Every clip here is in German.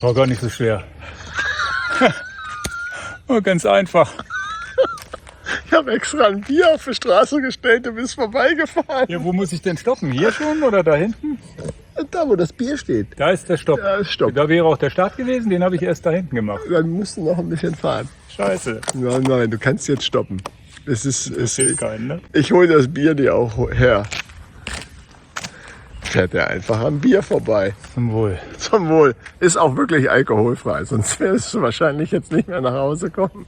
War gar nicht so schwer. War ganz einfach. Ich habe extra ein Bier auf die Straße gestellt und bist vorbeigefahren. Ja, wo muss ich denn stoppen? Hier schon oder da hinten? Da, wo das Bier steht. Da ist der Stopp. Da ist Stopp. Da wäre auch der Start gewesen, den habe ich erst da hinten gemacht. Dann musst du noch ein bisschen fahren. Scheiße. Nein, du kannst jetzt stoppen. Fehlt keinen, ne? Ich hole das Bier dir auch her. Fährt er einfach am Bier vorbei. Zum Wohl. Zum Wohl. Ist auch wirklich alkoholfrei, sonst wirst du wahrscheinlich jetzt nicht mehr nach Hause kommen.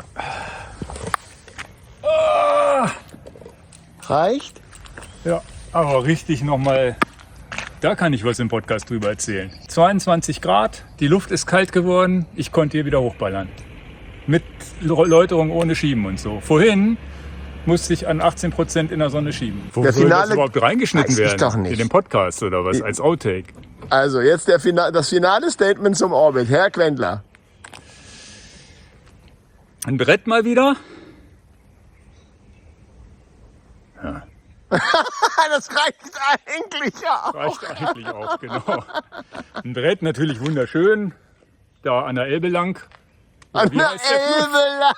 Reicht? Ja, aber richtig nochmal, da kann ich was im Podcast drüber erzählen. 22 Grad, die Luft ist kalt geworden, ich konnte hier wieder hochballern. Mit Läuterung ohne Schieben und so. Vorhin musste ich an 18% in der Sonne schieben. Wo Der soll das Finale überhaupt reingeschnitten weiß ich werden? doch nicht. In den Podcast oder was? Als Outtake? Also jetzt das finale Statement zum Orbit. Herr Quendler. Ein Brett mal wieder. Ja, Das reicht eigentlich auch. reicht eigentlich auch, genau. Ein Brett natürlich wunderschön. Da an der Elbe lang. An Wie der heißt der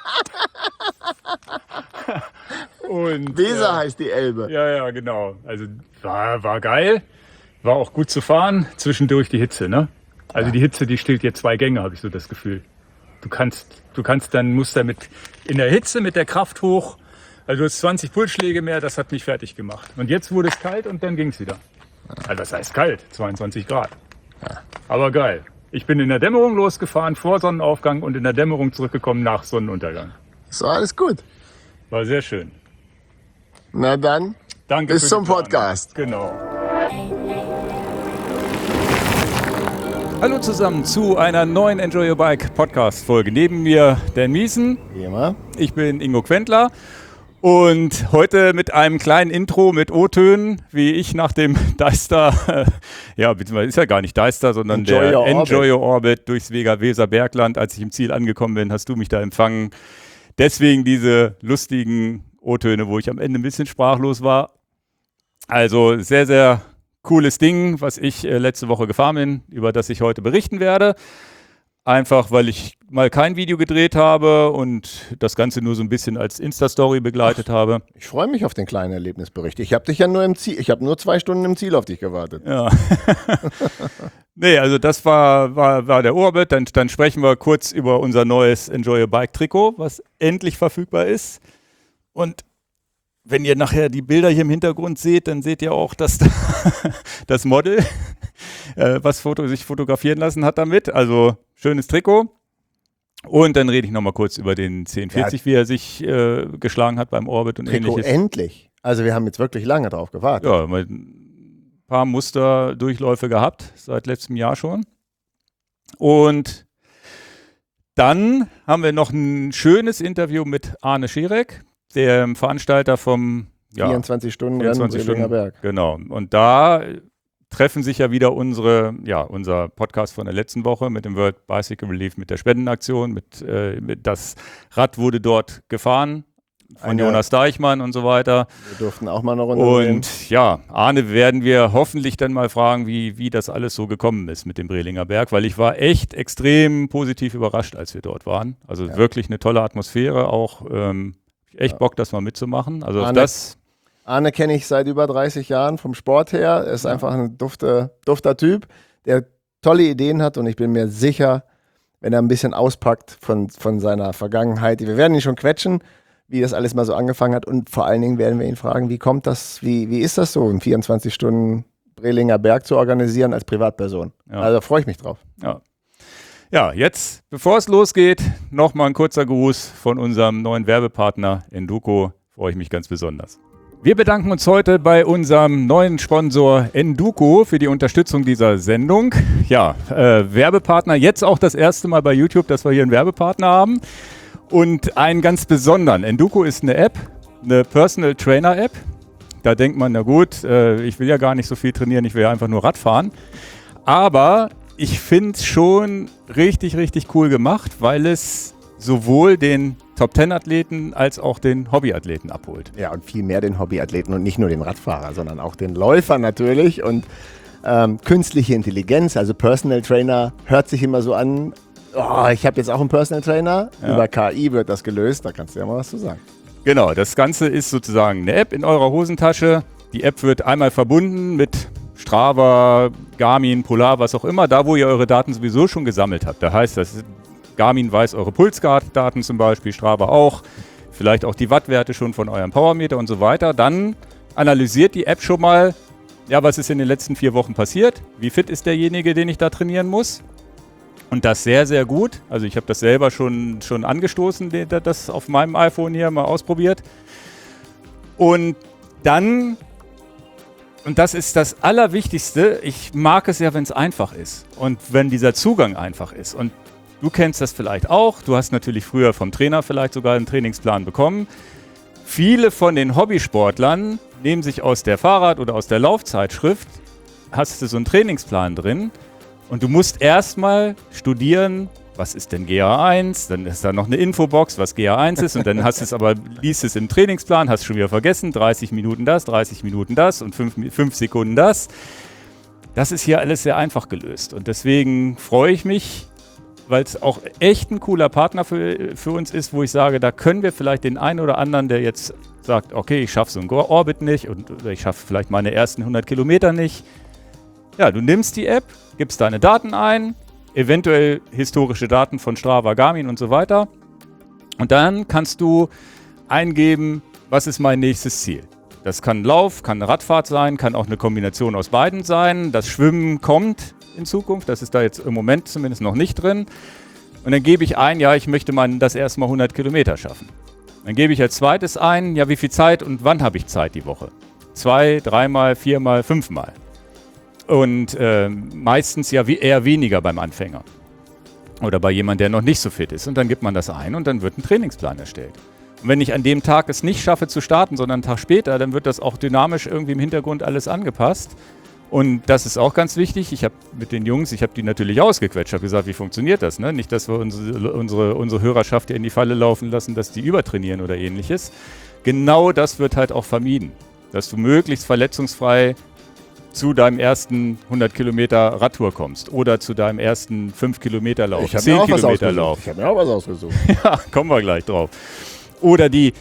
Elbe. Und, Weser heißt die Elbe. ja, genau. Also war geil. War auch gut zu fahren. Zwischendurch die Hitze, ne? Also die Hitze, die stillt dir 2 Gänge, habe ich so das Gefühl. Du musst damit in der Hitze mit der Kraft hoch. Also du hast 20 Pulsschläge mehr, das hat mich fertig gemacht. Und jetzt wurde es kalt und dann ging es wieder. Also das heißt kalt, 22 Grad. Aber geil. Ich bin in der Dämmerung losgefahren, vor Sonnenaufgang und in der Dämmerung zurückgekommen nach Sonnenuntergang. So, alles gut. War sehr schön. Na dann, Danke bis für zum die Planung. Podcast. Genau. Hallo zusammen zu einer neuen Enjoy Your Bike Podcast Folge. Neben mir Dan Miesen. Wie immer. Ich bin Ingo Quendler. Und heute mit einem kleinen Intro mit O-Tönen, wie ich nach dem Deister, beziehungsweise ist ja gar nicht Deister, sondern Enjoy Your Orbit durchs Vega-Weser-Bergland. Als ich im Ziel angekommen bin, hast du mich da empfangen. Deswegen diese lustigen O-Töne, wo ich am Ende ein bisschen sprachlos war. Also sehr, sehr cooles Ding, was ich letzte Woche gefahren bin, über das ich heute berichten werde. Einfach, weil ich mal kein Video gedreht habe und das Ganze nur so ein bisschen als Insta-Story begleitet habe. Ich freue mich auf den kleinen Erlebnisbericht. Ich habe dich ja nur im Ziel. Ich habe nur 2 Stunden im Ziel auf dich gewartet. Ja. Nee, also das war der Orbit. Dann sprechen wir kurz über unser neues Enjoy Your Bike Trikot, was endlich verfügbar ist. Und wenn ihr nachher die Bilder hier im Hintergrund seht, dann seht ihr auch, dass das Model sich fotografieren lassen hat damit. Also schönes Trikot. Und dann rede ich nochmal kurz über den 1040, wie er sich geschlagen hat beim Orbit und Trikot ähnliches. endlich. Also wir haben jetzt wirklich lange drauf gewartet. Ja, mal ein paar Musterdurchläufe gehabt, seit letztem Jahr schon. Und dann haben wir noch ein schönes Interview mit Arne Schierek, dem Veranstalter vom 24 Stunden Rennen Brelinger Berg. Genau. Und da treffen sich ja wieder unser Podcast von der letzten Woche mit dem World Bicycle Relief, mit der Spendenaktion, mit das Rad wurde dort gefahren von Jonas Deichmann und so weiter. Wir durften auch mal eine Runde Und sehen. ja, Arne werden wir hoffentlich dann mal fragen, wie das alles so gekommen ist mit dem Brelinger Berg, weil ich war echt extrem positiv überrascht, als wir dort waren. Also wirklich eine tolle Atmosphäre, auch echt Bock, das mal mitzumachen. Also Arne kenne ich seit über 30 Jahren vom Sport her. Er ist einfach ein dufter Typ, der tolle Ideen hat und ich bin mir sicher, wenn er ein bisschen auspackt von seiner Vergangenheit. Wir werden ihn schon quetschen, wie das alles mal so angefangen hat und vor allen Dingen werden wir ihn fragen, wie kommt das, wie ist das so, einen 24 Stunden Brelinger Berg zu organisieren als Privatperson? Ja. Also freue ich mich drauf. Ja, jetzt, bevor es losgeht, nochmal ein kurzer Gruß von unserem neuen Werbepartner Enduko. Freue ich mich ganz besonders. Wir bedanken uns heute bei unserem neuen Sponsor Enduko für die Unterstützung dieser Sendung. Ja, Werbepartner, jetzt auch das erste Mal bei YouTube, dass wir hier einen Werbepartner haben. Und einen ganz besonderen. Enduko ist eine App, eine Personal Trainer App. Da denkt man, na gut, ich will ja gar nicht so viel trainieren, ich will ja einfach nur Rad fahren. Aber ich finde es schon richtig, richtig cool gemacht, weil es sowohl den Top-10-Athleten als auch den Hobbyathleten abholt. Ja, und viel mehr den Hobbyathleten und nicht nur den Radfahrer, sondern auch den Läufer natürlich. Und Künstliche Intelligenz, also Personal Trainer, hört sich immer so an, oh, ich habe jetzt auch einen Personal Trainer, über KI wird das gelöst, da kannst du ja mal was zu sagen. Genau, das Ganze ist sozusagen eine App in eurer Hosentasche. Die App wird einmal verbunden mit Strava, Garmin, Polar, was auch immer, da wo ihr eure Daten sowieso schon gesammelt habt. Da heißt das, Garmin weiß eure Pulsdaten zum Beispiel, Strava auch, vielleicht auch die Wattwerte schon von eurem Powermeter und so weiter. Dann analysiert die App schon mal, ja, was ist in den letzten 4 Wochen passiert? Wie fit ist derjenige, den ich da trainieren muss? Und das sehr, sehr gut. Also ich habe das selber schon angestoßen, das auf meinem iPhone hier mal ausprobiert. Und dann, und das ist das Allerwichtigste, ich mag es ja, wenn es einfach ist und wenn dieser Zugang einfach ist. Und du kennst das vielleicht auch. Du hast natürlich früher vom Trainer vielleicht sogar einen Trainingsplan bekommen. Viele von den Hobbysportlern nehmen sich aus der Fahrrad- oder aus der Laufzeitschrift, hast du so einen Trainingsplan drin und du musst erstmal studieren, was ist denn GA1, dann ist da noch eine Infobox, was GA1 ist und dann liest es im Trainingsplan, hast schon wieder vergessen, 30 Minuten das und 5 Sekunden das. Das ist hier alles sehr einfach gelöst und deswegen freue ich mich, weil es auch echt ein cooler Partner für uns ist, wo ich sage, da können wir vielleicht den einen oder anderen, der jetzt sagt, okay, ich schaffe so einen Orbit nicht oder ich schaffe vielleicht meine ersten 100 Kilometer nicht. Ja, du nimmst die App, gibst deine Daten ein, eventuell historische Daten von Strava, Garmin und so weiter. Und dann kannst du eingeben, was ist mein nächstes Ziel. Das kann Lauf, kann eine Radfahrt sein, kann auch eine Kombination aus beiden sein. Das Schwimmen kommt in Zukunft, das ist da jetzt im Moment zumindest noch nicht drin. Und dann gebe ich ein, ja, ich möchte das erstmal 100 Kilometer schaffen. Dann gebe ich als zweites ein, ja, wie viel Zeit und wann habe ich Zeit die Woche? 2, 3-mal, 4-mal, 5-mal. Und meistens ja eher weniger beim Anfänger. Oder bei jemandem, der noch nicht so fit ist. Und dann gibt man das ein und dann wird ein Trainingsplan erstellt. Und wenn ich an dem Tag es nicht schaffe zu starten, sondern einen Tag später, dann wird das auch dynamisch irgendwie im Hintergrund alles angepasst. Und das ist auch ganz wichtig. Ich habe mit den Jungs, ich habe die natürlich ausgequetscht, habe gesagt, wie funktioniert das? Ne? Nicht, dass wir unsere Hörerschaft in die Falle laufen lassen, dass die übertrainieren oder ähnliches. Genau das wird halt auch vermieden, dass du möglichst verletzungsfrei zu deinem ersten 100 Kilometer Radtour kommst oder zu deinem ersten 5 Kilometer Lauf, 10 Kilometer Lauf. Ich habe mir auch was ausgesucht. Ja, kommen wir gleich drauf. Oder die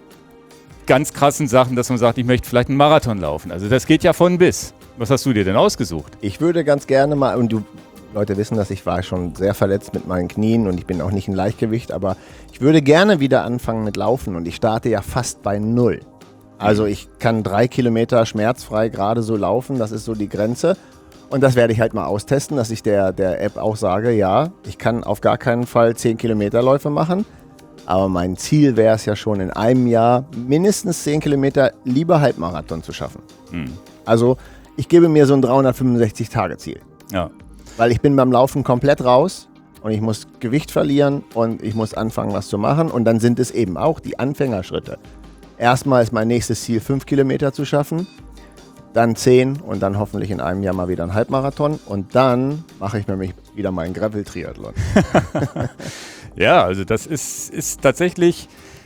ganz krassen Sachen, dass man sagt, ich möchte vielleicht einen Marathon laufen. Also das geht ja von bis. Was hast du dir denn ausgesucht? Ich würde ganz gerne mal, und Leute wissen, dass ich war schon sehr verletzt mit meinen Knien und ich bin auch nicht in Leichtgewicht, aber ich würde gerne wieder anfangen mit Laufen und ich starte ja fast bei 0. Also ich kann 3 Kilometer schmerzfrei gerade so laufen, das ist so die Grenze. Und das werde ich halt mal austesten, dass ich der App auch sage, ja, ich kann auf gar keinen Fall 10 Kilometer Läufe machen. Aber mein Ziel wäre es ja schon in einem Jahr mindestens 10 Kilometer lieber Halbmarathon zu schaffen. Also ich gebe mir so ein 365-Tage-Ziel. Ja. Weil ich bin beim Laufen komplett raus und ich muss Gewicht verlieren und ich muss anfangen, was zu machen. Und dann sind es eben auch die Anfängerschritte. Erstmal ist mein nächstes Ziel, 5 Kilometer zu schaffen, dann 10 und dann hoffentlich in einem Jahr mal wieder ein Halbmarathon. Und dann mache ich nämlich wieder meinen Gravel-Triathlon. Ja, also das ist tatsächlich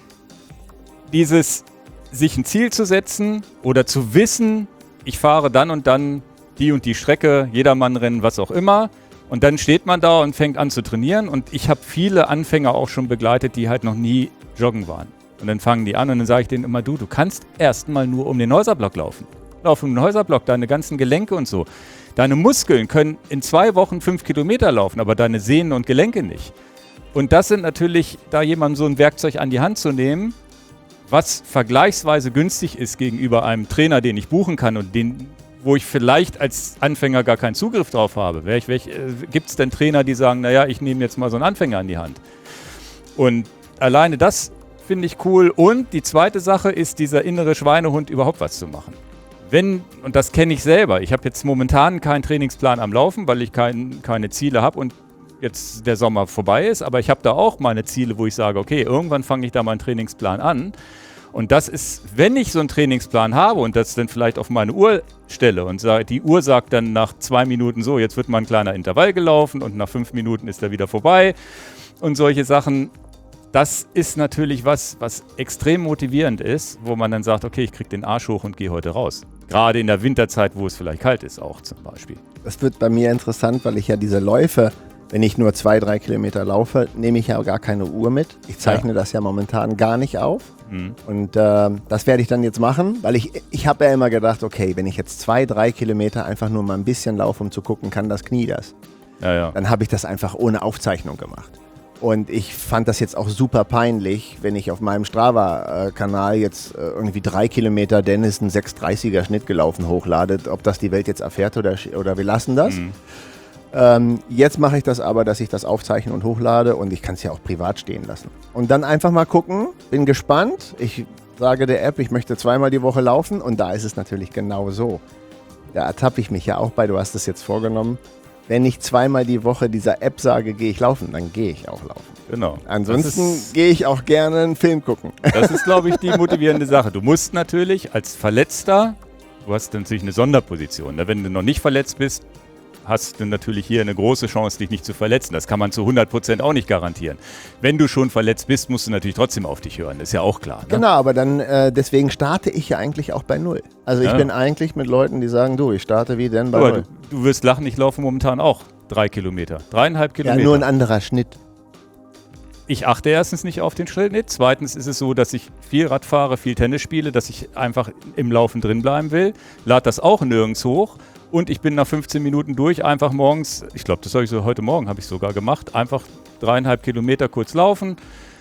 dieses, sich ein Ziel zu setzen oder zu wissen, ich fahre dann und dann die und die Strecke, Jedermannrennen, was auch immer. Und dann steht man da und fängt an zu trainieren. Und ich habe viele Anfänger auch schon begleitet, die halt noch nie joggen waren. Und dann fangen die an und dann sage ich denen immer, du kannst erstmal nur um den Häuserblock laufen. Lauf um den Häuserblock, deine ganzen Gelenke und so. Deine Muskeln können in 2 Wochen 5 Kilometer laufen, aber deine Sehnen und Gelenke nicht. Und das sind natürlich, da jemandem so ein Werkzeug an die Hand zu nehmen, was vergleichsweise günstig ist gegenüber einem Trainer, den ich buchen kann und wo ich vielleicht als Anfänger gar keinen Zugriff drauf habe. Gibt es denn Trainer, die sagen, naja, ich nehme jetzt mal so einen Anfänger an die Hand? Und alleine das finde ich cool. Und die zweite Sache ist, dieser innere Schweinehund, überhaupt was zu machen. Und das kenne ich selber, ich habe jetzt momentan keinen Trainingsplan am Laufen, weil ich keine Ziele habe und jetzt der Sommer vorbei ist, aber ich habe da auch meine Ziele, wo ich sage, okay, irgendwann fange ich da mal einen Trainingsplan an. Und das ist, wenn ich so einen Trainingsplan habe und das dann vielleicht auf meine Uhr stelle und die Uhr sagt dann nach 2 Minuten so, jetzt wird mal ein kleiner Intervall gelaufen und nach 5 Minuten ist er wieder vorbei und solche Sachen, das ist natürlich was extrem motivierend ist, wo man dann sagt, okay, ich kriege den Arsch hoch und gehe heute raus. Gerade in der Winterzeit, wo es vielleicht kalt ist auch zum Beispiel. Das wird bei mir interessant, weil ich ja diese Läufe, wenn ich nur 2-3 Kilometer laufe, nehme ich ja gar keine Uhr mit. Ich zeichne das ja momentan gar nicht auf. Und das werde ich dann jetzt machen, weil ich habe ja immer gedacht, okay, wenn ich jetzt 2-3 Kilometer einfach nur mal ein bisschen laufe, um zu gucken, kann das Knie das? Dann habe ich das einfach ohne Aufzeichnung gemacht. Und ich fand das jetzt auch super peinlich, wenn ich auf meinem Strava-Kanal jetzt irgendwie 3 Kilometer Dennis einen 6,30er Schnitt gelaufen hochladet, ob das die Welt jetzt erfährt oder wir lassen das. Jetzt mache ich das aber, dass ich das aufzeichne und hochlade und ich kann es ja auch privat stehen lassen. Und dann einfach mal gucken, bin gespannt. Ich sage der App, ich möchte 2-mal die Woche laufen und da ist es natürlich genau so. Da ertappe ich mich ja auch bei, du hast es jetzt vorgenommen. Wenn ich 2-mal die Woche dieser App sage, gehe ich laufen, dann gehe ich auch laufen. Genau. Ansonsten gehe ich auch gerne einen Film gucken. Das ist, glaube ich, die motivierende Sache. Du musst natürlich als Verletzter, du hast natürlich eine Sonderposition. Ne? Wenn du noch nicht verletzt bist, hast du natürlich hier eine große Chance, dich nicht zu verletzen. Das kann man zu 100% auch nicht garantieren. Wenn du schon verletzt bist, musst du natürlich trotzdem auf dich hören. Das ist ja auch klar. Ne? Genau, aber dann deswegen starte ich ja eigentlich auch bei 0. Also ich bin eigentlich mit Leuten, die sagen, du, ich starte wie denn bei 0. Du wirst lachen, ich laufe momentan auch 3 Kilometer, 3,5 Kilometer. Ja, nur ein anderer Schnitt. Ich achte erstens nicht auf den Schnitt. Zweitens ist es so, dass ich viel Rad fahre, viel Tennis spiele, dass ich einfach im Laufen drin bleiben will. Lade das auch nirgends hoch. Und ich bin nach 15 Minuten durch, einfach morgens, ich glaube, das habe ich so heute Morgen habe ich sogar gemacht, einfach 3,5 Kilometer kurz laufen.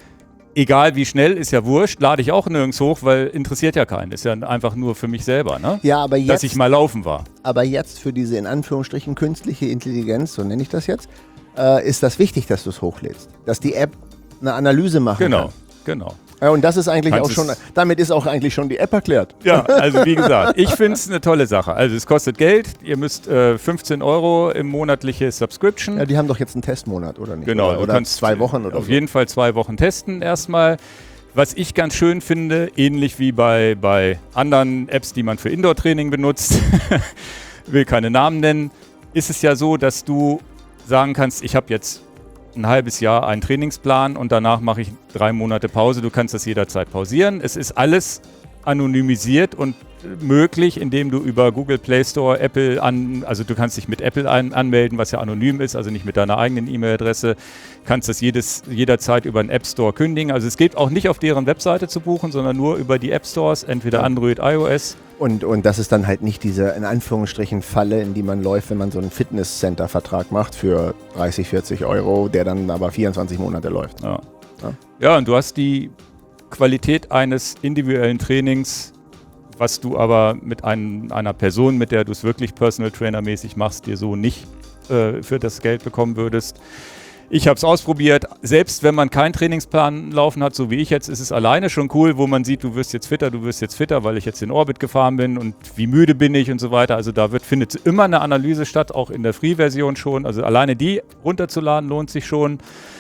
Egal wie schnell, ist ja wurscht, lade ich auch nirgends hoch, weil interessiert ja keinen. Ist ja einfach nur für mich selber, ne? Ja, aber jetzt, dass ich mal laufen war. Aber jetzt für diese in Anführungsstrichen künstliche Intelligenz, so nenne ich das jetzt, ist das wichtig, dass du es hochlädst. Dass die App eine Analyse machen kann. Genau. Ja, und das ist eigentlich auch schon, damit ist auch eigentlich schon die App erklärt. Ja, also wie gesagt, ich finde es eine tolle Sache. Also es kostet Geld, ihr müsst 15 € im monatliche Subscription. Ja, die haben doch jetzt einen Testmonat, oder nicht? Genau. Oder kannst 2 Wochen oder auf jeden Fall 2 Wochen testen erstmal. Was ich ganz schön finde, ähnlich wie bei anderen Apps, die man für Indoor-Training benutzt, will keine Namen nennen, ist es ja so, dass du sagen kannst, ich habe jetzt ein halbes Jahr einen Trainingsplan und danach mache ich 3 Monate Pause. Du kannst das jederzeit pausieren. Es ist alles anonymisiert und möglich, indem du über Google Play Store, Apple also du kannst dich mit Apple anmelden, was ja anonym ist, also nicht mit deiner eigenen E-Mail-Adresse, kannst das jederzeit über den App Store kündigen. Also es geht auch nicht auf deren Webseite zu buchen, sondern nur über die App Stores, entweder Android, iOS. Und das ist dann halt nicht diese, in Anführungsstrichen, Falle, in die man läuft, wenn man so einen Fitness-Center-Vertrag macht für 30, 40 €, der dann aber 24 Monate läuft. Ja, und du hast die Qualität eines individuellen Trainings, was du aber mit einer Person, mit der du es wirklich Personal Trainer mäßig machst, dir so nicht für das Geld bekommen würdest. Ich habe es ausprobiert. Selbst wenn man keinen Trainingsplan laufen hat, so wie ich jetzt, ist es alleine schon cool, wo man sieht, du wirst jetzt fitter, weil ich jetzt den Orbit gefahren bin und wie müde bin ich und so weiter. Also da findet immer eine Analyse statt, auch in der Free-Version schon. Also alleine die runterzuladen lohnt sich schon.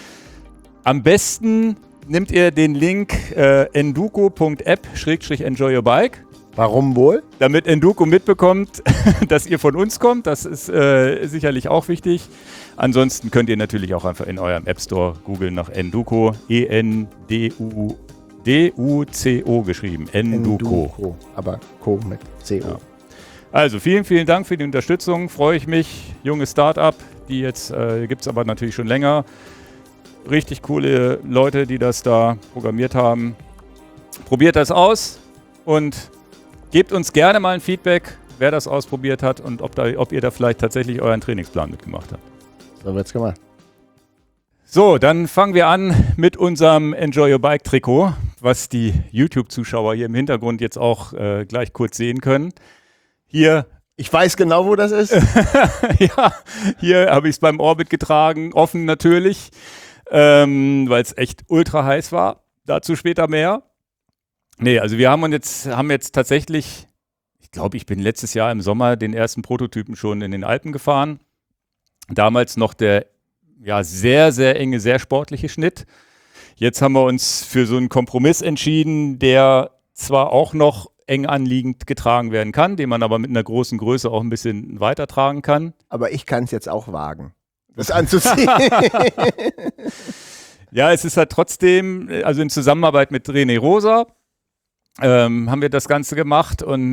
Am besten nimmt ihr den Link enduko.app/enjoyyourbike. Warum wohl? Damit Enduko mitbekommt, dass ihr von uns kommt. Das ist sicherlich auch wichtig. Ansonsten könnt ihr natürlich auch einfach in eurem App Store googeln nach Enduko. E-N-D-U-C-O geschrieben. Enduko. Aber Co mit C-O. Ja. Also vielen, vielen Dank für die Unterstützung. Freue ich mich. Junges Start-up, die jetzt gibt es aber natürlich schon länger. Richtig coole Leute, die das da programmiert haben. Probiert das aus und gebt uns gerne mal ein Feedback, wer das ausprobiert hat und ob ihr da vielleicht tatsächlich euren Trainingsplan mitgemacht habt. So wird's gemacht. So, dann fangen wir an mit unserem Enjoy Your Bike Trikot, was die YouTube-Zuschauer hier im Hintergrund jetzt auch gleich kurz sehen können. Hier. Ich weiß genau, wo das ist. Ja, hier habe ich es beim Orbit getragen, offen natürlich, weil es echt ultra heiß war. Dazu später mehr. Nee, also wir haben jetzt tatsächlich, ich glaube, ich bin letztes Jahr im Sommer den ersten Prototypen schon in den Alpen gefahren. Damals noch der sehr, sehr enge, sehr sportliche Schnitt. Jetzt haben wir uns für so einen Kompromiss entschieden, der zwar auch noch eng anliegend getragen werden kann, den man aber mit einer großen Größe auch ein bisschen weiter tragen kann. Aber ich kann es jetzt auch wagen, das anzuziehen. Ja, es ist halt trotzdem, also in Zusammenarbeit mit René Rosa, haben wir das Ganze gemacht und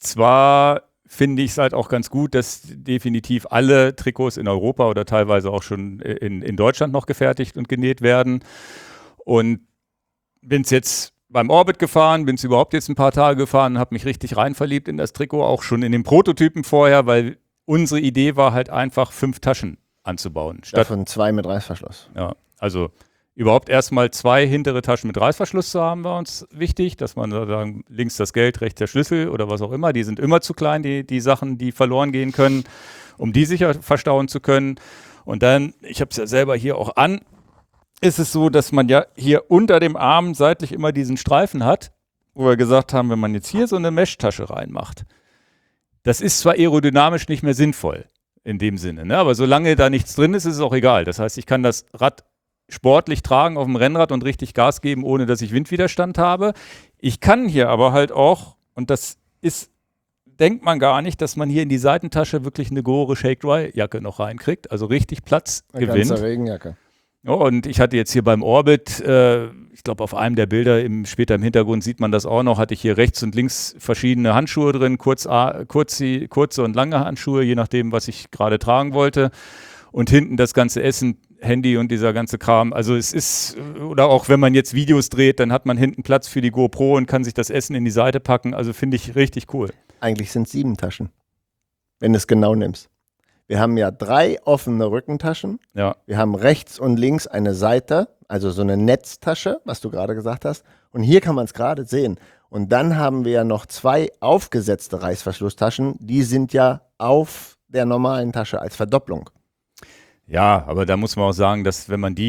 zwar finde ich es halt auch ganz gut, dass definitiv alle Trikots in Europa oder teilweise auch schon in Deutschland noch gefertigt und genäht werden. Und bin es jetzt beim Orbit gefahren, bin es überhaupt jetzt ein paar Tage gefahren und habe mich richtig rein verliebt in das Trikot, auch schon in den Prototypen vorher, weil unsere Idee war halt einfach 5 Taschen anzubauen. Davon 2 mit Reißverschluss. Ja, also überhaupt erstmal 2 hintere Taschen mit Reißverschluss zu haben, war uns wichtig, dass man sozusagen links das Geld, rechts der Schlüssel oder was auch immer, die sind immer zu klein, die Sachen, die verloren gehen können, um die sicher verstauen zu können. Und dann, ich habe es ja selber hier auch an, ist es so, dass man ja hier unter dem Arm seitlich immer diesen Streifen hat, wo wir gesagt haben, wenn man jetzt hier so eine Meshtasche reinmacht, das ist zwar aerodynamisch nicht mehr sinnvoll in dem Sinne, ne? Aber solange da nichts drin ist, ist es auch egal. Das heißt, ich kann das Rad sportlich tragen auf dem Rennrad und richtig Gas geben, ohne dass ich Windwiderstand habe. Ich kann hier aber halt auch, und das ist, denkt man gar nicht, dass man hier in die Seitentasche wirklich eine Gore Shake-Dry-Jacke noch reinkriegt, also richtig Platz gewinnt. Eine ganze Regenjacke. Ja, und ich hatte jetzt hier beim Orbit, ich glaube auf einem der Bilder später im Hintergrund sieht man das auch noch, hatte ich hier rechts und links verschiedene Handschuhe drin, kurze und lange Handschuhe, je nachdem, was ich gerade tragen wollte. Und hinten das ganze Essen, Handy und dieser ganze Kram. Also es ist, oder auch wenn man jetzt Videos dreht, dann hat man hinten Platz für die GoPro und kann sich das Essen in die Seite packen. Also finde ich richtig cool. Eigentlich sind es 7 Taschen, wenn du es genau nimmst. Wir haben ja 3 offene Rückentaschen. Ja. Wir haben rechts und links eine Seite, also so eine Netztasche, was du gerade gesagt hast. Und hier kann man es gerade sehen. Und dann haben wir ja noch 2 aufgesetzte Reißverschlusstaschen. Die sind ja auf der normalen Tasche als Verdopplung. Ja, aber da muss man auch sagen, dass wenn man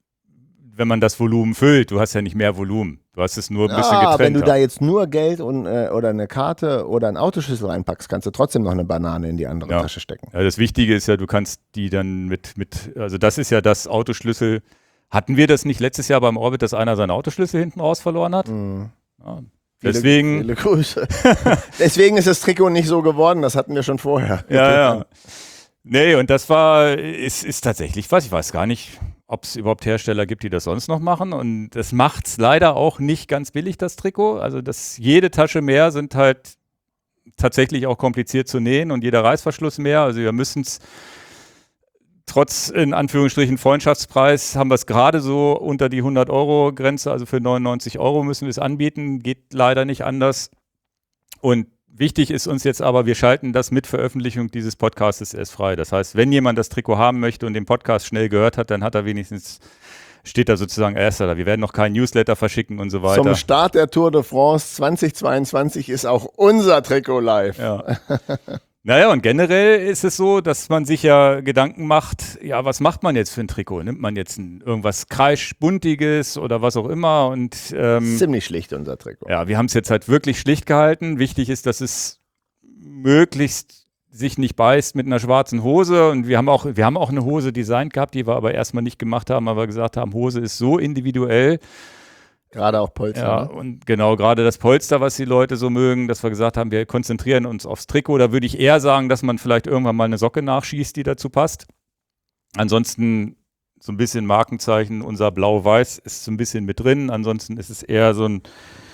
das Volumen füllt, du hast ja nicht mehr Volumen. Du hast es nur ein bisschen getrennt. Wenn du da jetzt nur Geld und, oder eine Karte oder einen Autoschlüssel reinpackst, kannst du trotzdem noch eine Banane in die andere Tasche stecken. Ja, das Wichtige ist ja, du kannst die dann also das ist ja das Autoschlüssel. Hatten wir das nicht letztes Jahr beim Orbit, dass einer seinen Autoschlüssel hinten raus verloren hat? Mhm. Ja, deswegen. Viele Grüße. Deswegen ist das Trikot nicht so geworden, das hatten wir schon vorher. Ja. Nee, und das ist tatsächlich was, ich weiß gar nicht, ob es überhaupt Hersteller gibt, die das sonst noch machen. Und das macht es leider auch nicht ganz billig, das Trikot. Also jede Tasche mehr sind halt tatsächlich auch kompliziert zu nähen und jeder Reißverschluss mehr. Also wir müssen es trotz, in Anführungsstrichen, Freundschaftspreis, haben wir es gerade so unter die 100-Euro-Grenze, also für 99 Euro müssen wir es anbieten. Geht leider nicht anders. Und wichtig ist uns jetzt aber, wir schalten das mit Veröffentlichung dieses Podcasts erst frei. Das heißt, wenn jemand das Trikot haben möchte und den Podcast schnell gehört hat, dann hat er wenigstens, steht da sozusagen erster da. Wir werden noch keinen Newsletter verschicken und so weiter. Zum Start der Tour de France 2022 ist auch unser Trikot live. Ja. Naja, und generell ist es so, dass man sich ja Gedanken macht, ja, was macht man jetzt für ein Trikot? Nimmt man jetzt irgendwas kreischbuntiges oder was auch immer? Und ziemlich schlicht unser Trikot. Ja, wir haben es jetzt halt wirklich schlicht gehalten. Wichtig ist, dass es möglichst sich nicht beißt mit einer schwarzen Hose. Und wir haben auch eine Hose designt gehabt, die wir aber erstmal nicht gemacht haben, weil wir gesagt haben, Hose ist so individuell. Gerade auch Polster. Ja, ne? und genau, gerade das Polster, was die Leute so mögen, dass wir gesagt haben, wir konzentrieren uns aufs Trikot. Da würde ich eher sagen, dass man vielleicht irgendwann mal eine Socke nachschießt, die dazu passt. Ansonsten so ein bisschen Markenzeichen, unser Blau-Weiß ist so ein bisschen mit drin. Ansonsten ist es eher so ein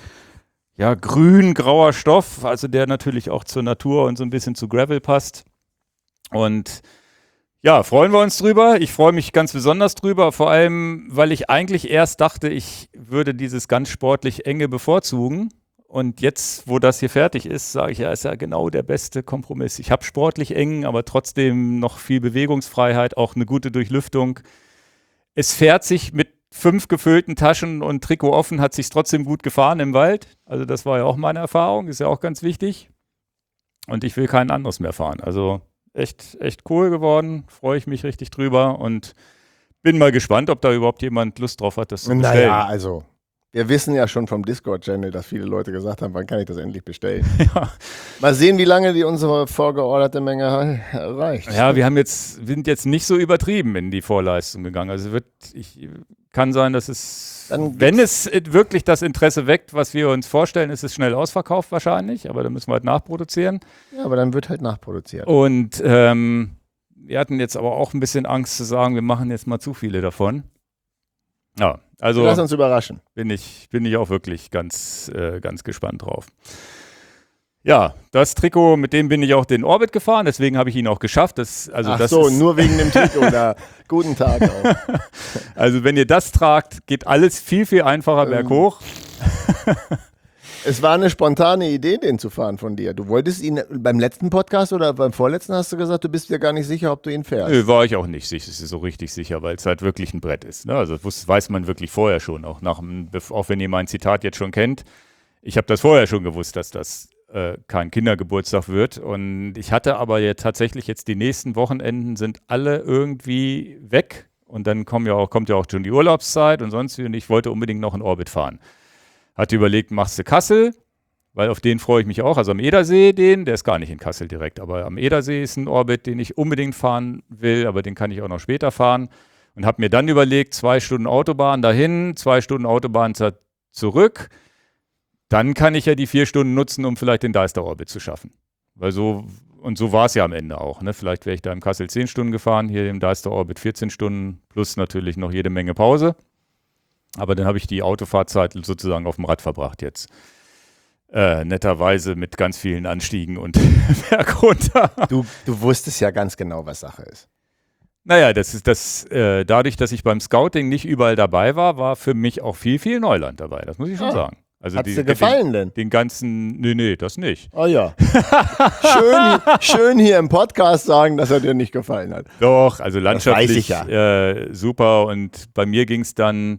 grün-grauer Stoff, also der natürlich auch zur Natur und so ein bisschen zu Gravel passt. Und ja, freuen wir uns drüber. Ich freue mich ganz besonders drüber, vor allem, weil ich eigentlich erst dachte, ich würde dieses ganz sportlich Enge bevorzugen. Und jetzt, wo das hier fertig ist, sage ich, ja, ist ja genau der beste Kompromiss. Ich habe sportlich eng, aber trotzdem noch viel Bewegungsfreiheit, auch eine gute Durchlüftung. Es fährt sich mit 5 gefüllten Taschen und Trikot offen, hat sich trotzdem gut gefahren im Wald. Also das war ja auch meine Erfahrung, ist ja auch ganz wichtig. Und ich will kein anderes mehr fahren. Also echt cool geworden, freue ich mich richtig drüber und bin mal gespannt, ob da überhaupt jemand Lust drauf hat, das zu bestellen. Naja, also wir wissen ja schon vom Discord-Channel, dass viele Leute gesagt haben, wann kann ich das endlich bestellen? Ja. Mal sehen, wie lange die unsere vorgeorderte Menge reicht. Ja, wir sind jetzt nicht so übertrieben in die Vorleistung gegangen. Also kann sein, dass wenn es wirklich das Interesse weckt, was wir uns vorstellen, ist es schnell ausverkauft wahrscheinlich, aber dann müssen wir halt nachproduzieren. Ja, aber dann wird halt nachproduziert. Und wir hatten jetzt aber auch ein bisschen Angst zu sagen, wir machen jetzt mal zu viele davon. Ja, also lass uns überraschen. bin ich auch wirklich ganz gespannt drauf. Ja, das Trikot, mit dem bin ich auch den Orbit gefahren, deswegen habe ich ihn auch geschafft. Nur wegen dem Trikot da. Guten Tag auch. Also wenn ihr das tragt, geht alles viel, viel einfacher berghoch. Es war eine spontane Idee, den zu fahren von dir. Du wolltest ihn beim letzten Podcast oder beim vorletzten hast du gesagt, du bist dir gar nicht sicher, ob du ihn fährst. Nö, war ich auch nicht so richtig sicher, weil es halt wirklich ein Brett ist. Ne? Also das weiß man wirklich vorher schon, auch wenn ihr mein Zitat jetzt schon kennt. Ich habe das vorher schon gewusst, dass das kein Kindergeburtstag wird. Und ich hatte aber tatsächlich jetzt die nächsten Wochenenden sind alle irgendwie weg. Und dann kommt ja auch schon die Urlaubszeit und sonst wie. Und ich wollte unbedingt noch in Orbit fahren. Hatte überlegt, machst du Kassel, weil auf den freue ich mich auch. Also am Edersee, der ist gar nicht in Kassel direkt, aber am Edersee ist ein Orbit, den ich unbedingt fahren will, aber den kann ich auch noch später fahren. Und habe mir dann überlegt, 2 Stunden Autobahn dahin, 2 Stunden Autobahn zurück. Dann kann ich ja die 4 Stunden nutzen, um vielleicht den Deister-Orbit zu schaffen. Weil so war es ja am Ende auch. Ne? Vielleicht wäre ich da im Kassel 10 Stunden gefahren, hier im Deister-Orbit 14 Stunden, plus natürlich noch jede Menge Pause. Aber dann habe ich die Autofahrzeit sozusagen auf dem Rad verbracht jetzt. Netterweise mit ganz vielen Anstiegen und Berg runter. Du wusstest ja ganz genau, was Sache ist. Naja, dadurch, dass ich beim Scouting nicht überall dabei war für mich auch viel, viel Neuland dabei. Das muss ich schon sagen. Also hat's dir gefallen denn? Den ganzen, nee, das nicht. Oh ja. schön hier im Podcast sagen, dass er dir nicht gefallen hat. Doch, also landschaftlich das weiß ich ja. Super. Und bei mir ging es dann,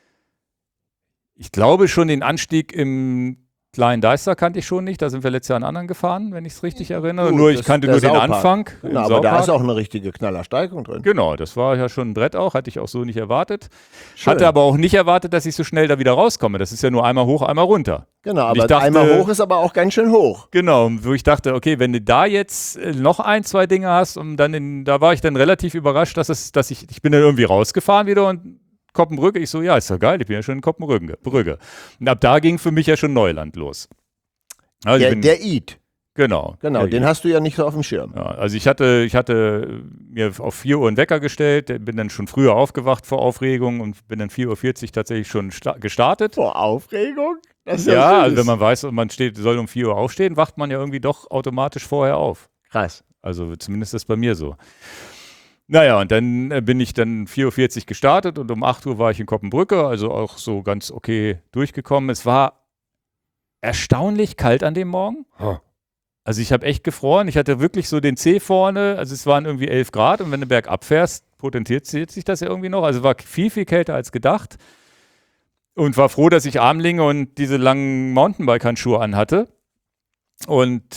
ich glaube schon den Anstieg im Kleinen Deister kannte ich schon nicht. Da sind wir letztes Jahr einen anderen gefahren, wenn ich es richtig erinnere. Ich kannte nur den Anfang. Genau, aber da ist auch eine richtige Knallersteigung drin. Genau, das war ja schon ein Brett auch. Hatte ich auch so nicht erwartet. Schön. Hatte aber auch nicht erwartet, dass ich so schnell da wieder rauskomme. Das ist ja nur einmal hoch, einmal runter. Genau, aber einmal hoch ist aber auch ganz schön hoch. Genau, wo ich dachte, okay, wenn du da jetzt noch 1, 2 Dinge hast und dann da war ich dann relativ überrascht, ich bin dann irgendwie rausgefahren wieder und Koppenbrücke, ich so, ja, ist doch geil, ich bin ja schon in Koppenbrücke. Und ab da ging für mich ja schon Neuland los. Also der Eid. Genau, den hast du ja nicht so auf dem Schirm. Ja, also ich hatte mir auf 4 Uhr einen Wecker gestellt, bin dann schon früher aufgewacht vor Aufregung und bin dann 4:40 Uhr tatsächlich schon gestartet. Vor Aufregung? Das ist ja also wenn man weiß, man soll um 4 Uhr aufstehen, wacht man ja irgendwie doch automatisch vorher auf. Krass. Also zumindest ist das bei mir so. Naja, und dann bin ich dann 4:40 Uhr gestartet und um 8 Uhr war ich in Koppenbrücke, also auch so ganz okay durchgekommen. Es war erstaunlich kalt an dem Morgen. Also ich habe echt gefroren. Ich hatte wirklich so den Zeh vorne, also es waren irgendwie 11 Grad und wenn du bergab fährst, potenziert sich das ja irgendwie noch. Also war viel, viel kälter als gedacht und war froh, dass ich Armlinge und diese langen Mountainbike-Handschuhe anhatte. Und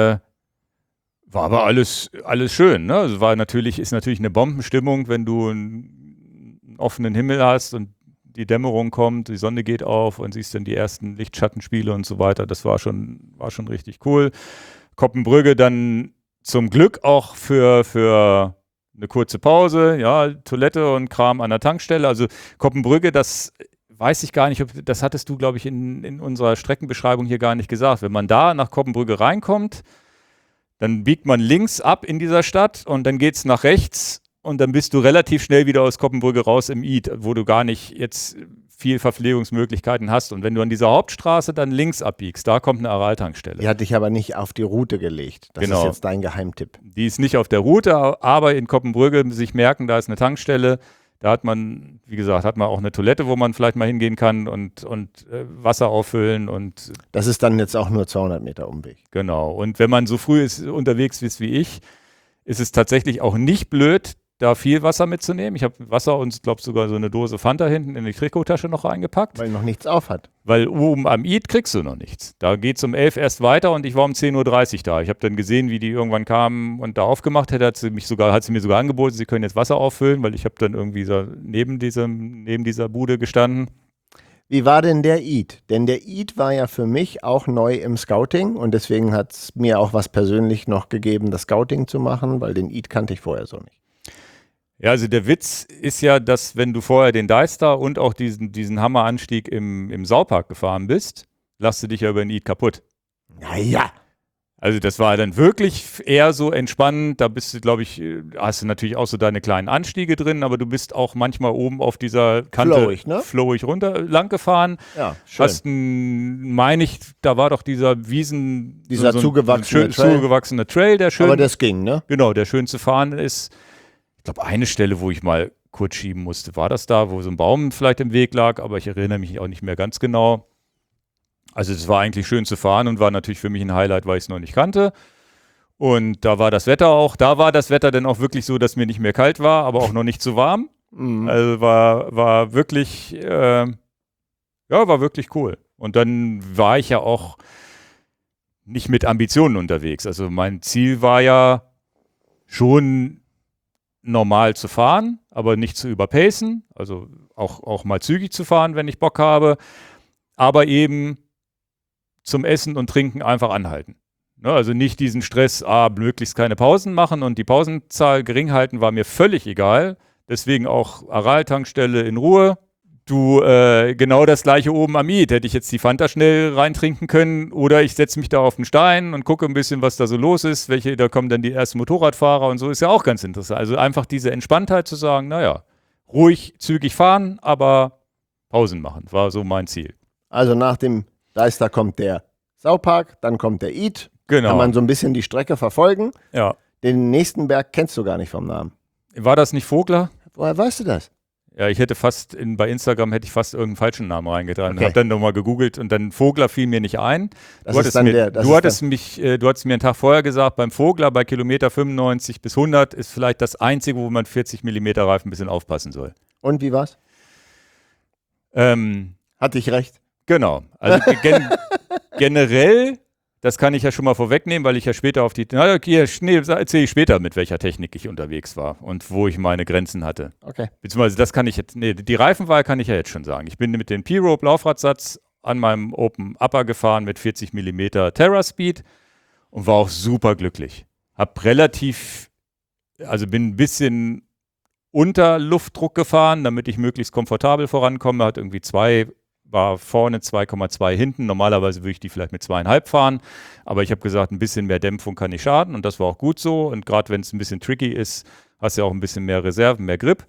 war aber alles schön, ne? Also ist natürlich eine Bombenstimmung, wenn du einen offenen Himmel hast und die Dämmerung kommt, die Sonne geht auf und siehst dann die ersten Lichtschattenspiele und so weiter. Das war schon richtig cool. Koppenbrügge dann zum Glück auch für eine kurze Pause, ja, Toilette und Kram an der Tankstelle. Also Koppenbrügge, das weiß ich gar nicht, das hattest du, glaube ich, in unserer Streckenbeschreibung hier gar nicht gesagt. Wenn man da nach Koppenbrügge reinkommt, dann biegt man links ab in dieser Stadt und dann geht es nach rechts und dann bist du relativ schnell wieder aus Koppenbrügge raus im Id, wo du gar nicht jetzt viel Verpflegungsmöglichkeiten hast. Und wenn du an dieser Hauptstraße dann links abbiegst, da kommt eine Aral-Tankstelle. Die hatte ich aber nicht auf die Route gelegt. Das ist jetzt dein Geheimtipp. Die ist nicht auf der Route, aber in Koppenbrügge sich merken, da ist eine Tankstelle. Da hat man, wie gesagt, auch eine Toilette, wo man vielleicht mal hingehen kann und Wasser auffüllen. Und das ist dann jetzt auch nur 200 Meter Umweg. Genau. Und wenn man so früh unterwegs ist wie ich, ist es tatsächlich auch nicht blöd, da viel Wasser mitzunehmen. Ich habe Wasser und, glaube sogar so eine Dose Fanta hinten in die Trikottasche noch reingepackt. Weil noch nichts auf hat. Weil oben am Id kriegst du noch nichts. Da geht es um 11 erst weiter und ich war um 10:30 Uhr da. Ich habe dann gesehen, wie die irgendwann kamen und da aufgemacht hat sie mir sogar angeboten, sie können jetzt Wasser auffüllen, weil ich habe dann irgendwie so neben dieser Bude gestanden. Wie war denn der Eid? Denn der Eid war ja für mich auch neu im Scouting und deswegen hat es mir auch was persönlich noch gegeben, das Scouting zu machen, weil den Eid kannte ich vorher so nicht. Ja, also der Witz ist ja, dass wenn du vorher den Deister und auch diesen Hammeranstieg im Saupark gefahren bist, lachst du dich ja über den Eid kaputt. Naja. Also das war dann wirklich eher so entspannend. Da bist du, glaube ich, hast du natürlich auch so deine kleinen Anstiege drin, aber du bist auch manchmal oben auf dieser Kante flowig runter lang gefahren. Ja, schön. Hast meine ich, da war doch dieser Wiesen, dieser zugewachsene Trail, der schön. Aber das ging, ne? Genau, der schön zu fahren ist. Ich glaube, eine Stelle, wo ich mal kurz schieben musste, war das da, wo so ein Baum vielleicht im Weg lag, aber ich erinnere mich auch nicht mehr ganz genau. Also es war eigentlich schön zu fahren und war natürlich für mich ein Highlight, weil ich es noch nicht kannte. Und da war das Wetter dann auch wirklich so, dass mir nicht mehr kalt war, aber auch noch nicht zu warm. Also war wirklich, war wirklich cool. Und dann war ich ja auch nicht mit Ambitionen unterwegs. Also mein Ziel war ja schon normal zu fahren, aber nicht zu überpacen. Also auch mal zügig zu fahren, wenn ich Bock habe. Aber eben zum Essen und Trinken einfach anhalten. Ne, also nicht diesen Stress, möglichst keine Pausen machen und die Pausenzahl gering halten, war mir völlig egal. Deswegen auch Aral-Tankstelle in Ruhe. Genau das gleiche oben am Miet. Hätte ich jetzt die Fanta schnell reintrinken können oder ich setze mich da auf den Stein und gucke ein bisschen, was da so los ist. Da kommen dann die ersten Motorradfahrer und so, ist ja auch ganz interessant. Also einfach diese Entspanntheit zu sagen, naja, ruhig, zügig fahren, aber Pausen machen, war so mein Ziel. Also nach dem Deister kommt der Saupark, dann kommt der Eat. Genau. Kann man so ein bisschen die Strecke verfolgen. Ja. Den nächsten Berg kennst du gar nicht vom Namen. War das nicht Vogler? Woher weißt du das? Ja, ich hätte bei Instagram hätte ich fast irgendeinen falschen Namen reingetragen. Okay. Hab dann nochmal gegoogelt und dann Vogler fiel mir nicht ein. Du hattest mir einen Tag vorher gesagt, beim Vogler bei Kilometer 95 bis 100 ist vielleicht das einzige, wo man 40 mm Reifen ein bisschen aufpassen soll. Und wie war's? Hatte ich recht. Genau. Also generell, das kann ich ja schon mal vorwegnehmen, weil ich ja später erzähle ich später, mit welcher Technik ich unterwegs war und wo ich meine Grenzen hatte. Okay. Beziehungsweise das kann ich jetzt, die Reifenwahl kann ich ja jetzt schon sagen. Ich bin mit dem P-Rope Laufradsatz an meinem Open Upper gefahren mit 40 mm Terra Speed und war auch super glücklich. Bin ein bisschen unter Luftdruck gefahren, damit ich möglichst komfortabel vorankomme. Hat irgendwie war vorne 2,2 hinten. Normalerweise würde ich die vielleicht mit 2,5 fahren. Aber ich habe gesagt, ein bisschen mehr Dämpfung kann nicht schaden. Und das war auch gut so. Und gerade wenn es ein bisschen tricky ist, hast du ja auch ein bisschen mehr Reserven, mehr Grip.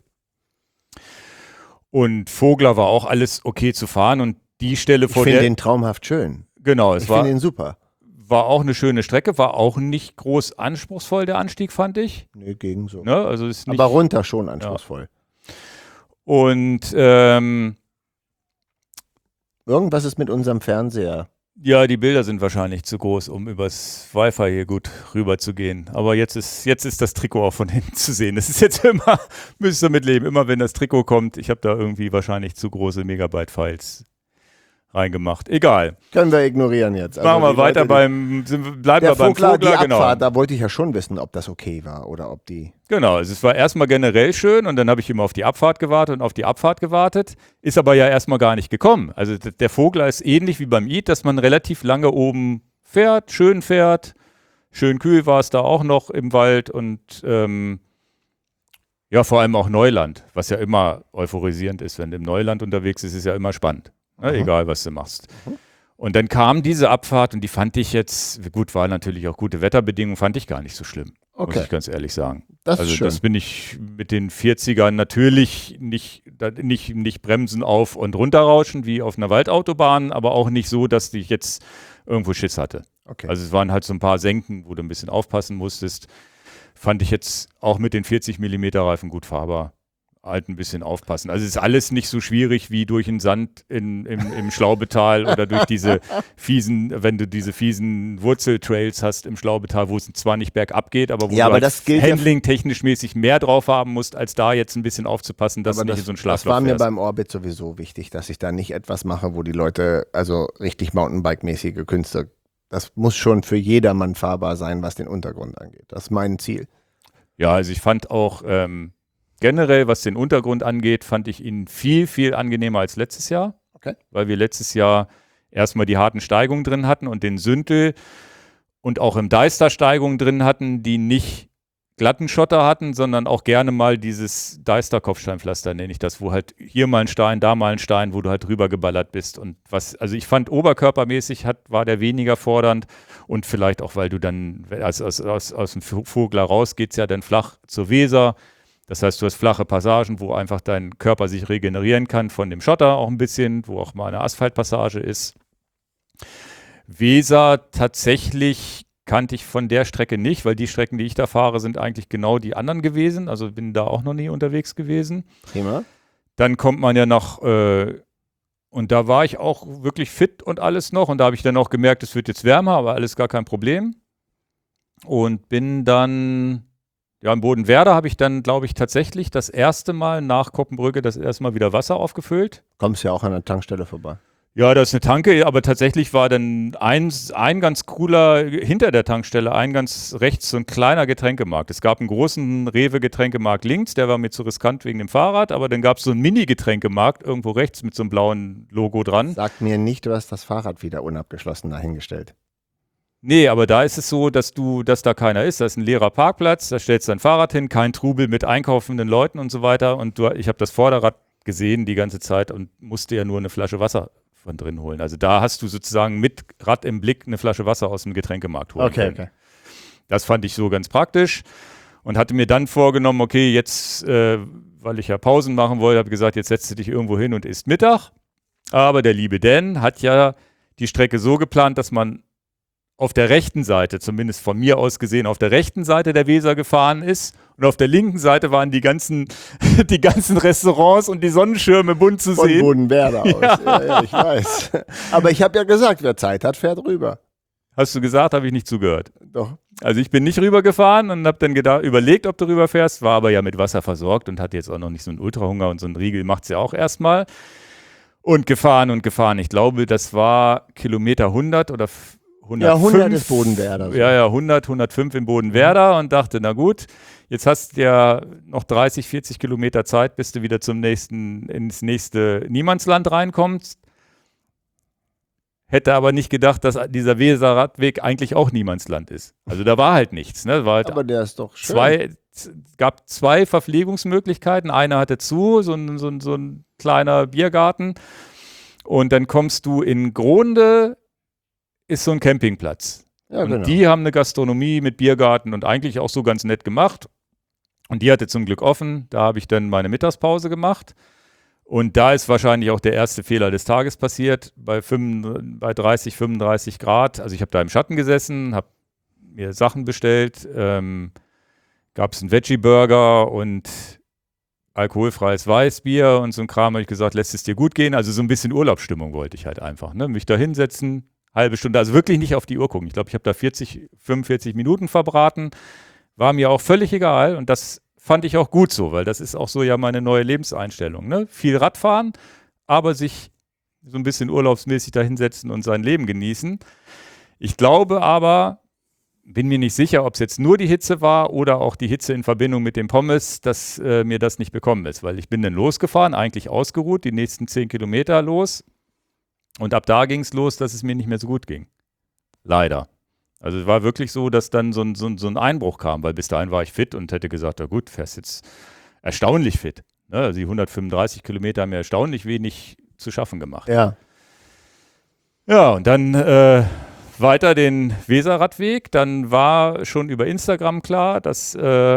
Und Vogler war auch alles okay zu fahren. Und die Stelle Ich finde den traumhaft schön. Genau. Ich finde ihn super. War auch eine schöne Strecke. War auch nicht groß anspruchsvoll, der Anstieg, fand ich. Nee, gegen so. Ne? Also ist nicht, aber runter schon anspruchsvoll. Ja. Und irgendwas ist mit unserem Fernseher. Ja, die Bilder sind wahrscheinlich zu groß, um übers Wi-Fi hier gut rüber zu gehen. Aber jetzt ist das Trikot auch von hinten zu sehen. Das ist jetzt immer, müsst ihr mitleben, immer wenn das Trikot kommt. Ich habe da irgendwie wahrscheinlich zu große Megabyte-Files reingemacht. Egal. Können wir ignorieren jetzt. Also machen wir weiter bleiben wir beim Vogler. Die Abfahrt, da wollte ich ja schon wissen, ob das okay war oder ob die... Genau, also es war erstmal generell schön und dann habe ich immer auf die Abfahrt gewartet ist aber ja erstmal gar nicht gekommen. Also der Vogler ist ähnlich wie beim Eat, dass man relativ lange oben fährt, schön kühl war es da auch noch im Wald und vor allem auch Neuland, was ja immer euphorisierend ist, wenn du im Neuland unterwegs bist, ist ja immer spannend. Ne, egal, was du machst. Und dann kam diese Abfahrt und die fand ich jetzt, gut, war natürlich auch gute Wetterbedingungen, fand ich gar nicht so schlimm, muss ich ganz ehrlich sagen. Das ist schön. Das bin ich mit den 40ern natürlich nicht bremsen auf und runterrauschen wie auf einer Waldautobahn, aber auch nicht so, dass ich jetzt irgendwo Schiss hatte. Okay. Also es waren halt so ein paar Senken, wo du ein bisschen aufpassen musstest. Fand ich jetzt auch mit den 40 mm Reifen gut fahrbar. Halt ein bisschen aufpassen. Also es ist alles nicht so schwierig wie durch den Sand im Schlaubetal oder durch wenn du diese fiesen Wurzeltrails hast im Schlaubetal, wo es zwar nicht bergab geht, aber wo du das Handling technisch mäßig mehr drauf haben musst, als da jetzt ein bisschen aufzupassen, dass du nicht in so ein Schlafloch Das war mir fährst. beim Orbit sowieso wichtig, dass ich da nicht etwas mache, wo die Leute, also richtig Mountainbike-mäßige Künste, das muss schon für jedermann fahrbar sein, was den Untergrund angeht. Das ist mein Ziel. Ja, also ich fand auch generell, was den Untergrund angeht, fand ich ihn viel, viel angenehmer als letztes Jahr. Okay. Weil wir letztes Jahr erstmal die harten Steigungen drin hatten und den Sündel und auch im Deister Steigungen drin hatten, die nicht glatten Schotter hatten, sondern auch gerne mal dieses Deister-Kopfsteinpflaster, nenne ich das, wo halt hier mal ein Stein, da mal ein Stein, wo du halt drüber geballert bist. Und also ich fand oberkörpermäßig war der weniger fordernd und vielleicht auch, weil du dann, aus dem Vogler raus geht es ja dann flach zur Weser. Das heißt, du hast flache Passagen, wo einfach dein Körper sich regenerieren kann von dem Schotter auch ein bisschen, wo auch mal eine Asphaltpassage ist. Weser tatsächlich kannte ich von der Strecke nicht, weil die Strecken, die ich da fahre, sind eigentlich genau die anderen gewesen. Also bin da auch noch nie unterwegs gewesen. Prima. Dann kommt man ja noch, und da war ich auch wirklich fit und alles noch. Und da habe ich dann auch gemerkt, es wird jetzt wärmer, aber alles gar kein Problem. Und bin dann, ja, in Bodenwerder habe ich dann, glaube ich, tatsächlich das erste Mal nach Koppenbrücke das erste Mal wieder Wasser aufgefüllt. Kommst ja auch an der Tankstelle vorbei. Ja, das ist eine Tanke, aber tatsächlich war dann ein ganz cooler, hinter der Tankstelle, ganz rechts so ein kleiner Getränkemarkt. Es gab einen großen Rewe-Getränkemarkt links, der war mir zu riskant wegen dem Fahrrad, aber dann gab es so einen Mini-Getränkemarkt irgendwo rechts mit so einem blauen Logo dran. Sag mir nicht, du hast das Fahrrad wieder unabgeschlossen dahingestellt. Nee, aber da ist es so, dass da keiner ist. Da ist ein leerer Parkplatz, da stellst du dein Fahrrad hin, kein Trubel mit einkaufenden Leuten und so weiter. Und ich habe das Vorderrad gesehen die ganze Zeit und musste ja nur eine Flasche Wasser von drin holen. Also da hast du sozusagen mit Rad im Blick eine Flasche Wasser aus dem Getränkemarkt holen können. Okay. Das fand ich so ganz praktisch und hatte mir dann vorgenommen, okay, jetzt, weil ich ja Pausen machen wollte, habe gesagt, jetzt setzt du dich irgendwo hin und isst Mittag. Aber der liebe Dan hat ja die Strecke so geplant, dass man auf der rechten Seite, zumindest von mir aus gesehen, auf der rechten Seite der Weser gefahren ist und auf der linken Seite waren die ganzen Restaurants und die Sonnenschirme bunt zu sehen. Von Bodenwerder aus, ja, ich weiß. Aber ich habe ja gesagt, wer Zeit hat, fährt rüber. Hast du gesagt, habe ich nicht zugehört. Doch. Also ich bin nicht rübergefahren und habe dann überlegt, ob du rüberfährst, war aber ja mit Wasser versorgt und hatte jetzt auch noch nicht so einen Ultrahunger und so einen Riegel macht es ja auch erstmal. Und gefahren. Ich glaube, das war Kilometer 100 oder 105. Ja, 100 ist Bodenwerder. So. Ja, 100, 105 in Bodenwerder und dachte, na gut, jetzt hast du ja noch 30, 40 Kilometer Zeit, bis du wieder ins nächste Niemandsland reinkommst. Hätte aber nicht gedacht, dass dieser Weser-Radweg eigentlich auch Niemandsland ist. Also da war halt nichts. Ne? War halt aber der ist doch schön. Gab zwei Verpflegungsmöglichkeiten. Eine hatte zu, so ein kleiner Biergarten. Und dann kommst du in Gronde, ist so ein Campingplatz. Ja, und genau. Die haben eine Gastronomie mit Biergarten und eigentlich auch so ganz nett gemacht. Und die hatte zum Glück offen. Da habe ich dann meine Mittagspause gemacht. Und da ist wahrscheinlich auch der erste Fehler des Tages passiert. Bei 30, 35 Grad. Also ich habe da im Schatten gesessen, habe mir Sachen bestellt. Gab es einen Veggie-Burger und alkoholfreies Weißbier und so ein Kram. Habe ich gesagt, lässt es dir gut gehen. Also so ein bisschen Urlaubsstimmung wollte ich halt einfach. Ne? Mich da hinsetzen. Halbe Stunde, also wirklich nicht auf die Uhr gucken. Ich glaube, ich habe da 45 Minuten verbraten. War mir auch völlig egal und das fand ich auch gut so, weil das ist auch so ja meine neue Lebenseinstellung. Ne? Viel Radfahren, aber sich so ein bisschen urlaubsmäßig da hinsetzen und sein Leben genießen. Ich glaube aber, bin mir nicht sicher, ob es jetzt nur die Hitze war oder auch die Hitze in Verbindung mit dem Pommes, dass mir das nicht bekommen ist, weil ich bin dann losgefahren, eigentlich ausgeruht, die nächsten 10 Kilometer los. Und ab da ging es los, dass es mir nicht mehr so gut ging. Leider. Also es war wirklich so, dass dann so ein Einbruch kam, weil bis dahin war ich fit und hätte gesagt, na gut, fährst jetzt erstaunlich fit. Ne? Also die 135 Kilometer haben mir erstaunlich wenig zu schaffen gemacht. Ja. Ja, und dann weiter den Weserradweg. Dann war schon über Instagram klar, dass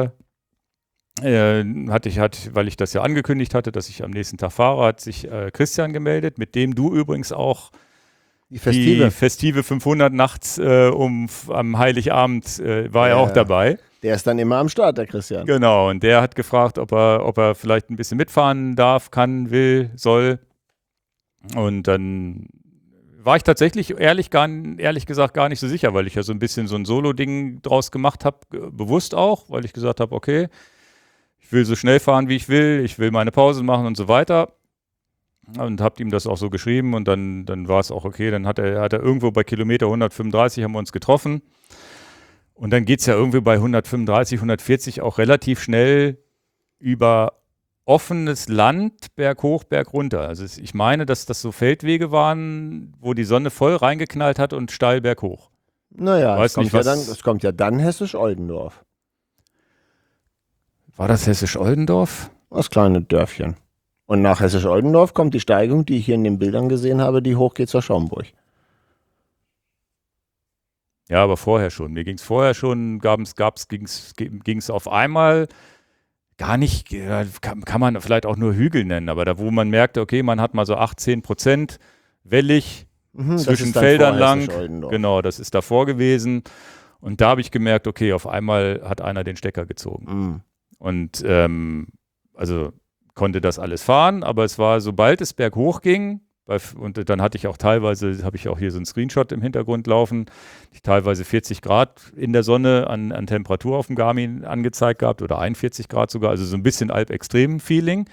weil ich das ja angekündigt hatte, dass ich am nächsten Tag fahre, hat sich Christian gemeldet, mit dem du übrigens auch die Festive 500 nachts am Heiligabend war er auch dabei. Der ist dann immer am Start, der Christian. Genau, und der hat gefragt, ob er vielleicht ein bisschen mitfahren darf, kann, will, soll. Und dann war ich tatsächlich ehrlich gesagt gar nicht so sicher, weil ich ja so ein bisschen so ein Solo-Ding draus gemacht habe, bewusst auch, weil ich gesagt habe, okay, ich will so schnell fahren, wie ich will meine Pause machen und so weiter. Und habe ihm das auch so geschrieben und dann war es auch okay. Dann hat er irgendwo bei Kilometer 135 haben wir uns getroffen. Und dann geht es ja irgendwie bei 135, 140 auch relativ schnell über offenes Land, berghoch, bergunter. Also ich meine, dass das so Feldwege waren, wo die Sonne voll reingeknallt hat und steil berghoch. Naja, es kommt ja dann Hessisch-Oldendorf. War das Hessisch-Oldendorf? Das kleine Dörfchen. Und nach Hessisch-Oldendorf kommt die Steigung, die ich hier in den Bildern gesehen habe, die hochgeht zur Schaumburg. Ja, aber vorher schon. Mir ging es vorher schon, ging es auf einmal gar nicht, kann man vielleicht auch nur Hügel nennen, aber da, wo man merkte, okay, man hat mal so 18% wellig zwischen Feldern lang. Genau, das ist davor gewesen. Und da habe ich gemerkt, okay, auf einmal hat einer den Stecker gezogen. Und also konnte das alles fahren, aber es war, sobald es berghoch ging, und dann hatte ich auch teilweise, habe ich auch hier so einen Screenshot im Hintergrund laufen, ich teilweise 40 Grad in der Sonne an Temperatur auf dem Garmin angezeigt gehabt oder 41 Grad sogar, also so ein bisschen Alpextrem-Feeling,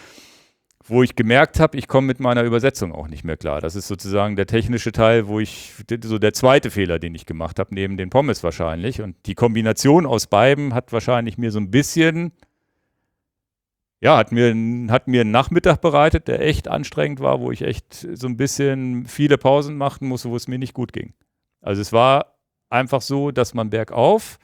wo ich gemerkt habe, ich komme mit meiner Übersetzung auch nicht mehr klar. Das ist sozusagen der technische Teil, so der zweite Fehler, den ich gemacht habe, neben den Pommes wahrscheinlich. Und die Kombination aus beiden hat wahrscheinlich mir so ein bisschen, ja, hat mir einen Nachmittag bereitet, der echt anstrengend war, wo ich echt so ein bisschen viele Pausen machen musste, wo es mir nicht gut ging. Also es war einfach so, dass man bergauf,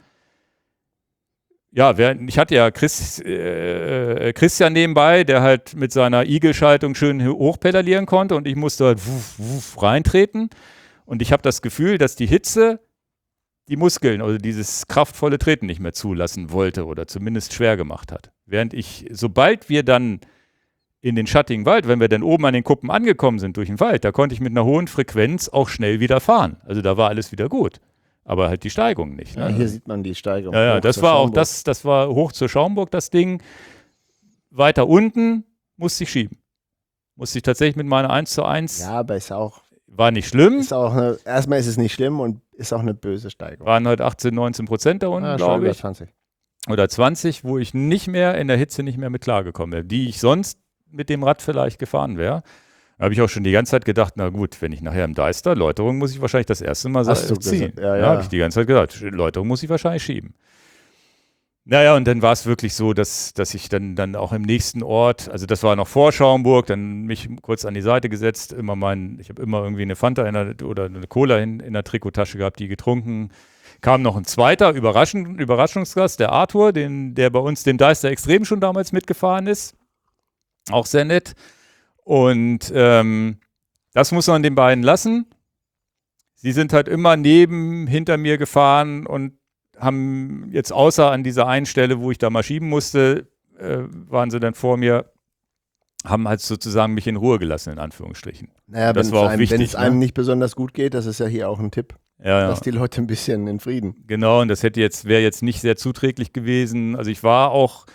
ja, ich hatte ja Christian nebenbei, der halt mit seiner Igel-Schaltung schön hochpedalieren konnte und ich musste halt reintreten und ich habe das Gefühl, dass die Hitze die Muskeln oder dieses kraftvolle Treten nicht mehr zulassen wollte oder zumindest schwer gemacht hat. Während sobald wir dann in den schattigen Wald, wenn wir dann oben an den Kuppen angekommen sind durch den Wald, da konnte ich mit einer hohen Frequenz auch schnell wieder fahren. Also da war alles wieder gut. Aber halt die Steigung nicht. Ne? Ja, hier sieht man die Steigung. Ja, das war auch das war hoch zur Schaumburg, das Ding. Weiter unten musste ich schieben. Musste ich tatsächlich mit meiner 1:1. Ja, aber ist auch. War nicht schlimm. Erstmal ist es nicht schlimm und ist auch eine böse Steigung. Waren halt 18-19% da unten, glaube ich. 20. Oder 20, wo ich nicht mehr in der Hitze nicht mehr mit klargekommen wäre, die ich sonst mit dem Rad vielleicht gefahren wäre. Da habe ich auch schon die ganze Zeit gedacht, na gut, wenn ich nachher im Deister, Läuterung muss ich wahrscheinlich das erste Mal ziehen. Ja, habe ich die ganze Zeit gedacht, Läuterung muss ich wahrscheinlich schieben. Naja, und dann war es wirklich so, dass ich dann auch im nächsten Ort, also das war noch vor Schaumburg, dann mich kurz an die Seite gesetzt, ich habe immer irgendwie eine Fanta oder eine Cola in der Trikottasche gehabt, die getrunken. Kam noch ein zweiter Überraschungsgast, der Arthur, der bei uns den Deister Extrem schon damals mitgefahren ist. Auch sehr nett. Und das muss man den beiden lassen. Sie sind halt immer hinter mir gefahren und haben jetzt außer an dieser einen Stelle, wo ich da mal schieben musste, waren sie dann vor mir, haben halt sozusagen mich in Ruhe gelassen, in Anführungsstrichen. Naja, wenn es einem nicht besonders gut geht, das ist ja hier auch ein Tipp. Ja. Lass die Leute ein bisschen in Frieden. Genau, und das wäre jetzt nicht sehr zuträglich gewesen. Also ich war auch,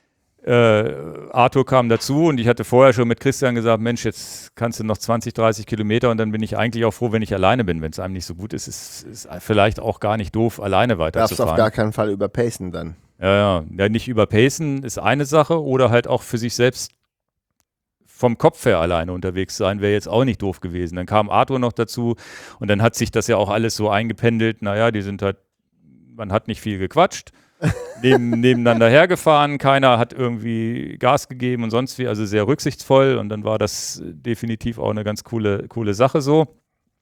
Arthur kam dazu und ich hatte vorher schon mit Christian gesagt, Mensch, jetzt kannst du noch 20, 30 Kilometer und dann bin ich eigentlich auch froh, wenn ich alleine bin. Wenn es einem nicht so gut ist, ist vielleicht auch gar nicht doof, alleine weiterzufahren. Du darfst auf gar keinen Fall überpacen dann. Ja, nicht überpacen ist eine Sache oder halt auch für sich selbst vom Kopf her alleine unterwegs sein, wäre jetzt auch nicht doof gewesen. Dann kam Arthur noch dazu und dann hat sich das ja auch alles so eingependelt, naja, man hat nicht viel gequatscht, nebeneinander hergefahren, keiner hat irgendwie Gas gegeben und sonst wie, also sehr rücksichtsvoll und dann war das definitiv auch eine ganz coole Sache so.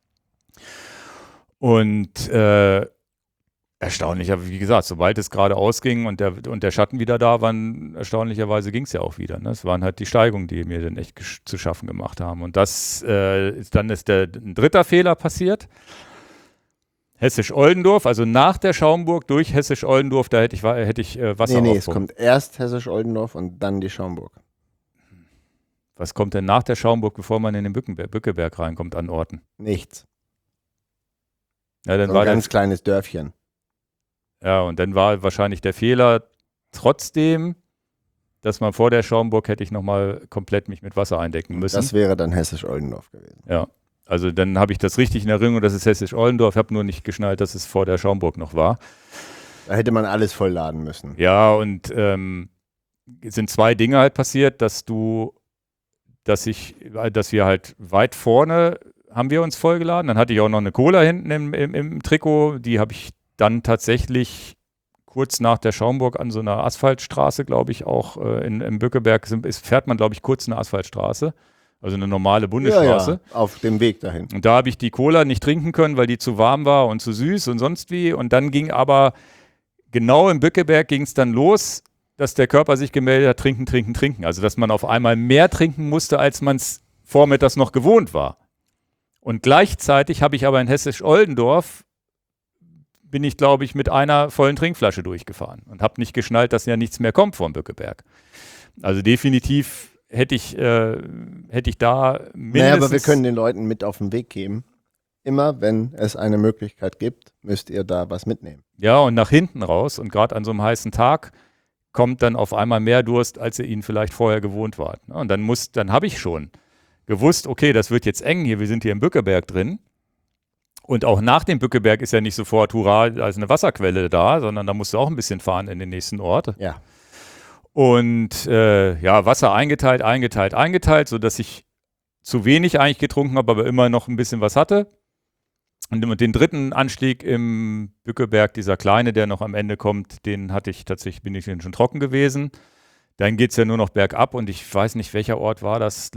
Und erstaunlich, aber wie gesagt, sobald es gerade ausging und der Schatten wieder da war, erstaunlicherweise ging es ja auch wieder. Ne? Es waren halt die Steigungen, die mir dann echt zu schaffen gemacht haben. Und dann ist ein dritter Fehler passiert. Hessisch-Oldendorf, also nach der Schaumburg durch Hessisch-Oldendorf, da hätte ich Wasser Nee, es kommt erst Hessisch-Oldendorf und dann die Schaumburg. Was kommt denn nach der Schaumburg, bevor man in den Bückeberg reinkommt an Orten? Nichts. Ja, dann so war ein ganz kleines Dörfchen. Ja, und dann war wahrscheinlich der Fehler trotzdem, dass man vor der Schaumburg hätte ich nochmal komplett mich mit Wasser eindecken müssen. Das wäre dann Hessisch-Oldendorf gewesen. Ja, also dann habe ich das richtig in Erinnerung, das ist Hessisch-Oldendorf. Ich habe nur nicht geschnallt, dass es vor der Schaumburg noch war. Da hätte man alles vollladen müssen. Ja, und es sind zwei Dinge halt passiert, dass wir halt weit vorne haben wir uns vollgeladen. Dann hatte ich auch noch eine Cola hinten im Trikot. Die habe ich dann tatsächlich kurz nach der Schaumburg an so einer Asphaltstraße, glaube ich, auch im Bückeberg fährt man, glaube ich, kurz eine Asphaltstraße. Also eine normale Bundesstraße. Ja, auf dem Weg dahin. Und da habe ich die Cola nicht trinken können, weil die zu warm war und zu süß und sonst wie. Und dann ging aber genau im Bückeberg ging es dann los. dass der Körper sich gemeldet hat, trinken, trinken, trinken. Also dass man auf einmal mehr trinken musste, als man es vormittags noch gewohnt war. Und gleichzeitig habe ich aber in Hessisch-Oldendorf bin ich, glaube ich, mit einer vollen Trinkflasche durchgefahren und habe nicht geschnallt, dass ja nichts mehr kommt vom Bückeberg. Also definitiv hätte ich da mindestens... Naja, aber wir können den Leuten mit auf den Weg geben. Immer, wenn es eine Möglichkeit gibt, müsst ihr da was mitnehmen. Ja, und nach hinten raus und gerade an so einem heißen Tag kommt dann auf einmal mehr Durst, als ihr ihn vielleicht vorher gewohnt wart. Und dann habe ich schon gewusst, okay, das wird jetzt eng hier, wir sind hier im Bückeberg drin. Und auch nach dem Bückeberg ist ja nicht sofort, hurra, da ist eine Wasserquelle da, sondern da musst du auch ein bisschen fahren in den nächsten Ort. Ja. Und Wasser eingeteilt, sodass ich zu wenig eigentlich getrunken habe, aber immer noch ein bisschen was hatte. Und den dritten Anstieg im Bückeberg, dieser kleine, der noch am Ende kommt, bin ich schon trocken gewesen. Dann geht es ja nur noch bergab und ich weiß nicht, welcher Ort war das,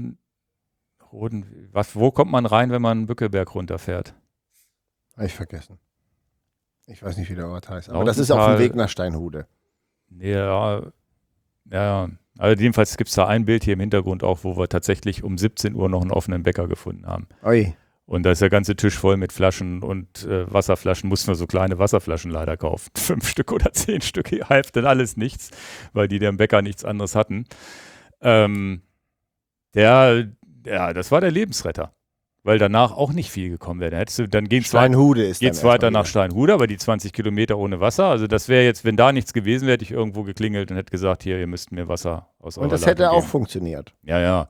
wo kommt man rein, wenn man einen Bückeberg runterfährt? Habe ich vergessen. Ich weiß nicht, wie der Ort heißt. Aber das ist auf dem Weg nach Steinhude. Ja. Also jedenfalls gibt es da ein Bild hier im Hintergrund auch, wo wir tatsächlich um 17 Uhr noch einen offenen Bäcker gefunden haben. Oi. Und da ist der ganze Tisch voll mit Flaschen und Wasserflaschen. Mussten wir so kleine Wasserflaschen leider kaufen. 5 Stück oder 10 Stück, half dann alles nichts, weil die im Bäcker nichts anderes hatten. Das war der Lebensretter. Weil danach auch nicht viel gekommen wäre. Dann geht's weiter nach Steinhude, aber die 20 Kilometer ohne Wasser. Also das wäre jetzt, wenn da nichts gewesen wäre, hätte ich irgendwo geklingelt und hätte gesagt, hier, ihr müsst mir Wasser aus eurer Und das Leitung hätte auch geben. funktioniert. Ja.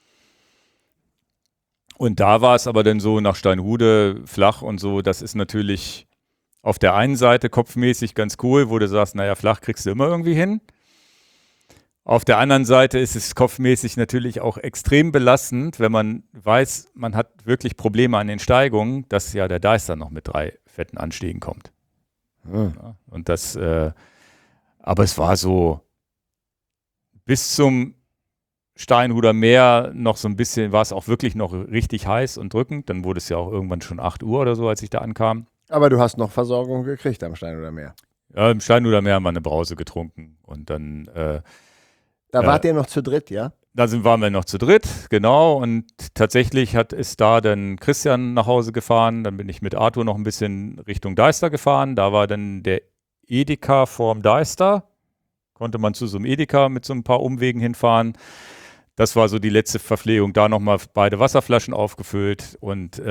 Und da war es aber dann so nach Steinhude flach und so, das ist natürlich auf der einen Seite kopfmäßig ganz cool, wo du sagst, naja, flach kriegst du immer irgendwie hin. Auf der anderen Seite ist es kopfmäßig natürlich auch extrem belastend, wenn man weiß, man hat wirklich Probleme an den Steigungen, dass ja der Deister noch mit 3 fetten Anstiegen kommt. Ja, und aber es war so bis zum Steinhuder Meer noch so ein bisschen, war es auch wirklich noch richtig heiß und drückend. Dann wurde es ja auch irgendwann schon 8 Uhr oder so, als ich da ankam. Aber du hast noch Versorgung gekriegt am Steinhuder Meer. Ja, im Steinhuder Meer haben wir eine Brause getrunken und dann Da wart ihr noch zu dritt, ja? Da waren wir noch zu dritt, genau. Und tatsächlich ist da dann Christian nach Hause gefahren. Dann bin ich mit Arthur noch ein bisschen Richtung Deister gefahren. Da war dann der Edeka vorm Deister. Konnte man zu so einem Edeka mit so ein paar Umwegen hinfahren. Das war so die letzte Verpflegung. Da nochmal beide Wasserflaschen aufgefüllt. Und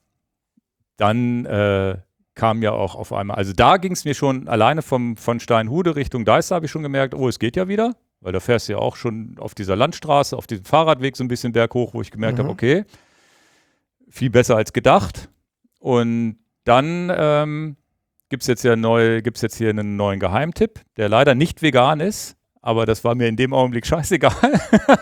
dann kam ja auch auf einmal, also da ging es mir schon alleine von Steinhude Richtung Deister, habe ich schon gemerkt, oh, es geht ja wieder. Weil da fährst du ja auch schon auf dieser Landstraße, auf diesem Fahrradweg so ein bisschen berghoch, wo ich gemerkt habe, okay, viel besser als gedacht. Und dann gibt es jetzt hier einen neuen Geheimtipp, der leider nicht vegan ist, aber das war mir in dem Augenblick scheißegal.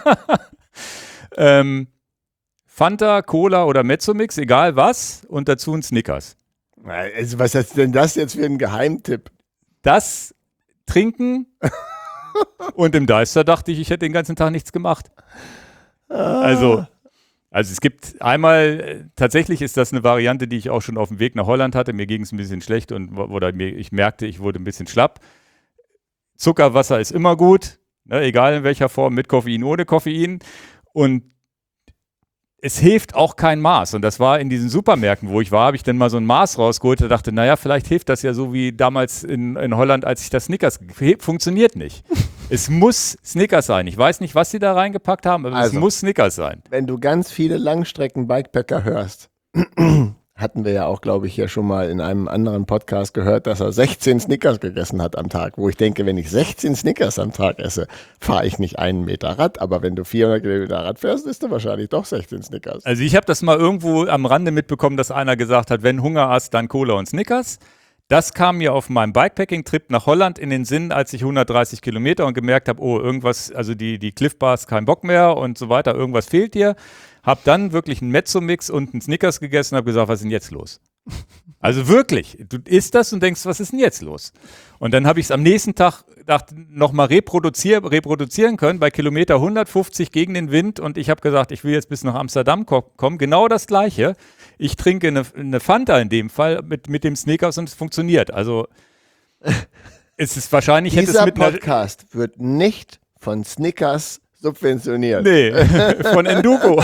Fanta, Cola oder Mezzomix, egal was, und dazu ein Snickers. Also was ist denn das jetzt für ein Geheimtipp? Das Trinken... Und im Deister dachte ich hätte den ganzen Tag nichts gemacht. Also es gibt einmal, tatsächlich ist das eine Variante, die ich auch schon auf dem Weg nach Holland hatte. Mir ging es ein bisschen schlecht ich merkte, ich wurde ein bisschen schlapp. Zuckerwasser ist immer gut, ne, egal in welcher Form, mit Koffein, ohne Koffein. Und es hilft auch kein Maß. Und das war in diesen Supermärkten, wo ich war, habe ich dann mal so ein Maß rausgeholt und dachte, naja, vielleicht hilft das ja so wie damals in Holland, als ich das Snickers, funktioniert nicht. Es muss Snickers sein. Ich weiß nicht, was sie da reingepackt haben, aber es muss Snickers sein. Wenn du ganz viele Langstrecken-Bikepacker hörst, hatten wir ja auch, glaube ich, ja schon mal in einem anderen Podcast gehört, dass er 16 Snickers gegessen hat am Tag. Wo ich denke, wenn ich 16 Snickers am Tag esse, fahre ich nicht 1 Meter Rad. Aber wenn du 400 Kilometer Rad fährst, isst du wahrscheinlich doch 16 Snickers. Also ich habe das mal irgendwo am Rande mitbekommen, dass einer gesagt hat, wenn Hunger hast, dann Cola und Snickers. Das kam mir auf meinem Bikepacking-Trip nach Holland in den Sinn, als ich 130 Kilometer und gemerkt habe, oh, irgendwas, also die Cliff Bars, kein Bock mehr und so weiter, irgendwas fehlt dir. Hab dann wirklich einen Mezzo-Mix und einen Snickers gegessen und habe gesagt, was ist denn jetzt los? Also wirklich, du isst das und denkst, was ist denn jetzt los? Und dann habe ich es am nächsten Tag nochmal reproduzieren können bei Kilometer 150 gegen den Wind und ich habe gesagt, ich will jetzt bis nach Amsterdam kommen. Genau das Gleiche. Ich trinke eine Fanta in dem Fall mit dem Snickers und es funktioniert. Also es ist wahrscheinlich, hätte es Dieser mit einer... Podcast wird nicht von Snickers subventioniert. Nee, von Enduko.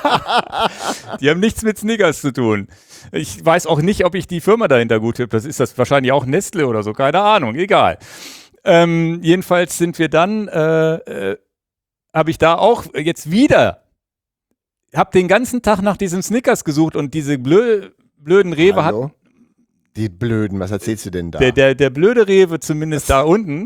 Die haben nichts mit Snickers zu tun. Ich weiß auch nicht, ob ich die Firma dahinter gut habe. Das ist das wahrscheinlich auch Nestle oder so, keine Ahnung, egal. Jedenfalls sind wir dann, habe ich da auch jetzt wieder, habe den ganzen Tag nach diesem Snickers gesucht und diese blöden Rewe hat... Hallo? Die Blöden, was erzählst du denn da? Der blöde Rewe, zumindest da unten,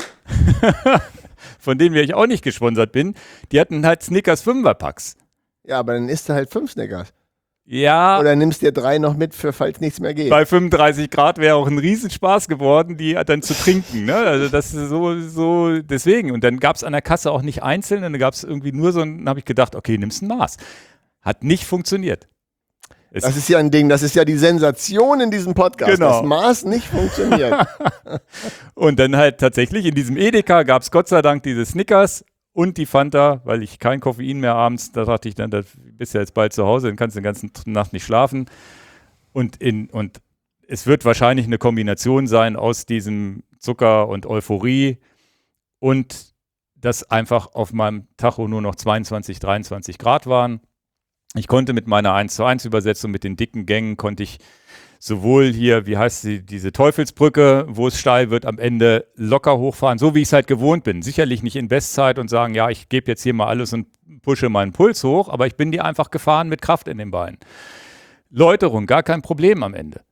von denen ich auch nicht gesponsert bin, die hatten halt Snickers 5er-Packs. Ja, aber dann isst du halt 5 Snickers. Ja, Oder nimmst dir 3 noch mit, für falls nichts mehr geht. bei 35 Grad wäre auch ein Riesenspaß geworden, die dann zu trinken. Ne? Also das ist so deswegen. Und dann gab es an der Kasse auch nicht einzeln, dann gab es irgendwie nur so, dann habe ich gedacht, okay, nimmst ein Maß. Hat nicht funktioniert. Das ist ja ein Ding, das ist ja die Sensation in diesem Podcast, Genau. dass Maß nicht funktioniert. Und dann halt tatsächlich in diesem Edeka gab es Gott sei Dank diese Snickers und die Fanta, weil ich kein Koffein mehr abends, da dachte ich dann, da bist du ja jetzt bald zu Hause, dann kannst du die ganze Nacht nicht schlafen. Und es wird wahrscheinlich eine Kombination sein aus diesem Zucker und Euphorie und dass einfach auf meinem Tacho nur noch 22, 23 Grad waren. Ich konnte mit meiner 1:1 Übersetzung, mit den dicken Gängen, konnte ich sowohl hier, wie heißt sie, diese Teufelsbrücke, wo es steil wird, am Ende locker hochfahren, so wie ich es halt gewohnt bin. Sicherlich nicht in Bestzeit und sagen, ja, ich gebe jetzt hier mal alles und pushe meinen Puls hoch, aber ich bin die einfach gefahren mit Kraft in den Beinen. Läuterung, gar kein Problem am Ende.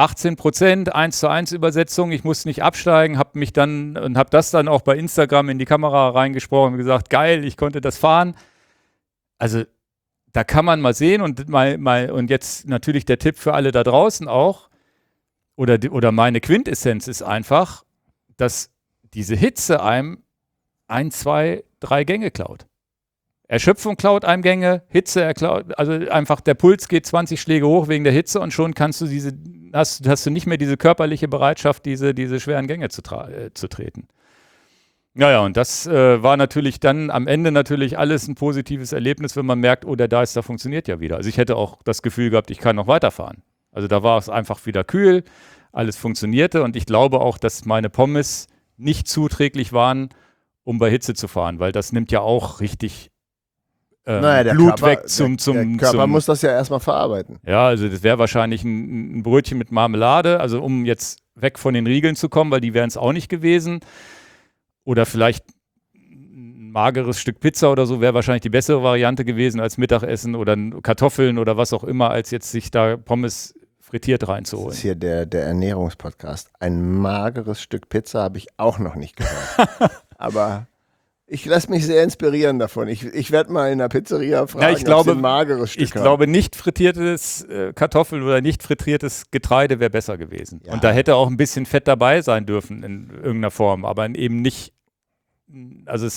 18%, 1:1 Übersetzung, ich musste nicht absteigen, habe das dann auch bei Instagram in die Kamera reingesprochen und gesagt, geil, ich konnte das fahren. Also da kann man mal sehen und jetzt natürlich der Tipp für alle da draußen auch, oder meine Quintessenz ist einfach, dass diese Hitze einem 1, 2, 3 Gänge klaut. Erschöpfung klaut einem Gänge, Hitze klaut, also einfach der Puls geht 20 Schläge hoch wegen der Hitze und schon kannst du hast du nicht mehr diese körperliche Bereitschaft, diese schweren Gänge zu treten. Ja, und das war natürlich dann am Ende natürlich alles ein positives Erlebnis, wenn man merkt, oh, der Deister funktioniert ja wieder. Also ich hätte auch das Gefühl gehabt, ich kann noch weiterfahren. Also da war es einfach wieder kühl, alles funktionierte und ich glaube auch, dass meine Pommes nicht zuträglich waren, um bei Hitze zu fahren, weil das nimmt ja auch richtig Der Blut Körper, weg der Körper muss das ja erstmal verarbeiten. Ja, also das wäre wahrscheinlich ein Brötchen mit Marmelade, also um jetzt weg von den Riegeln zu kommen, weil die wären es auch nicht gewesen. Oder vielleicht ein mageres Stück Pizza oder so wäre wahrscheinlich die bessere Variante gewesen als Mittagessen oder Kartoffeln oder was auch immer, als jetzt sich da Pommes frittiert reinzuholen. Das ist hier der Ernährungspodcast. Ein mageres Stück Pizza habe ich auch noch nicht gehört. Aber ich lasse mich sehr inspirieren davon. Ich werde mal in der Pizzeria fragen, ob sie ein mageres Stück haben. glaube, nicht frittiertes Kartoffel oder nicht frittiertes Getreide wäre besser gewesen. Ja. Und da hätte auch ein bisschen Fett dabei sein dürfen in irgendeiner Form, aber eben nicht, also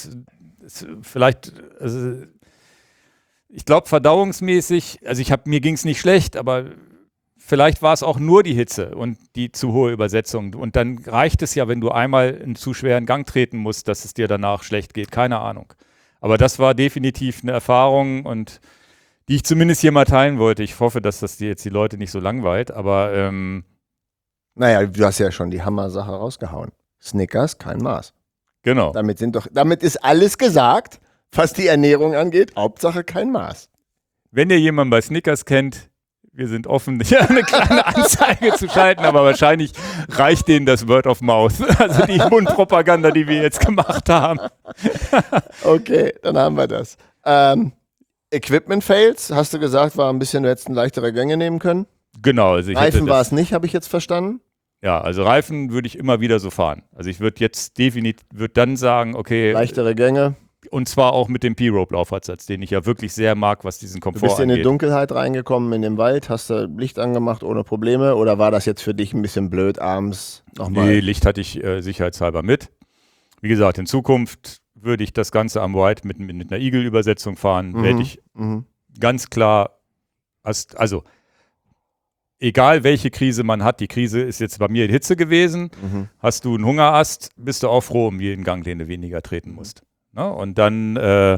ich glaube verdauungsmäßig, also mir ging es nicht schlecht, aber vielleicht war es auch nur die Hitze und die zu hohe Übersetzung. Und dann reicht es ja, wenn du einmal einen zu schweren Gang treten musst, dass es dir danach schlecht geht. Keine Ahnung. Aber das war definitiv eine Erfahrung und die ich zumindest hier mal teilen wollte. Ich hoffe, dass das jetzt die Leute nicht so langweilt, aber naja, du hast ja schon die Hammer-Sache rausgehauen. Snickers, kein Maß. Genau. Damit ist alles gesagt, was die Ernährung angeht. Hauptsache kein Maß. Wenn ihr jemanden bei Snickers kennt, wir sind offen, eine kleine Anzeige zu schalten, aber wahrscheinlich reicht denen das Word of Mouth, also die Mundpropaganda, die wir jetzt gemacht haben. Okay, dann haben wir das. Equipment-Fails, hast du gesagt, war ein bisschen, du hättest leichtere Gänge nehmen können? Genau. Also Reifen war es nicht, habe ich jetzt verstanden? Ja, also Reifen würde ich immer wieder so fahren. Also ich würde jetzt dann sagen, okay. Leichtere Gänge. Und zwar auch mit dem P-Rope-Laufansatz, den ich ja wirklich sehr mag, was diesen Komfort angeht. Du bist in die Dunkelheit reingekommen in den Wald, hast du Licht angemacht ohne Probleme oder war das jetzt für dich ein bisschen blöd abends nochmal? Nee, Licht hatte ich sicherheitshalber mit. Wie gesagt, in Zukunft würde ich das Ganze am White mit einer Eagle-Übersetzung fahren, werde ich ganz klar, also egal welche Krise man hat, die Krise ist jetzt bei mir in Hitze gewesen, hast du einen Hungerast, bist du auch froh um jeden Gang, den du weniger treten musst. Ne? Und dann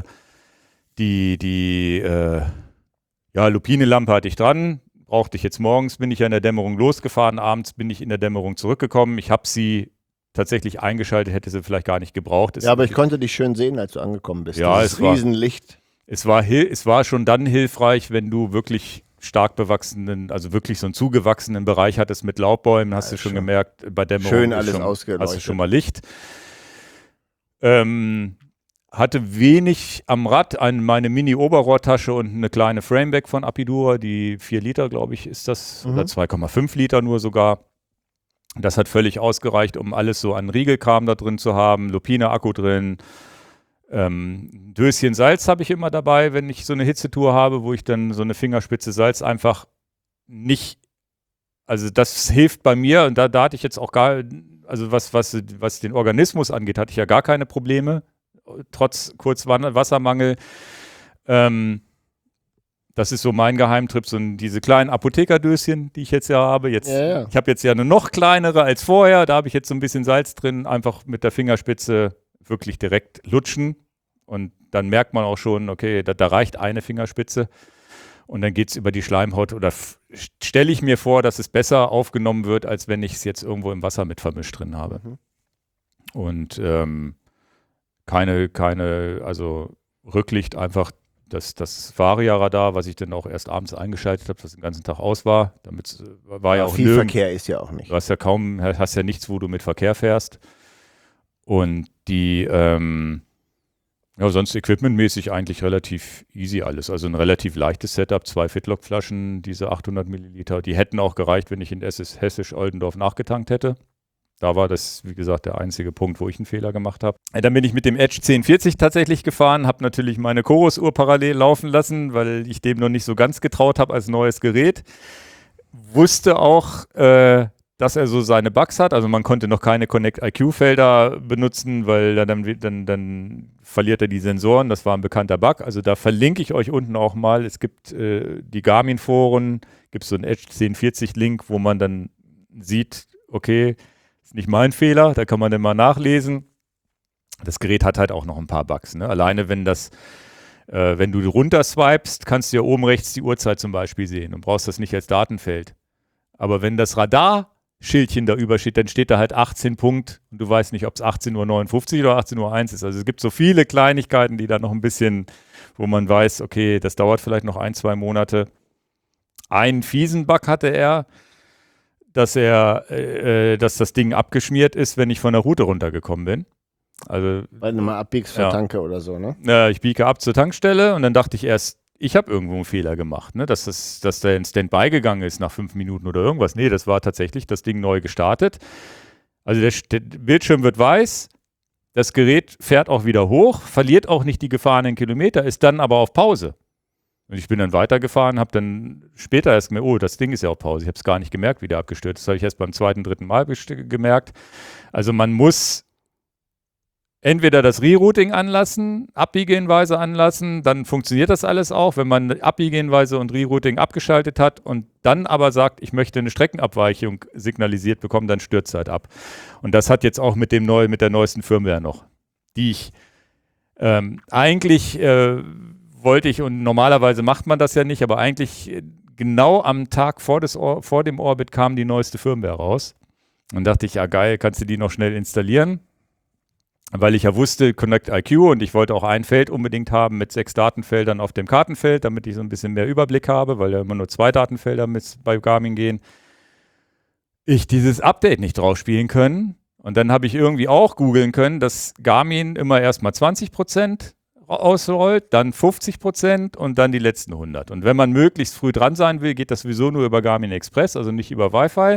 Lupine-Lampe hatte ich dran, brauchte ich jetzt morgens, bin ich ja in der Dämmerung losgefahren, abends bin ich in der Dämmerung zurückgekommen. Ich habe sie tatsächlich eingeschaltet, hätte sie vielleicht gar nicht gebraucht. Ja, aber ich konnte dich schön sehen, als du angekommen bist. Ja, das Riesenlicht. Es war schon dann hilfreich, wenn du wirklich stark bewachsenen, also wirklich so einen zugewachsenen Bereich hattest mit Laubbäumen, hast du schon gemerkt, bei Dämmerung schön alles ausgeleuchtet. Hast du schon mal Licht. Hatte wenig am Rad, meine Mini-Oberrohrtasche und eine kleine Frameback von Apidura, die 4 Liter, glaube ich, ist das, oder 2,5 Liter nur sogar. Das hat völlig ausgereicht, um alles so an Riegelkram da drin zu haben, Lupine-Akku drin. Döschen Salz habe ich immer dabei, wenn ich so eine Hitzetour habe, wo ich dann so eine Fingerspitze Salz einfach nicht, also das hilft bei mir und da hatte ich jetzt auch also was den Organismus angeht, hatte ich ja gar keine Probleme, trotz Wassermangel. Das ist so mein Geheimtipp, so diese kleinen Apothekerdöschen, die ich jetzt ja habe. Ich habe jetzt ja eine noch kleinere als vorher, da habe ich jetzt so ein bisschen Salz drin, einfach mit der Fingerspitze wirklich direkt lutschen und dann merkt man auch schon, okay, da reicht eine Fingerspitze und dann geht es über die Schleimhaut oder stelle ich mir vor, dass es besser aufgenommen wird, als wenn ich es jetzt irgendwo im Wasser mit vermischt drin habe. Und also Rücklicht einfach das Varia-Radar, was ich dann auch erst abends eingeschaltet habe, das den ganzen Tag aus war. Damit war ja auch viel Verkehr ist ja auch nicht. Du hast ja nichts, wo du mit Verkehr fährst. Und die, sonst equipmentmäßig eigentlich relativ easy alles. Also ein relativ leichtes Setup, 2 Fitlock-Flaschen, diese 800 Milliliter. Die hätten auch gereicht, wenn ich in Hessisch-Oldendorf nachgetankt hätte. Da war das, wie gesagt, der einzige Punkt, wo ich einen Fehler gemacht habe. Dann bin ich mit dem Edge 1040 tatsächlich gefahren, habe natürlich meine Chorus-Uhr parallel laufen lassen, weil ich dem noch nicht so ganz getraut habe als neues Gerät. Wusste auch, dass er so seine Bugs hat. Also man konnte noch keine Connect-IQ-Felder benutzen, weil dann verliert er die Sensoren. Das war ein bekannter Bug. Also da verlinke ich euch unten auch mal. Es gibt die Garmin-Foren, gibt es so einen Edge 1040-Link, wo man dann sieht, okay, ist nicht mein Fehler, da kann man dann mal nachlesen. Das Gerät hat halt auch noch ein paar Bugs. Ne? Alleine wenn du runterswipest, kannst du ja oben rechts die Uhrzeit zum Beispiel sehen und brauchst das nicht als Datenfeld. Aber wenn das Radarschildchen da übersteht, dann steht da halt 18 Punkt und du weißt nicht, ob es 18:59 oder 18:01 ist. Also es gibt so viele Kleinigkeiten, die da noch ein bisschen, wo man weiß, okay, das dauert vielleicht noch 1-2 Monate. Einen fiesen Bug hatte er, dass das Ding abgeschmiert ist, wenn ich von der Route runtergekommen bin. Also, weil du mal abbiegst zur Tanke oder so, ne? Ich biege ab zur Tankstelle und dann dachte ich erst, ich habe irgendwo einen Fehler gemacht, ne? Dass der in Standby gegangen ist nach 5 Minuten oder irgendwas. Nee, das war tatsächlich das Ding neu gestartet. Also der Bildschirm wird weiß, das Gerät fährt auch wieder hoch, verliert auch nicht die gefahrenen Kilometer, ist dann aber auf Pause. Und ich bin dann weitergefahren, habe dann später erst gemerkt, oh, das Ding ist ja auf Pause. Ich habe es gar nicht gemerkt, wie der abgestürzt ist. Das habe ich erst beim 2., 3. Mal gemerkt. Also man muss entweder das Rerouting anlassen, Abbiegehinweise anlassen, dann funktioniert das alles auch. Wenn man Abbiegehinweise und Rerouting abgeschaltet hat und dann aber sagt, ich möchte eine Streckenabweichung signalisiert bekommen, dann stürzt es halt ab. Und das hat jetzt auch mit der neuesten Firmware noch, die ich eigentlich wollte ich, und normalerweise macht man das ja nicht, aber eigentlich genau am Tag vor dem Orbit kam die neueste Firmware raus. Und dachte ich, ja geil, kannst du die noch schnell installieren? Weil ich ja wusste, Connect IQ, und ich wollte auch ein Feld unbedingt haben mit 6 Datenfeldern auf dem Kartenfeld, damit ich so ein bisschen mehr Überblick habe, weil ja immer nur 2 Datenfelder bei Garmin gehen. Ich dieses Update nicht drauf spielen können. Und dann habe ich irgendwie auch googeln können, dass Garmin immer erstmal 20% ausrollt, dann 50% und dann die letzten 100. Und wenn man möglichst früh dran sein will, geht das sowieso nur über Garmin Express, also nicht über Wi-Fi.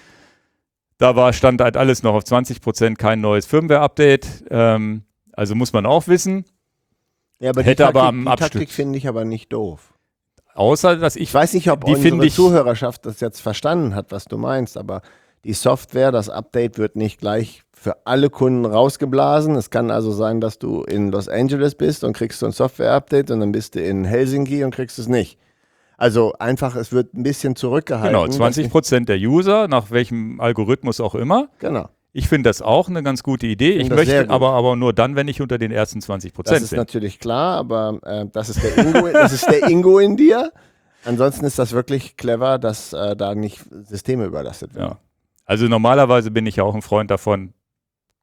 Da stand halt alles noch auf 20%, kein neues Firmware-Update. Also muss man auch wissen. Ja, aber die Taktik finde ich aber nicht doof. Außer, dass ich weiß nicht, ob unsere Zuhörerschaft das jetzt verstanden hat, was du meinst, aber die Software, das Update wird nicht gleich für alle Kunden rausgeblasen. Es kann also sein, dass du in Los Angeles bist und kriegst so ein Software-Update und dann bist du in Helsinki und kriegst es nicht. Also einfach, es wird ein bisschen zurückgehalten. Genau, 20% der User, nach welchem Algorithmus auch immer. Genau. Ich finde das auch eine ganz gute Idee. Ich möchte aber nur dann, wenn ich unter den ersten 20% bin. Das ist natürlich klar, aber das ist der Ingo in dir. Ansonsten ist das wirklich clever, dass da nicht Systeme überlastet werden. Ja. Also normalerweise bin ich ja auch ein Freund davon,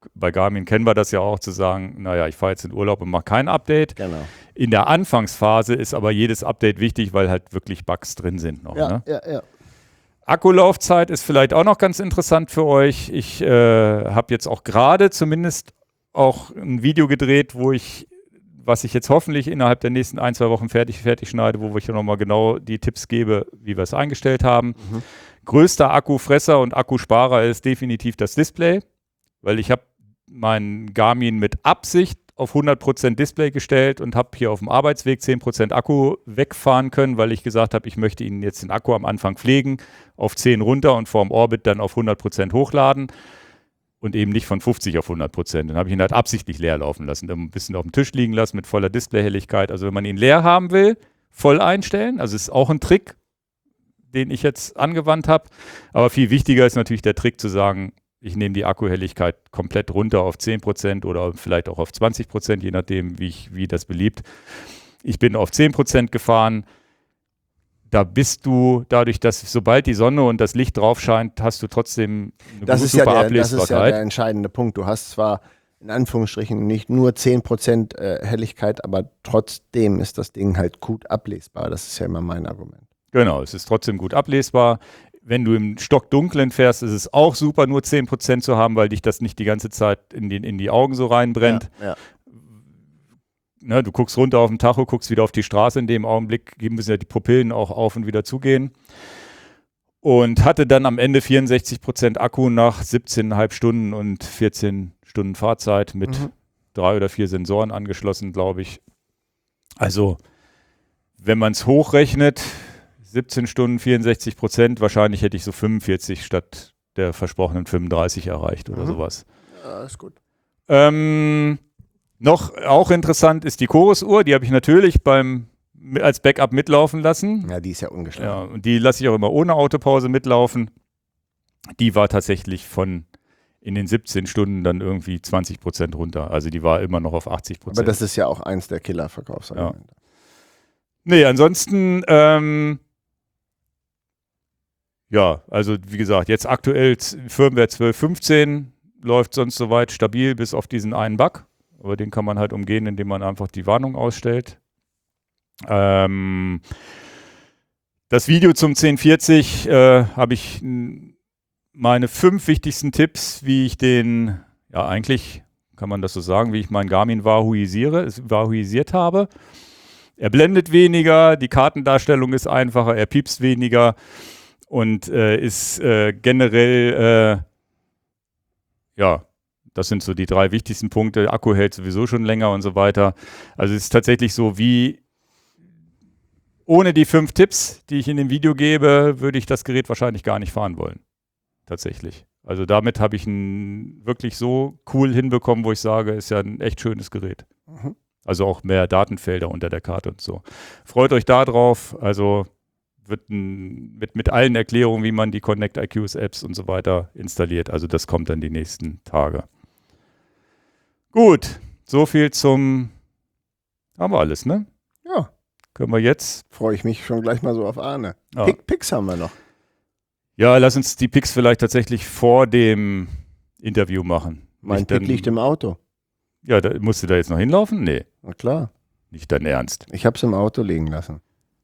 bei Garmin kennen wir das ja auch, zu sagen, naja, ich fahre jetzt in Urlaub und mache kein Update. Genau. In der Anfangsphase ist aber jedes Update wichtig, weil halt wirklich Bugs drin sind noch. Ne? Ja. Akkulaufzeit ist vielleicht auch noch ganz interessant für euch. Ich habe jetzt auch gerade zumindest auch ein Video gedreht, was ich jetzt hoffentlich innerhalb der nächsten 1-2 Wochen fertig schneide, wo ich nochmal genau die Tipps gebe, wie wir es eingestellt haben. Größter Akkufresser und Akkusparer ist definitiv das Display, weil ich habe meinen Garmin mit Absicht auf 100% Display gestellt und habe hier auf dem Arbeitsweg 10% Akku wegfahren können, weil ich gesagt habe, ich möchte Ihnen jetzt den Akku am Anfang pflegen, auf 10 runter und vorm Orbit dann auf 100% hochladen und eben nicht von 50 auf 100%. Dann habe ich ihn halt absichtlich leer laufen lassen, dann ein bisschen auf dem Tisch liegen lassen mit voller Displayhelligkeit. Also wenn man ihn leer haben will, voll einstellen. Also ist auch ein Trick, den ich jetzt angewandt habe. Aber viel wichtiger ist natürlich der Trick zu sagen, ich nehme die Akkuhelligkeit komplett runter auf 10% oder vielleicht auch auf 20%, je nachdem, wie das beliebt. Ich bin auf 10% gefahren. Da bist du, dadurch, dass sobald die Sonne und das Licht drauf scheint, hast du trotzdem eine super Ablesbarkeit. Das ist ja der entscheidende Punkt. Du hast zwar in Anführungsstrichen nicht nur 10% Helligkeit, aber trotzdem ist das Ding halt gut ablesbar. Das ist ja immer mein Argument. Genau, es ist trotzdem gut ablesbar. Wenn du im Stockdunklen fährst, ist es auch super, nur 10% zu haben, weil dich das nicht die ganze Zeit in die Augen so reinbrennt. Ja. Ne, du guckst runter auf den Tacho, guckst wieder auf die Straße. In dem Augenblick müssen ja die Pupillen auch auf und wieder zugehen. Und hatte dann am Ende 64% Akku nach 17,5 Stunden und 14 Stunden Fahrzeit mit 3 oder 4 Sensoren angeschlossen, glaube ich. Also, wenn man es hochrechnet, 17 Stunden, 64%, wahrscheinlich hätte ich so 45 statt der versprochenen 35 erreicht oder sowas. Ja, ist gut. Noch auch interessant ist die Chorus-Uhr, die habe ich natürlich als Backup mitlaufen lassen. Ja, die ist ja ungeschlagen. Ja, und die lasse ich auch immer ohne Autopause mitlaufen. Die war tatsächlich in den 17 Stunden dann irgendwie 20% runter. Also die war immer noch auf 80%. Aber das ist ja auch eins der Killer-Verkaufsargumente. Ja. Nee, ansonsten ja, also wie gesagt, jetzt aktuell Firmware 12.15 läuft sonst soweit stabil bis auf diesen einen Bug. Aber den kann man halt umgehen, indem man einfach die Warnung ausstellt. Das Video zum 1040 habe ich meine 5 wichtigsten Tipps, wie ich eigentlich kann man das so sagen, wie ich meinen Garmin vahuisiert habe. Er blendet weniger, die Kartendarstellung ist einfacher, er piepst weniger. Und ist generell, das sind so die 3 wichtigsten Punkte. Akku hält sowieso schon länger und so weiter. Also es ist tatsächlich so, wie ohne die 5 Tipps, die ich in dem Video gebe, würde ich das Gerät wahrscheinlich gar nicht fahren wollen. Tatsächlich. Also damit habe ich ihn wirklich so cool hinbekommen, wo ich sage, ist ja ein echt schönes Gerät. Also auch mehr Datenfelder unter der Karte und so. Freut euch da drauf. Also wird mit allen Erklärungen, wie man die Connect IQs Apps und so weiter installiert. Also das kommt dann die nächsten Tage. Gut, so viel haben wir alles, ne? Ja. Können wir jetzt? Freue ich mich schon gleich mal so auf Arne. Ja. Picks haben wir noch. Ja, lass uns die Picks vielleicht tatsächlich vor dem Interview machen. Mein Pick liegt im Auto. Ja, musst du da jetzt noch hinlaufen? Nee. Na klar. Nicht dein Ernst. Ich habe es im Auto liegen lassen.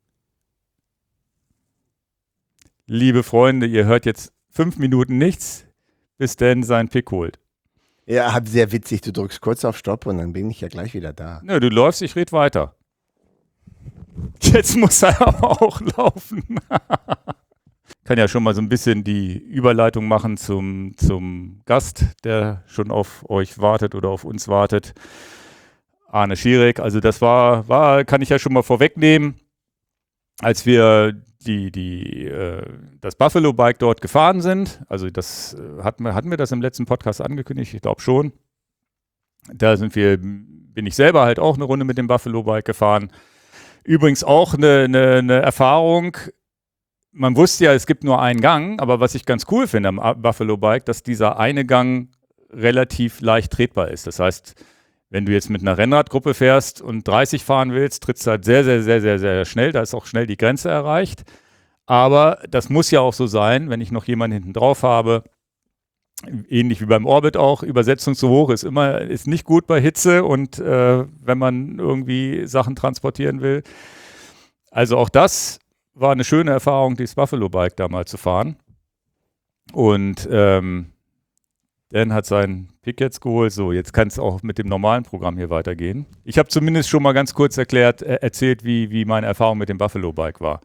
Liebe Freunde, ihr hört jetzt 5 Minuten nichts, bis Dan seinen Pick holt. Ja, sehr witzig. Du drückst kurz auf Stopp und dann bin ich ja gleich wieder da. Nö, du läufst, ich rede weiter. Jetzt muss er aber auch laufen. Kann ja schon mal so ein bisschen die Überleitung machen zum Gast, der schon auf euch wartet oder auf uns wartet. Arne Schierek. Also das kann ich ja schon mal vorwegnehmen, als wir das Buffalo Bike dort gefahren sind. Also das hatten wir das im letzten Podcast angekündigt, ich glaube schon. Da bin ich selber halt auch eine Runde mit dem Buffalo Bike gefahren. Übrigens auch eine Erfahrung. Man wusste ja, es gibt nur einen Gang, aber was ich ganz cool finde am Buffalo Bike, dass dieser eine Gang relativ leicht tretbar ist. Das heißt, wenn du jetzt mit einer Rennradgruppe fährst und 30 fahren willst, trittst du halt sehr, sehr, sehr, sehr, sehr schnell. Da ist auch schnell die Grenze erreicht. Aber das muss ja auch so sein, wenn ich noch jemanden hinten drauf habe, ähnlich wie beim Orbit auch, Übersetzung zu hoch ist nicht gut bei Hitze und wenn man irgendwie Sachen transportieren will. Also auch das war eine schöne Erfahrung, dieses Buffalo Bike da mal zu fahren. Und Dan hat seinen Pick jetzt geholt. So, jetzt kann es auch mit dem normalen Programm hier weitergehen. Ich habe zumindest schon mal ganz kurz erzählt, wie meine Erfahrung mit dem Buffalo Bike war.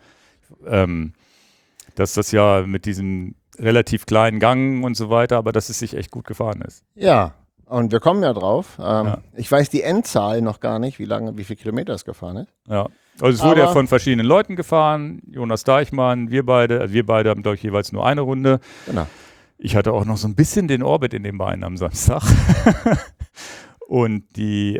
Dass das ja mit diesem relativ kleinen Gang und so weiter, aber dass es sich echt gut gefahren ist. Ja, und wir kommen ja drauf. Ich weiß die Endzahl noch gar nicht, wie viele Kilometer es gefahren ist. Ja, also es wurde ja von verschiedenen Leuten gefahren. Jonas Deichmann, wir beide haben, glaube ich, jeweils nur eine Runde. Genau. Ich hatte auch noch so ein bisschen den Orbit in den Beinen am Samstag. Und die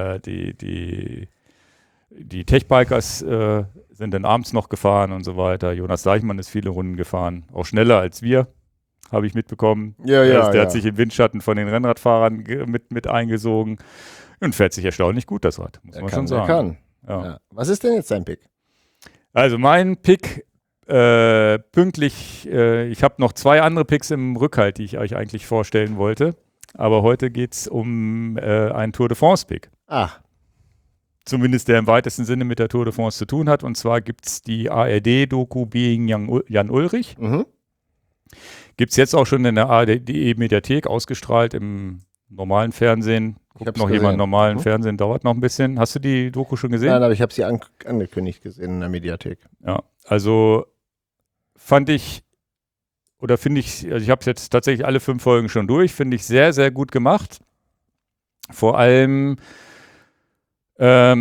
Tech-Bikers sind dann abends noch gefahren und so weiter. Jonas Deichmann ist viele Runden gefahren, auch schneller als wir, habe ich mitbekommen. Der hat sich im Windschatten von den Rennradfahrern mit eingesogen und fährt sich erstaunlich gut, das Rad, muss man schon sagen. Ja. Was ist denn jetzt dein Pick? Also mein Pick pünktlich, ich habe noch 2 andere Picks im Rückhalt, die ich euch eigentlich vorstellen wollte. Aber heute geht es um einen Tour de France-Pick. Ach. Zumindest der im weitesten Sinne mit der Tour de France zu tun hat. Und zwar gibt es die ARD-Doku Being Jan Ullrich. Mhm. Gibt es jetzt auch schon in der ARD-Mediathek, ausgestrahlt im normalen Fernsehen. Guckt noch jemand normalen Fernsehen, dauert noch ein bisschen. Hast du die Doku schon gesehen? Nein, aber ich habe sie angekündigt gesehen in der Mediathek. Ja, also finde ich, also ich habe jetzt tatsächlich alle 5 Folgen schon durch, finde ich sehr, sehr gut gemacht. Vor allem, na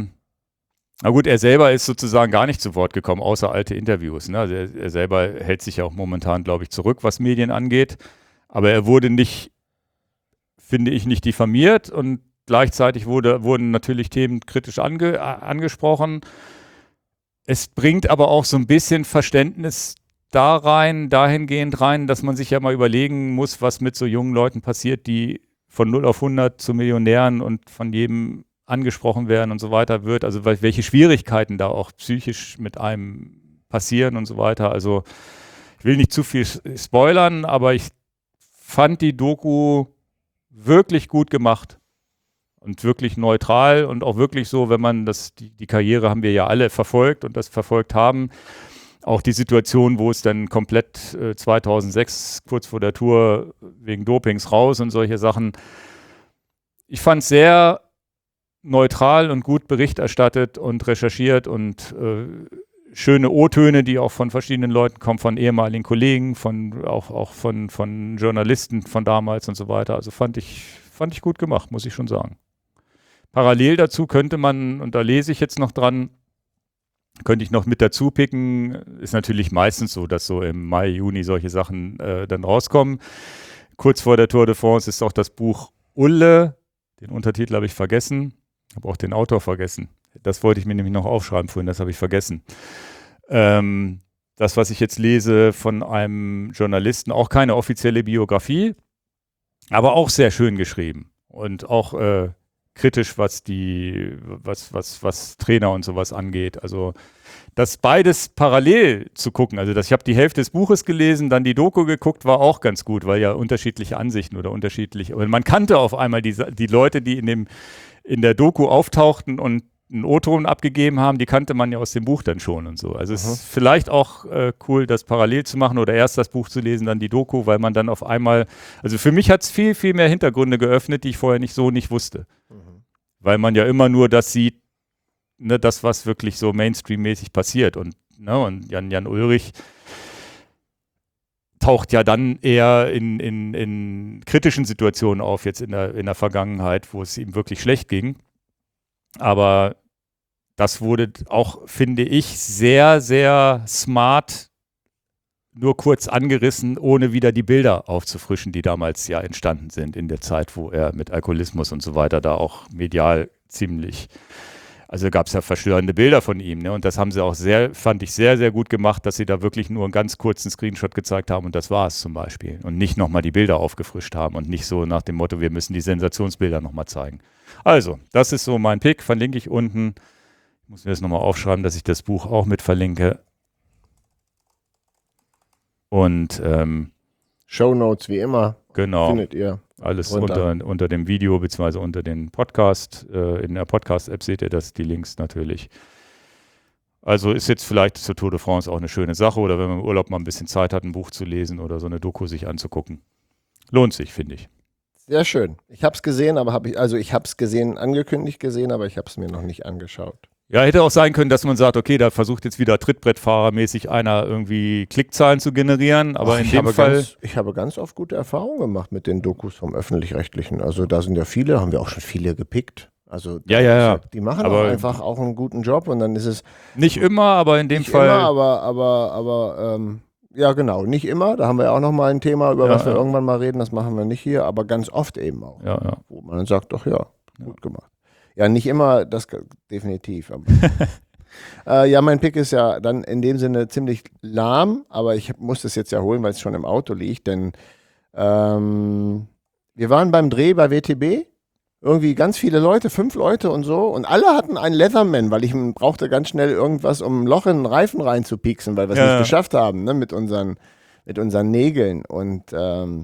gut, er selber ist sozusagen gar nicht zu Wort gekommen, außer alte Interviews. Ne? Also er selber hält sich ja auch momentan, glaube ich, zurück, was Medien angeht. Aber er wurde nicht, finde ich, nicht diffamiert und gleichzeitig wurden natürlich Themen kritisch angesprochen. Es bringt aber auch so ein bisschen Verständnis dahingehend rein, dass man sich ja mal überlegen muss, was mit so jungen Leuten passiert, die von 0 auf 100 zu Millionären und von jedem angesprochen werden und so weiter wird. Also welche Schwierigkeiten da auch psychisch mit einem passieren und so weiter. Also ich will nicht zu viel spoilern, aber ich fand die Doku wirklich gut gemacht. Und wirklich neutral und auch wirklich so, wenn man die Karriere haben wir ja alle verfolgt und das verfolgt haben. Auch die Situation, wo es dann komplett 2006 kurz vor der Tour wegen Dopings raus und solche Sachen. Ich fand es sehr neutral und gut Bericht erstattet und recherchiert und schöne O-Töne, die auch von verschiedenen Leuten kommen, von ehemaligen Kollegen, auch von Journalisten von damals und so weiter. Also fand ich gut gemacht, muss ich schon sagen. Parallel dazu könnte man, und da lese ich jetzt noch dran, könnte ich noch mit dazu picken, ist natürlich meistens so, dass so im Mai, Juni solche Sachen dann rauskommen. Kurz vor der Tour de France ist auch das Buch Ulle, den Untertitel habe ich vergessen, habe auch den Autor vergessen. Das wollte ich mir nämlich noch aufschreiben vorhin, das habe ich vergessen. Das, was ich jetzt lese von einem Journalisten, auch keine offizielle Biografie, aber auch sehr schön geschrieben und auch kritisch, was Trainer und sowas angeht. Also das beides parallel zu gucken, also ich habe die Hälfte des Buches gelesen, dann die Doku geguckt, war auch ganz gut, weil ja unterschiedliche Ansichten oder aber man kannte auf einmal die Leute, die in der Doku auftauchten und einen O-Ton abgegeben haben, die kannte man ja aus dem Buch dann schon und so. Also es ist vielleicht auch cool, das parallel zu machen oder erst das Buch zu lesen, dann die Doku, weil man dann auf einmal, also für mich hat es viel, viel mehr Hintergründe geöffnet, die ich vorher nicht wusste. Weil man ja immer nur das sieht, ne, das, was wirklich so Mainstream-mäßig passiert. Und Jan Ullrich taucht ja dann eher in kritischen Situationen auf, jetzt in der Vergangenheit, wo es ihm wirklich schlecht ging. Aber das wurde auch, finde ich, sehr, sehr smart nur kurz angerissen, ohne wieder die Bilder aufzufrischen, die damals ja entstanden sind in der Zeit, wo er mit Alkoholismus und so weiter da auch medial ziemlich, also gab es ja verstörende Bilder von ihm, ne? Und das haben sie auch fand ich sehr, sehr gut gemacht, dass sie da wirklich nur einen ganz kurzen Screenshot gezeigt haben und das war es zum Beispiel. Und nicht nochmal die Bilder aufgefrischt haben und nicht so nach dem Motto, wir müssen die Sensationsbilder nochmal zeigen. Also, das ist so mein Pick, verlinke ich unten. Ich muss mir das nochmal aufschreiben, dass ich das Buch auch mit verlinke. Und Shownotes wie immer Genau. Findet ihr. Alles unter dem Video bzw. unter den Podcast. In der Podcast-App seht ihr das, die Links natürlich. Also ist jetzt vielleicht zur Tour de France auch eine schöne Sache oder wenn man im Urlaub mal ein bisschen Zeit hat, ein Buch zu lesen oder so eine Doku sich anzugucken. Lohnt sich, finde ich. Sehr schön. Ich habe es gesehen, ich habe es gesehen, angekündigt gesehen, aber ich habe es mir noch nicht angeschaut. Ja, hätte auch sein können, dass man sagt, okay, da versucht jetzt wieder Trittbrettfahrermäßig einer irgendwie Klickzahlen zu generieren, aber in dem Fall... Ich habe ganz oft gute Erfahrungen gemacht mit den Dokus vom Öffentlich-Rechtlichen. Also da sind ja viele, haben wir auch schon viele gepickt. Also ja. Die machen auch einfach auch einen guten Job und dann ist es... Nicht immer, aber in dem Fall... Nicht immer, aber ja genau, nicht immer. Da haben wir ja auch nochmal ein Thema, über was wir irgendwann mal reden, das machen wir nicht hier, aber ganz oft eben auch. Ja. Wo man dann sagt, doch ja, gut gemacht. Ja, nicht immer, das definitiv. Ja, mein Pick ist ja dann in dem Sinne ziemlich lahm, aber ich muss das jetzt ja holen, weil es schon im Auto liegt, denn wir waren beim Dreh bei WTB, irgendwie ganz viele Leute, 5 Leute und so, und alle hatten einen Leatherman, weil ich brauchte ganz schnell irgendwas, um ein Loch in den Reifen reinzupieksen, weil wir es nicht geschafft haben, ne, mit unseren Nägeln. Und dann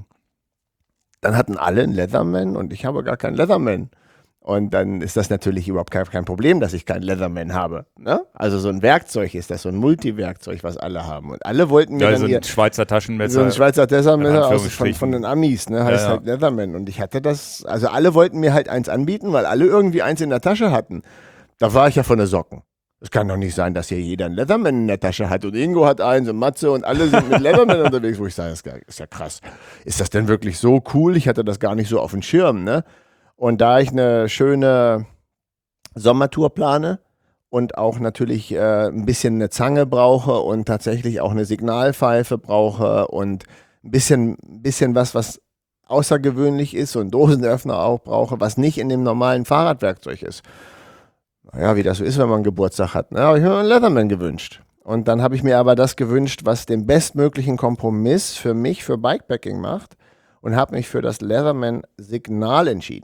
hatten alle einen Leatherman und ich habe gar keinen Leatherman. Und dann ist das natürlich überhaupt kein Problem, dass ich keinen Leatherman habe. Ne? Also so ein Werkzeug ist das, so ein Multiwerkzeug, was alle haben. Und alle wollten mir dann so ein Schweizer Taschenmesser. So ein Schweizer Taschenmesser von den Amis, ne? Heißt halt Leatherman. Und ich hatte das, also alle wollten mir halt eins anbieten, weil alle irgendwie eins in der Tasche hatten. Da war ich ja von der Socken. Es kann doch nicht sein, dass hier jeder einen Leatherman in der Tasche hat. Und Ingo hat eins und Matze und alle sind mit Leatherman unterwegs, wo ich sage, das ist ja krass. Ist das denn wirklich so cool? Ich hatte das gar nicht so auf dem Schirm, ne? Und da ich eine schöne Sommertour plane und auch natürlich ein bisschen eine Zange brauche und tatsächlich auch eine Signalpfeife brauche und ein bisschen was außergewöhnlich ist und Dosenöffner auch brauche, was nicht in dem normalen Fahrradwerkzeug ist. Naja, wie das so ist, wenn man Geburtstag hat. Ne? Habe ich mir einen Leatherman gewünscht. Und dann habe ich mir aber das gewünscht, was den bestmöglichen Kompromiss für mich, für Bikepacking macht und habe mich für das Leatherman Signal entschieden.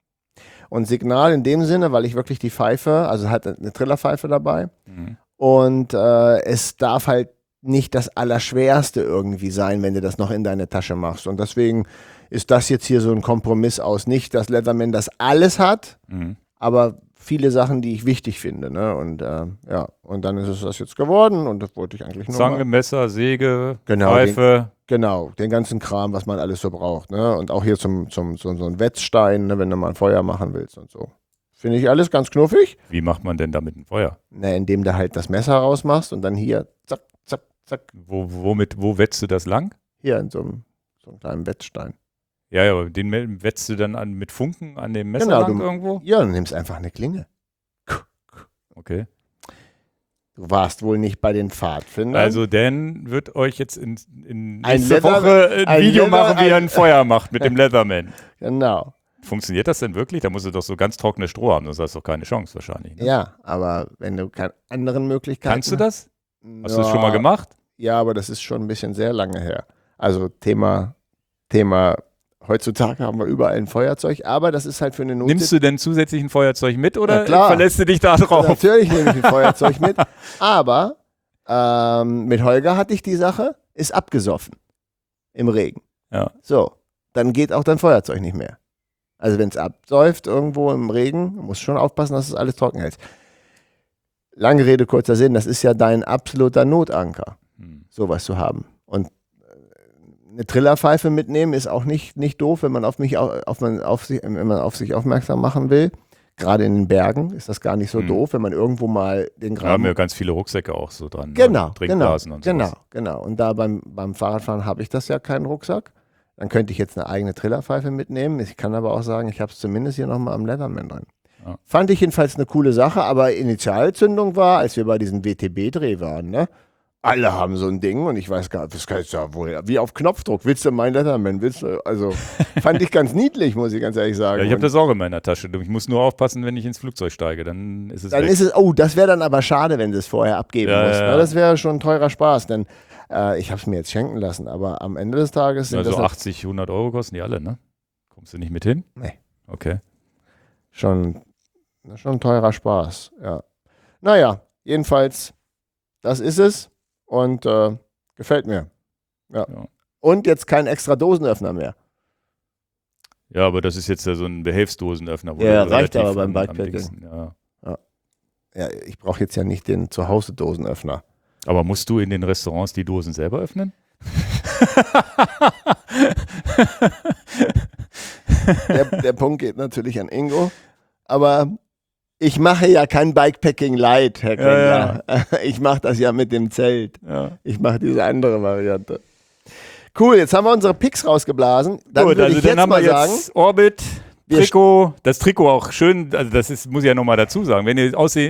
Und Signal in dem Sinne, weil ich wirklich die Pfeife, also hat eine Trillerpfeife dabei. Mhm. Und es darf halt nicht das Allerschwerste irgendwie sein, wenn du das noch in deine Tasche machst. Und deswegen ist das jetzt hier so ein Kompromiss aus. Nicht, dass Leatherman das alles hat, aber viele Sachen, die ich wichtig finde. Ne? Und und dann ist es das jetzt geworden und das wollte ich eigentlich nur Zange, Messer, Säge, Pfeife. Den ganzen Kram, was man alles so braucht. Ne? Und auch hier so ein Wetzstein, ne, wenn du mal ein Feuer machen willst und so. Finde ich alles ganz knuffig. Wie macht man denn damit ein Feuer? Na, indem du halt das Messer rausmachst und dann hier zack, zack, zack. Wo wetzt du das lang? Hier in so einem kleinen Wetzstein. Ja, aber den wetzt du dann mit Funken an dem Messer lang irgendwo? Ja, du nimmst einfach eine Klinge. Okay. Du warst wohl nicht bei den Pfadfindern. Also Dan wird euch jetzt in nächster Woche ein Video machen, wie er ein Feuer macht mit dem Leatherman. Genau. Funktioniert das denn wirklich? Da musst du doch so ganz trockenes Stroh haben, sonst hast du doch keine Chance wahrscheinlich. Ne? Ja, aber wenn du keine anderen Möglichkeiten hast. Kannst du das? Hast du das schon mal gemacht? Ja, aber das ist schon ein bisschen sehr lange her. Also Thema heutzutage haben wir überall ein Feuerzeug, aber das ist halt für eine Not. Nimmst du denn zusätzlich ein Feuerzeug mit oder verlässt du dich da drauf? Natürlich nehme ich ein Feuerzeug mit, aber mit Holger hatte ich die Sache, ist abgesoffen im Regen. Ja. So, dann geht auch dein Feuerzeug nicht mehr. Also wenn es absäuft irgendwo im Regen, musst du schon aufpassen, dass es alles trocken hält. Lange Rede, kurzer Sinn, das ist ja dein absoluter Notanker, sowas zu haben. Und eine Trillerpfeife mitnehmen ist auch nicht doof, wenn man auf sich aufmerksam machen will. Gerade in den Bergen ist das gar nicht so doof, wenn man irgendwo mal den Graben... Da haben wir ganz viele Rucksäcke auch so dran. Genau, Trinkblasen und sowas. Genau. Und da beim Fahrradfahren habe ich das ja keinen Rucksack. Dann könnte ich jetzt eine eigene Trillerpfeife mitnehmen. Ich kann aber auch sagen, ich habe es zumindest hier nochmal am Leatherman drin. Ja. Fand ich jedenfalls eine coole Sache, aber Initialzündung war, als wir bei diesem WTB-Dreh waren, ne? Alle haben so ein Ding und ich weiß gar nicht, das kann ja wohl, wie auf Knopfdruck, willst du mein Leatherman, also fand ich ganz niedlich, muss ich ganz ehrlich sagen. Ja, ich habe das auch in meiner Tasche, ich muss nur aufpassen, wenn ich ins Flugzeug steige, dann ist es weg. Das wäre dann aber schade, wenn du es vorher abgeben musst. Ja. Das wäre schon ein teurer Spaß, denn ich habe es mir jetzt schenken lassen, aber am Ende des Tages sind das 80, 100 Euro kosten die alle, ne? Kommst du nicht mit hin? Nee. Okay. Schon ein teurer Spaß, ja. Naja, jedenfalls, das ist es. Und gefällt mir. Ja. Und jetzt kein extra Dosenöffner mehr. Ja, aber das ist jetzt ja so ein Behelfsdosenöffner. Ja, du reicht relativ aber beim am Bikepacking. Dingsten, ja. Ja, ich brauche jetzt ja nicht den Zuhause-Dosenöffner. Aber musst du in den Restaurants die Dosen selber öffnen? Der Punkt geht natürlich an Ingo. Aber ich mache ja kein Bikepacking Light, Herr Kengler. Ich mache das ja mit dem Zelt. Ja. Ich mache diese andere Variante. Cool, jetzt haben wir unsere Picks rausgeblasen. Dann Gut, würde also ich dann jetzt haben wir mal sagen, jetzt Orbit, Trikot, das Trikot auch schön, also das ist, muss ich ja nochmal dazu sagen, wenn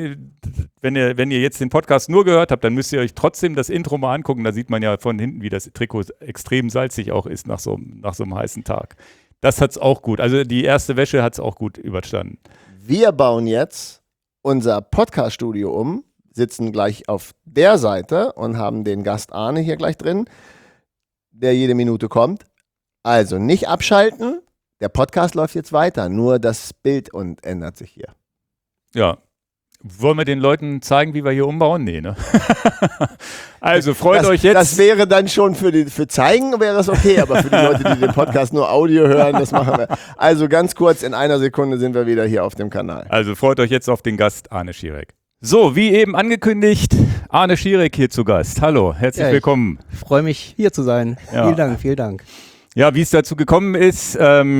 ihr jetzt den Podcast nur gehört habt, dann müsst ihr euch trotzdem das Intro mal angucken, da sieht man ja von hinten, wie das Trikot extrem salzig auch ist nach so einem heißen Tag. Das hat's auch gut, also die erste Wäsche hat's auch gut überstanden. wir bauen jetzt unser Podcast-Studio um, sitzen gleich auf der Seite und haben den Gast Arne hier gleich drin, der jede Minute kommt. Also nicht abschalten, der Podcast läuft jetzt weiter, nur das Bild ändert sich hier. Ja. Wollen wir den Leuten zeigen, wie wir hier umbauen? Nee, ne? Also freut euch jetzt. Das wäre dann schon für zeigen wäre es okay, aber für die Leute, die den Podcast nur Audio hören, das machen wir. Also ganz kurz, in einer Sekunde sind wir wieder hier auf dem Kanal. Also freut euch jetzt auf den Gast Arne Schierek. So, wie eben angekündigt, Arne Schierek hier zu Gast. Hallo, herzlich willkommen. Ich freue mich, hier zu sein. Ja. Vielen Dank, vielen Dank. Ja, wie es dazu gekommen ist,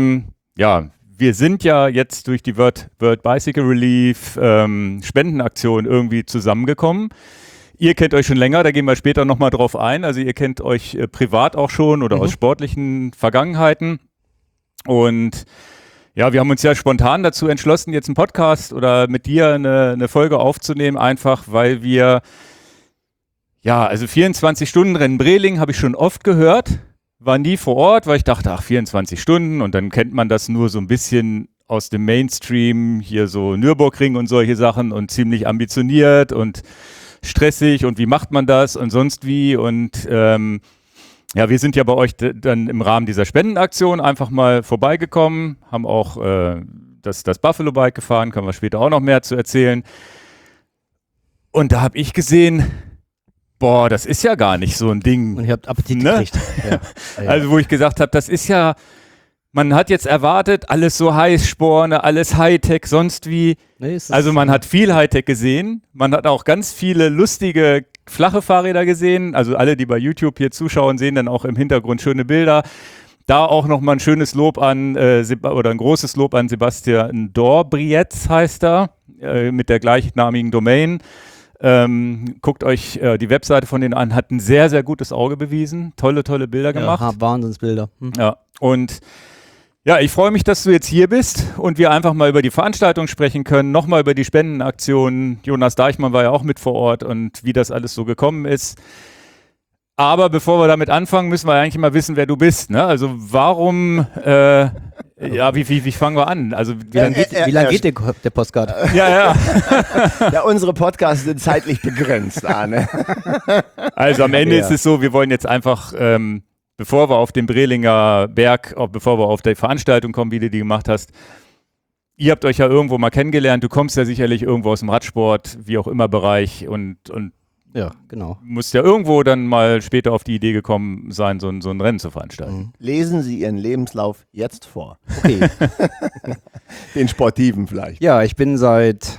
wir sind ja jetzt durch die World Bicycle Relief Spendenaktion irgendwie zusammengekommen. Ihr kennt euch schon länger, da gehen wir später nochmal drauf ein. Also ihr kennt euch privat auch schon oder aus sportlichen Vergangenheiten. Und ja, wir haben uns ja spontan dazu entschlossen, jetzt einen Podcast oder mit dir eine Folge aufzunehmen, einfach weil wir, also 24-Stunden-Rennen Breling habe ich schon oft gehört, war nie vor Ort, weil ich dachte, 24 Stunden und dann kennt man das nur so ein bisschen aus dem Mainstream, hier so Nürburgring und solche Sachen und ziemlich ambitioniert und stressig und wie macht man das und sonst wie und wir sind ja bei euch dann im Rahmen dieser Spendenaktion einfach mal vorbeigekommen, haben auch das Buffalo Bike gefahren, können wir später auch noch mehr zu erzählen. Und da habe ich gesehen, boah, das ist ja gar nicht so ein Ding. Und ihr habt Appetit gekriegt. Ja. Also wo ich gesagt habe, das ist ja, man hat jetzt erwartet, alles so Heißsporne, alles Hightech, sonst wie. Nee, also man hat viel Hightech gesehen, man hat auch ganz viele lustige flache Fahrräder gesehen, also alle, die bei YouTube hier zuschauen, sehen dann auch im Hintergrund schöne Bilder. Da auch nochmal ein schönes Lob an, oder ein großes Lob an Sebastian Dorbrietz heißt er, mit der gleichnamigen Domain. Guckt euch die Webseite von denen an, hat ein sehr, sehr gutes Auge bewiesen, tolle Bilder gemacht. Ja, Wahnsinnsbilder. Ja, und ja, ich freue mich, dass du jetzt hier bist und wir einfach mal über die Veranstaltung sprechen können, nochmal über die Spendenaktion. Jonas Deichmann war ja auch mit vor Ort und wie das alles so gekommen ist. Aber bevor wir damit anfangen, müssen wir eigentlich mal wissen, wer du bist. Ne? Also warum, wie fangen wir an? Also wie lang geht der Postcard? Ja. Ja, unsere Podcasts sind zeitlich begrenzt, Arne. Also am Ende ist es so, wir wollen jetzt einfach, bevor wir auf den Brelinger Berg, bevor wir auf die Veranstaltung kommen, wie du die gemacht hast, ihr habt euch ja irgendwo mal kennengelernt, du kommst ja sicherlich irgendwo aus dem Radsport, wie auch immer Bereich und ja, genau. Musst ja irgendwo dann mal später auf die Idee gekommen sein, so ein Rennen zu veranstalten. Lesen Sie Ihren Lebenslauf jetzt vor. Okay. Den Sportiven vielleicht. Ja, ich bin seit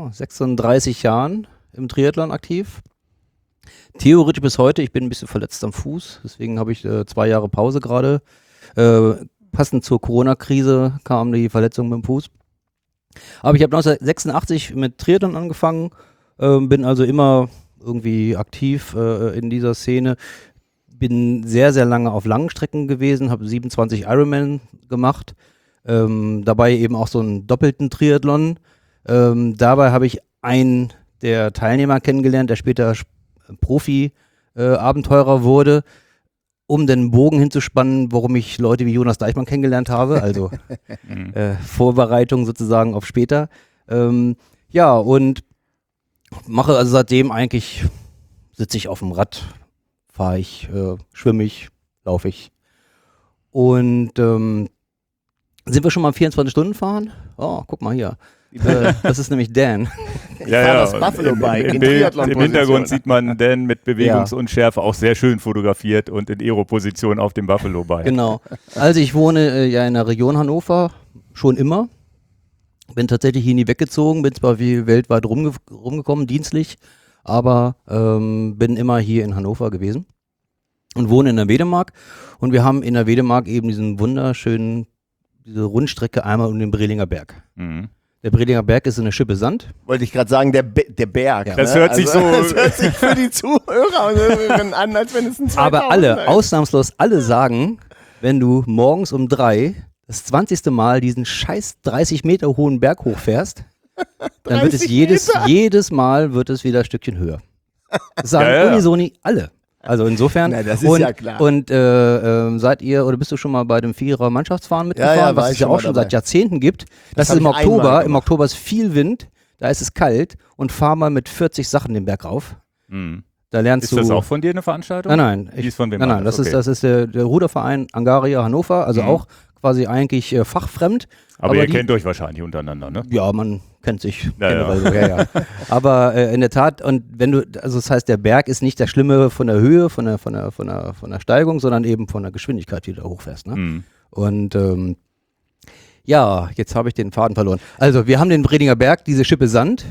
36 Jahren im Triathlon aktiv. Theoretisch bis heute, ich bin ein bisschen verletzt am Fuß, deswegen habe ich 2 Jahre Pause gerade. Passend zur Corona-Krise kam die Verletzung mit dem Fuß. Aber ich habe 1986 mit Triathlon angefangen, bin also immer irgendwie aktiv in dieser Szene. Bin sehr, sehr lange auf langen Strecken gewesen, habe 27 Ironman gemacht, dabei eben auch so einen doppelten Triathlon. Dabei habe ich einen der Teilnehmer kennengelernt, der später Profi-Abenteurer wurde, um den Bogen hinzuspannen, warum ich Leute wie Jonas Deichmann kennengelernt habe, also Vorbereitung sozusagen auf später. Und mache also seitdem eigentlich, sitze ich auf dem Rad, fahre ich, schwimme ich, laufe ich. Und sind wir schon mal 24 Stunden fahren? Oh, guck mal hier. Das ist nämlich Dan. Ich fahre das Buffalo Bike in Im Triathlon-Position. Hintergrund sieht man Dan mit Bewegungsunschärfe auch sehr schön fotografiert und in Aero-Position auf dem Buffalo Bike. Genau. Also ich wohne ja in der Region Hannover schon immer. Bin tatsächlich hier nie weggezogen, bin zwar wie weltweit rumgekommen, dienstlich, aber bin immer hier in Hannover gewesen und wohne in der Wedemark. Und wir haben in der Wedemark eben diese Rundstrecke einmal um den Brelinger Berg. Mhm. Der Brelinger Berg ist eine Schippe Sand. Wollte ich gerade sagen, der Berg. Ja. Das hört sich so. Das hört sich für die Zuhörer an, als wenn es ein 2000 Aber alle, ist. ausnahmslos alle sagen, wenn du morgens um 3 das 20. Mal diesen scheiß 30 Meter hohen Berg hochfährst, dann wird es 30 jedes Mal wird es wieder ein Stückchen höher. Das sagen unisoni alle. Also insofern. Na, das ist ja klar. Und seid ihr oder bist du schon mal bei dem Vierer Mannschaftsfahren mitgefahren, Ja, was war es ich ja schon auch mal schon dabei. seit Jahrzehnten gibt? Das hab ist im ich einmal Oktober. gemacht. Im Oktober ist viel Wind, da ist es kalt und fahr mal mit 40 Sachen den Berg rauf. Mhm. Da lernst Ist du. das auch von dir eine Veranstaltung? Nein. Die ist von wem Nein, anders? das ist der Ruderverein Angaria Hannover, also auch quasi eigentlich fachfremd. Aber ihr die- kennt euch wahrscheinlich untereinander, ne? Ja, man kennt sich Ja, generell so, ja. Aber in der Tat, und wenn du, also das heißt, der Berg ist nicht der Schlimme von der Höhe, von der Steigung, sondern eben von der Geschwindigkeit, die du da hochfährst. Ne? Mhm. Und ja, jetzt habe ich den Faden verloren. Also, wir haben den Brelinger Berg, diese Schippe Sand.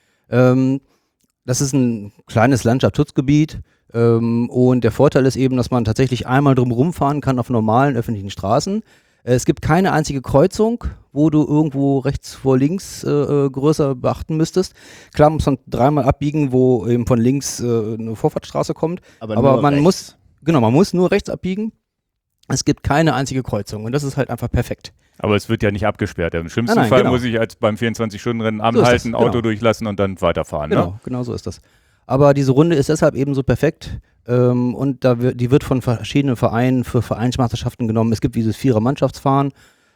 Das ist ein kleines Landschaftsschutzgebiet. Und der Vorteil ist eben, dass man tatsächlich einmal drumherum fahren kann auf normalen öffentlichen Straßen. Es gibt keine einzige Kreuzung, wo du irgendwo rechts vor links größer beachten müsstest. Klar muss man dreimal abbiegen, wo eben von links eine Vorfahrtsstraße kommt. Aber Aber nur man rechts. man muss nur rechts abbiegen. Es gibt keine einzige Kreuzung und das ist halt einfach perfekt. Aber es wird ja nicht abgesperrt. Im schlimmsten Nein, Fall genau. muss ich als beim 24-Stunden-Rennen ist das, anhalten, genau. Auto durchlassen und dann weiterfahren. Ne? Genau so ist das. Aber diese Runde ist deshalb eben so perfekt und die wird von verschiedenen Vereinen für Vereinsmeisterschaften genommen. Es gibt dieses Vierer-Mannschaftsfahren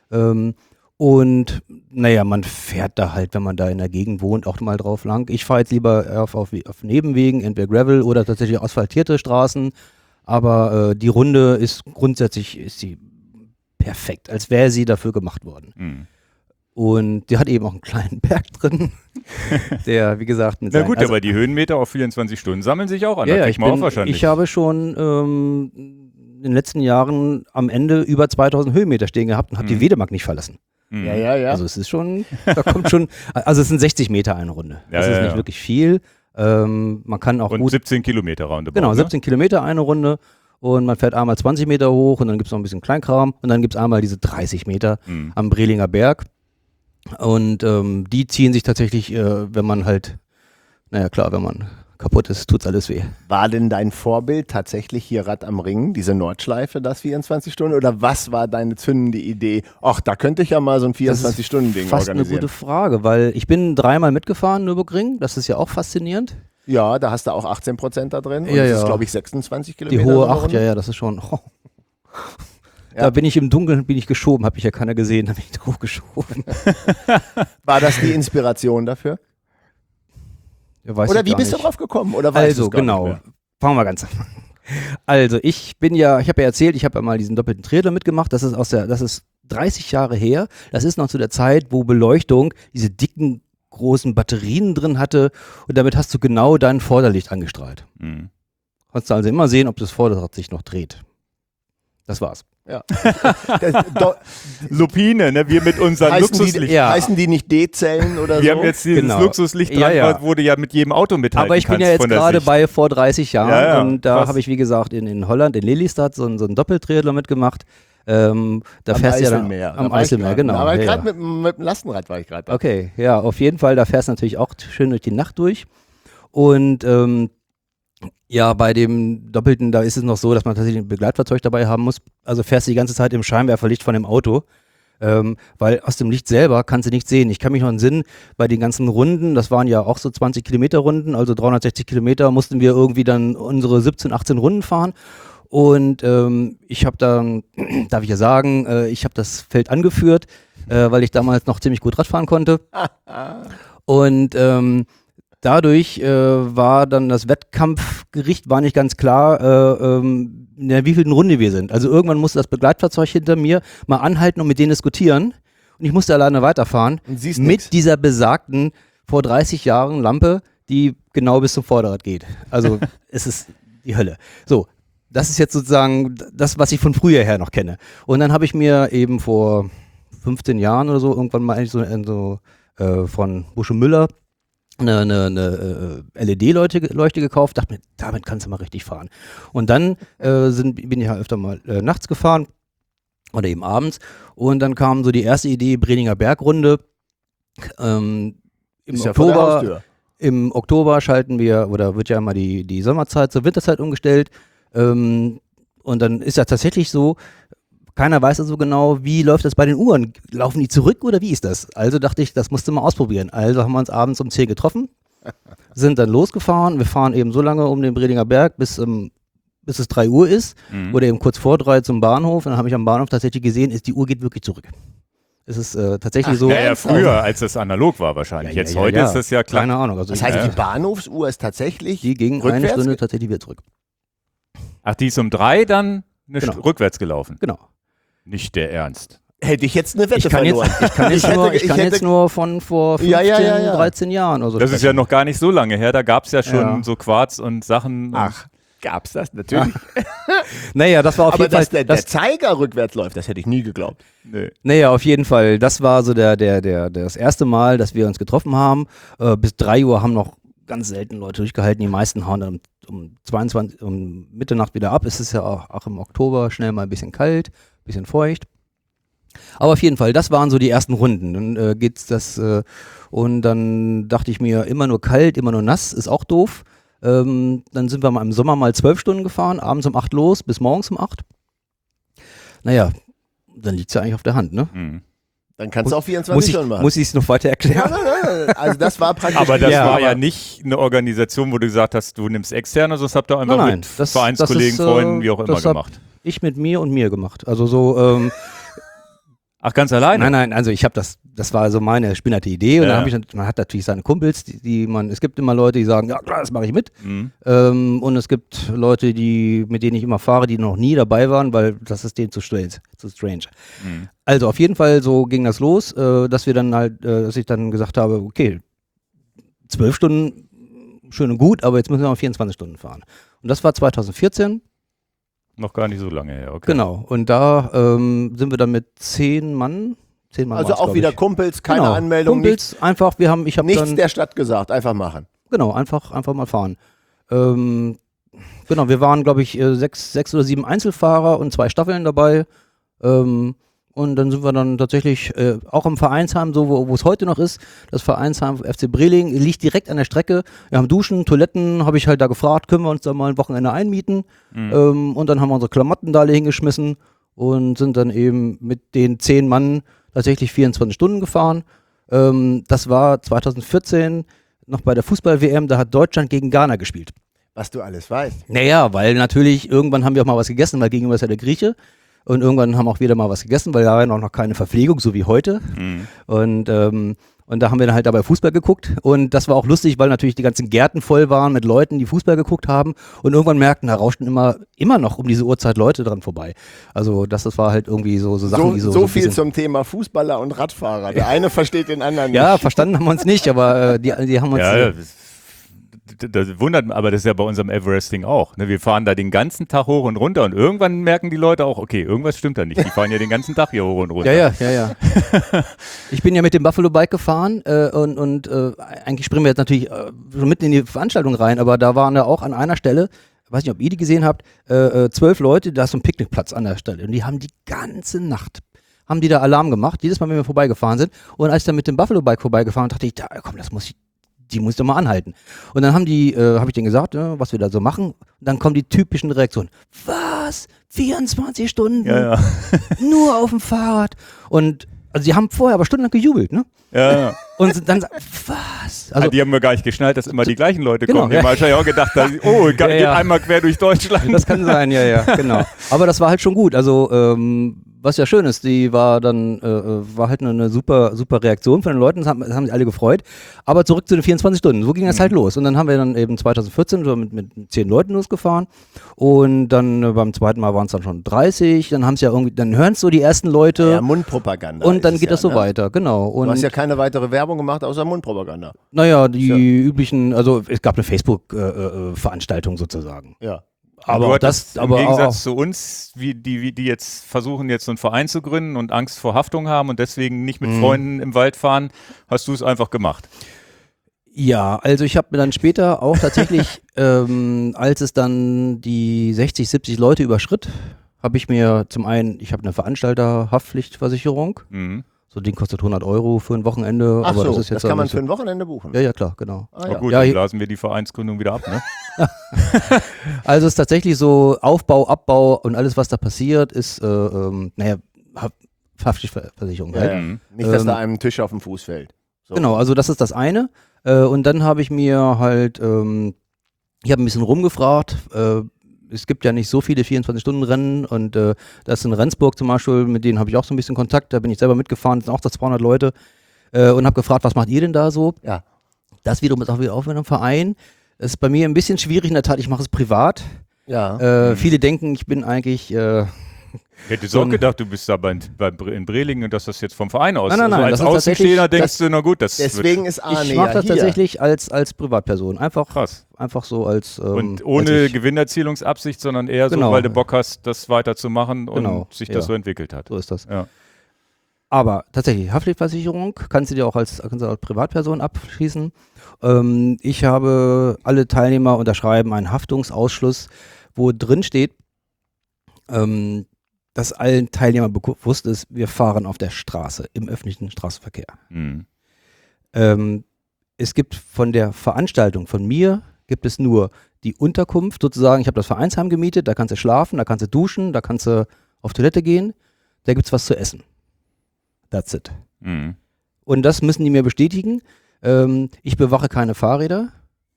und naja, man fährt da halt, wenn man da in der Gegend wohnt, auch mal drauf lang. Ich fahre jetzt lieber auf Nebenwegen, entweder Gravel oder tatsächlich asphaltierte Straßen. Aber die Runde ist sie perfekt, als wäre sie dafür gemacht worden. Mhm. Und die hat eben auch einen kleinen Berg drin, der, wie gesagt, mit Na seinen- gut, also- aber die Höhenmeter auf 24 Stunden sammeln sich auch an. ja, Da ja, kriegt man auch wahrscheinlich. ich habe schon in den letzten Jahren am Ende über 2000 Höhenmeter stehen gehabt und habe die Wedemark nicht verlassen. Mhm. Ja. Also es ist schon, da kommt schon, also es sind 60 Meter eine Runde. Ja, Das ist ja, nicht ja. wirklich viel. Man kann auch Und gut 17 Kilometer roundabout. Genau, ne? 17 Kilometer eine Runde und man fährt einmal 20 Meter hoch und dann gibt es noch ein bisschen Kleinkram und dann gibt es einmal diese 30 Meter Mhm. am Brelinger Berg und die ziehen sich tatsächlich, wenn man halt, naja klar, wenn man kaputt ist, tut's alles weh. War denn dein Vorbild tatsächlich hier Rad am Ring, diese Nordschleife, das 24 Stunden? Oder was war deine zündende Idee? Ach, da könnte ich ja mal so ein 24-Stunden-Ding Fast eine organisieren. gute Frage, weil ich bin 3-mal mitgefahren, Nürburgring, das ist ja auch faszinierend. Ja, da hast du auch 18% da drin. Und Ja, das ja. ist, glaube ich, 26 Die Kilometer. hohe so eine 8, Runde. ja, das ist schon, Ja. Da bin ich im Dunkeln, geschoben, habe ich ja keiner gesehen, habe ich hochgeschoben. War das die Inspiration dafür? Ja, weiß Oder ich wie gar bist du nicht. drauf gekommen? Oder weißt Also, du's gar nicht genau. mehr? Fangen wir ganz an. Also, ich habe ja erzählt, ich habe ja mal diesen doppelten Triathlon mitgemacht. Das ist 30 Jahre her. Das ist noch zu der Zeit, wo Beleuchtung diese dicken, großen Batterien drin hatte und damit hast du genau dein Vorderlicht angestrahlt. Mhm. Konntest du also immer sehen, ob das Vorderrad sich noch dreht. Das war's. Lupine, ne? Wir mit unseren Luxuslicht. ja. Heißen die nicht D-Zellen oder Wir so? haben jetzt dieses Genau. Luxuslicht dran, Ja, ja. wo du ja mit jedem Auto mithalten Aber ich bin kannst ja jetzt von der gerade Sicht. bei vor 30 Jahren Ja, ja, und da krass. habe ich, wie gesagt, in Holland, in Lelystad, so einen Doppeltriathlon mitgemacht. Da Am fährst du ja dann Eiselmeer. Da am war ich Eiselmeer, grad. genau. Aber ja, gerade ja. mit dem Lastenrad war ich gerade da. Okay, ja, auf jeden Fall, da fährst du natürlich auch schön durch die Nacht durch. Und ja, bei dem Doppelten, da ist es noch so, dass man tatsächlich ein Begleitfahrzeug dabei haben muss. Also fährst du die ganze Zeit im Scheinwerferlicht von dem Auto. Weil aus dem Licht selber kannst du nichts sehen. Ich kann mich noch entsinnen, bei den ganzen Runden, das waren ja auch so 20 Kilometer Runden, also 360 Kilometer, mussten wir irgendwie dann unsere 17, 18 Runden fahren. Und ich habe dann, darf ich ja sagen, ich habe das Feld angeführt, weil ich damals noch ziemlich gut Radfahren konnte. Und dadurch war dann das Wettkampfgericht war nicht ganz klar, in der wievielten Runde wir sind. Also irgendwann musste das Begleitfahrzeug hinter mir mal anhalten und mit denen diskutieren. und ich musste alleine weiterfahren Und siehst mit nix. dieser besagten vor 30 Jahren Lampe, die genau bis zum Vorderrad geht. Also es ist die Hölle. So, das ist jetzt sozusagen das, was ich von früher her noch kenne. Und dann habe ich mir eben vor 15 Jahren oder so irgendwann mal eigentlich von Busch und Müller eine LED-Leuchte gekauft, dachte mir, damit kannst du mal richtig fahren. Und dann bin ich halt öfter mal nachts gefahren oder eben abends und dann kam so die erste Idee, Breninger Bergrunde. Ist ja vor der Haustür. Im Oktober schalten wir, oder wird ja immer die Sommerzeit zur Winterzeit umgestellt. Und dann ist ja tatsächlich so, keiner weiß so genau, wie läuft das bei den Uhren. Laufen die zurück oder wie ist das? Also dachte ich, das musst du mal ausprobieren. Also haben wir uns abends um 10 getroffen, sind dann losgefahren. Wir fahren eben so lange um den Bredinger Berg, bis es 3 Uhr ist oder eben kurz vor 3 zum Bahnhof. Und dann habe ich am Bahnhof tatsächlich gesehen, die Uhr geht wirklich zurück. Es ist tatsächlich so. Ja, früher, als das analog war wahrscheinlich. Ja, Jetzt heute ist das ja klar. Keine Ahnung. Also Das heißt, die Bahnhofsuhr ist tatsächlich die ging rückwärts? eine Stunde tatsächlich wieder zurück. Ach, die ist um 3 dann Genau. rückwärts gelaufen. Genau. Nicht der Ernst. Hätte ich jetzt eine Wette Ich kann verloren. jetzt nur von vor 15, Ja. 13 Jahren oder so. Das ist ja noch gar nicht so lange her. Da gab es ja schon Ja. so Quarz und Sachen. Ach, gab's das? Natürlich. Naja, das war auf Aber jeden Fall. dass der Zeiger rückwärts läuft, das hätte ich nie geglaubt. Nee. Naja, auf jeden Fall. Das war so das erste Mal, dass wir uns getroffen haben. Bis 3 Uhr haben noch ganz selten Leute durchgehalten. Die meisten hauen dann um 22, um Mitternacht wieder ab. Es ist ja auch im Oktober schnell mal ein bisschen kalt, ein bisschen feucht. Aber auf jeden Fall, das waren so die ersten Runden. Dann geht's und dann dachte ich mir, immer nur kalt, immer nur nass, ist auch doof. Dann sind wir mal im Sommer mal 12 Stunden gefahren, abends um 8 los, bis morgens um 8. Naja, dann liegt's ja eigentlich auf der Hand, ne? Mhm. Dann kannst du auch 24 Stunden machen. Muss ich es noch weiter erklären? Nein. Also das war praktisch. Aber das Ja, war ja aber- nicht eine Organisation, wo du gesagt hast, du nimmst externe, sondern das habt ihr einfach Nein, mit das Vereinskollegen, ist, Freunden, wie auch immer das hab gemacht. Ich mit mir und mir gemacht. Also so, Ach, ganz alleine? nein, also ich habe das war so meine spinnerte Idee und Ja. dann man hat natürlich seine Kumpels, es gibt immer Leute, die sagen, ja klar, das mache ich mit. Mhm. Und es gibt Leute, mit denen ich immer fahre, die noch nie dabei waren, weil das ist denen zu strange. Mhm. Also auf jeden Fall so ging das los, dass ich dann gesagt habe, okay, 12 Stunden, schön und gut, aber jetzt müssen wir mal 24 Stunden fahren. Und das war 2014. Noch gar nicht so lange her, okay. Genau, und da sind wir dann mit 10 Mann Also war's, auch glaub wieder ich. Kumpels, keine Genau, Anmeldung, Kumpels, einfach, ich habe nichts dann, der Stadt gesagt, einfach machen. genau, einfach mal fahren. Genau, wir waren, glaube ich, 6 oder 7 Einzelfahrer und 2 Staffeln dabei. Und dann sind wir dann tatsächlich auch im Vereinsheim, so wo es heute noch ist. Das Vereinsheim FC Breling liegt direkt an der Strecke. Wir haben Duschen, Toiletten, habe ich halt da gefragt, können wir uns da mal ein Wochenende einmieten. Und dann haben wir unsere Klamotten da hingeschmissen und sind dann eben mit den 10 Mann tatsächlich 24 Stunden gefahren. Das war 2014 noch bei der Fußball-WM, da hat Deutschland gegen Ghana gespielt. Was du alles weißt. Naja, weil natürlich irgendwann haben wir auch mal was gegessen, weil gegenüber ist ja der Grieche. Und irgendwann haben auch wieder mal was gegessen, weil da war ja noch keine Verpflegung, so wie heute. Mhm. Und da haben wir dann halt dabei Fußball geguckt. Und das war auch lustig, weil natürlich die ganzen Gärten voll waren mit Leuten, die Fußball geguckt haben. Und irgendwann merkten, da rauschten immer noch um diese Uhrzeit Leute dran vorbei. Also das war halt irgendwie so Sachen, die So ein viel bisschen- zum Thema Fußballer und Radfahrer. Der eine versteht den anderen nicht. Ja, verstanden haben wir uns nicht, aber die haben uns... Ja, das wundert mich, aber das ist ja bei unserem Everesting auch. Ne? Wir fahren da den ganzen Tag hoch und runter und irgendwann merken die Leute auch, okay, irgendwas stimmt da nicht. Die fahren ja den ganzen Tag hier hoch und runter. Ja. Ich bin ja mit dem Buffalo Bike gefahren und eigentlich springen wir jetzt natürlich schon mitten in die Veranstaltung rein, aber da waren ja auch an einer Stelle, weiß nicht, ob ihr die gesehen habt, 12 Leute, da ist so ein Picknickplatz an der Stelle und die haben die ganze Nacht haben die da Alarm gemacht, jedes Mal, wenn wir vorbeigefahren sind. Und als ich dann mit dem Buffalo Bike vorbeigefahren dachte ich, komm, die muss ich doch mal anhalten. Und dann habe ich denen gesagt, was wir da so machen. Und dann kommen die typischen Reaktionen. Was? 24 Stunden? Ja. Nur auf dem Fahrrad? Und also die haben vorher aber stundenlang gejubelt, ne? Ja. Und dann was? Also Die haben mir gar nicht geschnallt, dass immer die gleichen Leute Genau, kommen. Die haben ja. wahrscheinlich auch gedacht, geht ja. einmal quer durch Deutschland. das kann sein, ja, genau. Aber das war halt schon gut. Also was ja schön ist, die war dann, war halt eine super Reaktion von den Leuten, das haben sich alle gefreut. Aber zurück zu den 24 Stunden, so ging das halt los. Und dann haben wir dann eben 2014 so mit 10 Leuten losgefahren und dann beim zweiten Mal waren es dann schon 30, dann haben es ja irgendwie, dann hören es so die ersten Leute. Ja, Mundpropaganda. Und dann geht das so weiter, genau. Und du hast ja keine weitere Werbung gemacht, außer Mundpropaganda. naja, die üblichen, also es gab eine Facebook-Veranstaltung sozusagen. Ja. Aber du auch das, im aber Gegensatz auch, zu uns, wie die jetzt versuchen, jetzt so einen Verein zu gründen und Angst vor Haftung haben und deswegen nicht mit Freunden im Wald fahren, hast du es einfach gemacht. ja, also ich habe mir dann später auch tatsächlich, als es dann die 60, 70 Leute überschritt, habe ich mir zum einen, ich habe eine Veranstalterhaftpflichtversicherung, so ein Ding kostet 100 € für ein Wochenende. Ach aber so, das ist jetzt das kann man nicht für ein Wochenende buchen. Ja, klar, genau. Ah, Na ja. gut, Ja, dann hier- blasen wir die Vereinsgründung wieder ab, ne? Also es ist tatsächlich so Aufbau, Abbau und alles, was da passiert, ist, naja, Haftpflichtversicherung Ja, halt. ja. Mhm. Nicht, dass da einem Tisch auf dem Fuß fällt. So. Genau, also das ist das eine. Und dann habe ich mir halt, ich habe ein bisschen rumgefragt. Es gibt ja nicht so viele 24-Stunden-Rennen und das ist in Rendsburg zum Beispiel, mit denen habe ich auch so ein bisschen Kontakt. Da bin ich selber mitgefahren, das sind auch da 200 Leute und habe gefragt, was macht ihr denn da so? Ja. Das wiederum ist auch wieder auf einem Verein. Das ist bei mir ein bisschen schwierig, in der Tat, ich mache es privat. Ja. Viele denken, ich bin eigentlich Ich hätte so auch gedacht, du bist da in Brelingen und dass das jetzt vom Verein aus. Nein, also als das ist Außenstehender tatsächlich- denkst du, na gut, das Deswegen wird ist Arne ich mache ja das hier. tatsächlich als Privatperson. krass. Einfach so als Und als ohne ich. Gewinnerzielungsabsicht, sondern eher Genau. so, weil du Bock hast, das weiterzumachen und Genau, sich ja. das so entwickelt hat. So ist das. Ja. Aber tatsächlich, Haftpflichtversicherung kannst du dir auch als Privatperson abschließen. Ich habe alle Teilnehmer unterschreiben einen Haftungsausschluss, wo drin steht, dass allen Teilnehmern bewusst ist, wir fahren auf der Straße, im öffentlichen Straßenverkehr. Mhm. Es gibt von der Veranstaltung von mir, gibt es nur die Unterkunft, sozusagen, ich habe das Vereinsheim gemietet, da kannst du schlafen, da kannst du duschen, da kannst du auf Toilette gehen, da gibt es was zu essen. That's it. Mhm. Und das müssen die mir bestätigen. Ich bewache keine Fahrräder.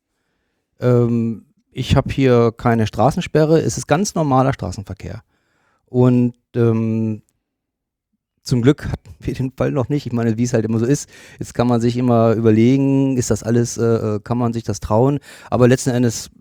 Ich habe hier keine Straßensperre. Es ist ganz normaler Straßenverkehr. Und zum Glück hatten wir den Fall noch nicht. Ich meine, wie es halt immer so ist. Jetzt kann man sich immer überlegen, ist das alles, kann man sich das trauen? Aber letzten Endes,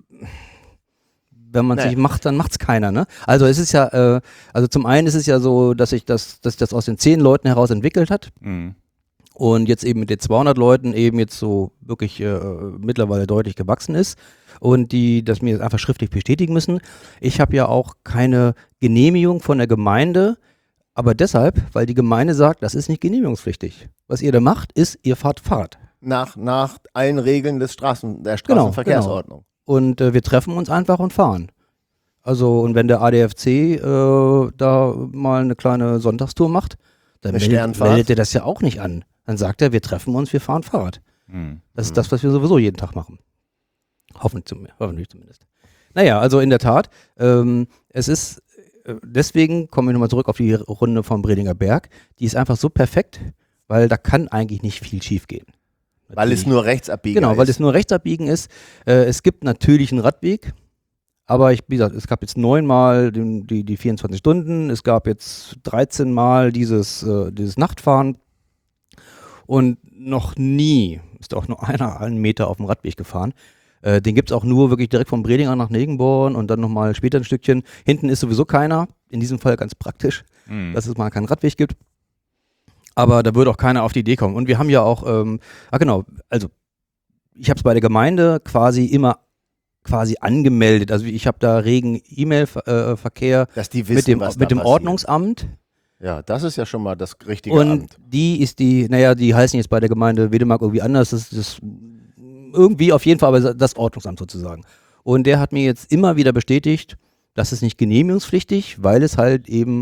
wenn man es nicht macht, dann macht es keiner. Ne? Also es ist ja, also zum einen ist es ja so, dass sich das aus den 10 Leuten heraus entwickelt hat. Mhm. Und jetzt eben mit den 200 Leuten eben jetzt so wirklich mittlerweile deutlich gewachsen ist und die das mir jetzt einfach schriftlich bestätigen müssen. Ich habe ja auch keine Genehmigung von der Gemeinde, aber deshalb, weil die Gemeinde sagt, das ist nicht genehmigungspflichtig. Was ihr da macht, ist, ihr fahrt Fahrrad. Nach allen Regeln der Straßenverkehrsordnung. Und wir treffen uns einfach und fahren. Also und wenn der ADFC da mal eine kleine Sonntagstour macht, dann Eine Sternfahrt? meldet er das ja auch nicht an. Dann sagt er, wir treffen uns, wir fahren Fahrrad. Mhm. Das ist das, was wir sowieso jeden Tag machen. Hoffentlich zumindest. Naja, also in der Tat, es ist, deswegen kommen wir nochmal zurück auf die Runde vom Brelinger Berg. Die ist einfach so perfekt, weil da kann eigentlich nicht viel schief gehen. Weil es nur Rechtsabbiegen Genau, ist. weil es nur Rechtsabbiegen ist. Es gibt natürlich einen Radweg, aber wie gesagt, es gab jetzt 9-mal die 24 Stunden, es gab jetzt 13-mal dieses Nachtfahren und noch nie ist auch nur einer einen Meter auf dem Radweg gefahren. Den gibt es auch nur wirklich direkt vom Brelinger nach Negenborn und dann nochmal später ein Stückchen. Hinten ist sowieso keiner, in diesem Fall ganz praktisch, dass es mal keinen Radweg gibt. Aber da würde auch keiner auf die Idee kommen. Und wir haben ja auch, also ich habe es bei der Gemeinde immer angemeldet. Also ich habe da regen E-Mail-Verkehr Dass die wissen, mit was da dem passiert. Ordnungsamt. Ja, das ist ja schon mal das richtige Und Amt. die heißen jetzt bei der Gemeinde Wedemark irgendwie anders. Das ist irgendwie auf jeden Fall aber das Ordnungsamt sozusagen. Und der hat mir jetzt immer wieder bestätigt, das ist nicht genehmigungspflichtig, weil es halt eben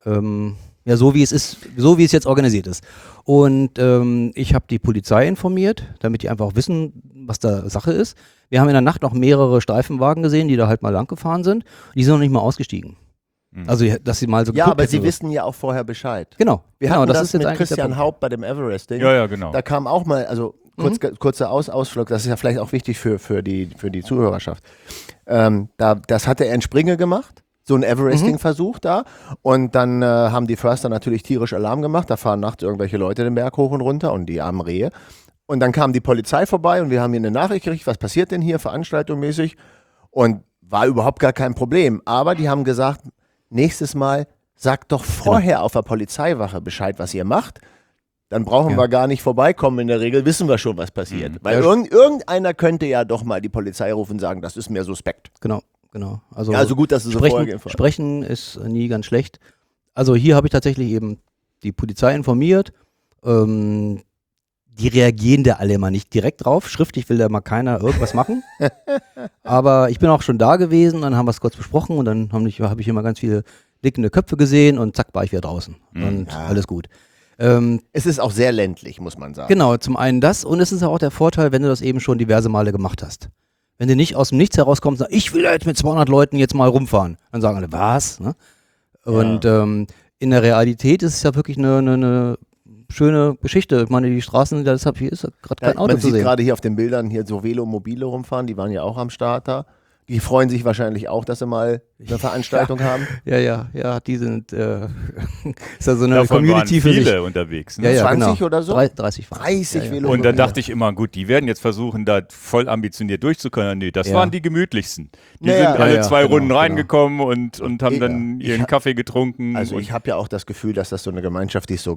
so wie es jetzt organisiert ist. Und ich habe die Polizei informiert, damit die einfach auch wissen, was da Sache ist. Wir haben in der Nacht noch mehrere Streifenwagen gesehen, die da halt mal lang gefahren sind. Die sind noch nicht mal ausgestiegen. Also, dass sie mal so Ja, geguckt aber hätten, sie so. wissen ja auch vorher Bescheid. Genau. Wir genau, hatten das ist jetzt mit eigentlich der Christian Punkt. Haupt bei dem Everest-Ding. Ja, genau. Da kam auch mal, also kurzer Ausflug, das ist ja vielleicht auch wichtig für die Zuhörerschaft. Das hatte er in Springe gemacht, so ein Everesting-Versuch da. Und dann haben die Förster natürlich tierisch Alarm gemacht. Da fahren nachts irgendwelche Leute den Berg hoch und runter und die armen Rehe. Und dann kam die Polizei vorbei und wir haben hier eine Nachricht gekriegt, was passiert denn hier, veranstaltungsmäßig. Und war überhaupt gar kein Problem. Aber die haben gesagt, nächstes Mal sagt doch vorher auf der Polizeiwache Bescheid, was ihr macht. Dann brauchen wir gar nicht vorbeikommen. In der Regel wissen wir schon, was passiert. Weil irgendeiner könnte ja doch mal die Polizei rufen und sagen, das ist mir suspekt. Genau. Also gut, dass du so vorgehen. Sprechen ist nie ganz schlecht. Also hier habe ich tatsächlich eben die Polizei informiert. Die reagieren da alle immer nicht direkt drauf. Schriftlich will da mal keiner irgendwas machen. Aber ich bin auch schon da gewesen, dann haben wir es kurz besprochen und dann habe ich immer ganz viele nickende Köpfe gesehen und zack, war ich wieder draußen. Und alles gut. Es ist auch sehr ländlich, muss man sagen. Genau, zum einen das und es ist auch der Vorteil, wenn du das eben schon diverse Male gemacht hast. Wenn du nicht aus dem Nichts herauskommst und sagst, ich will da jetzt mit 200 Leuten jetzt mal rumfahren, dann sagen alle, was? Ne? Und in der Realität ist es ja wirklich eine schöne Geschichte. Ich meine, die Straßen, deshalb hier ist gerade kein Auto zu sehen. Man sieht gerade hier auf den Bildern hier so Velomobile rumfahren, die waren ja auch am Start da. Die freuen sich wahrscheinlich auch, dass sie mal eine Veranstaltung haben. Ja, die sind, ist ja so eine Davon Community waren für sich. viele unterwegs. Ne? Ja, 20 genau. oder so? 30 Velomobile. Und dann dachte ich immer, gut, die werden jetzt versuchen, da voll ambitioniert durchzukommen. Nee, das waren die gemütlichsten. Die sind alle 2 Runden reingekommen und haben dann ihren Kaffee getrunken. Also ich habe ja auch das Gefühl, dass das so eine Gemeinschaft ist,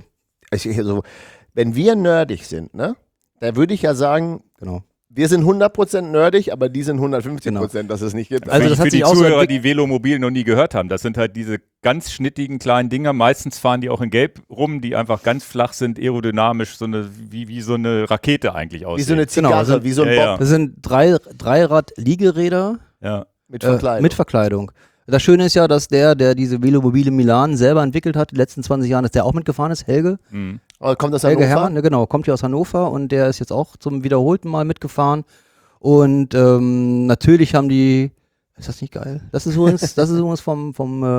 wenn wir nerdig sind, ne, da würde ich ja sagen, wir sind 100% nerdig, aber die sind 150%, dass es nicht gibt. Also das für hat die sich auch Zuhörer, so die Velomobil noch nie gehört haben, das sind halt diese ganz schnittigen kleinen Dinger. Meistens fahren die auch in Gelb rum, die einfach ganz flach sind, aerodynamisch, wie so eine Rakete eigentlich aussehen. Wie so eine Zigarre, wie so ein Bob. Das sind Dreirad-Liegeräder mit Verkleidung. Mit Verkleidung. Das Schöne ist ja, dass der diese Velomobile Milan selber entwickelt hat, die letzten 20 Jahren, dass der auch mitgefahren ist, Helge. Kommt aus Helge Hannover? Herrmann, ne, genau, kommt hier aus Hannover und der ist jetzt auch zum wiederholten Mal mitgefahren. Und natürlich haben die, ist das nicht geil? Das ist übrigens vom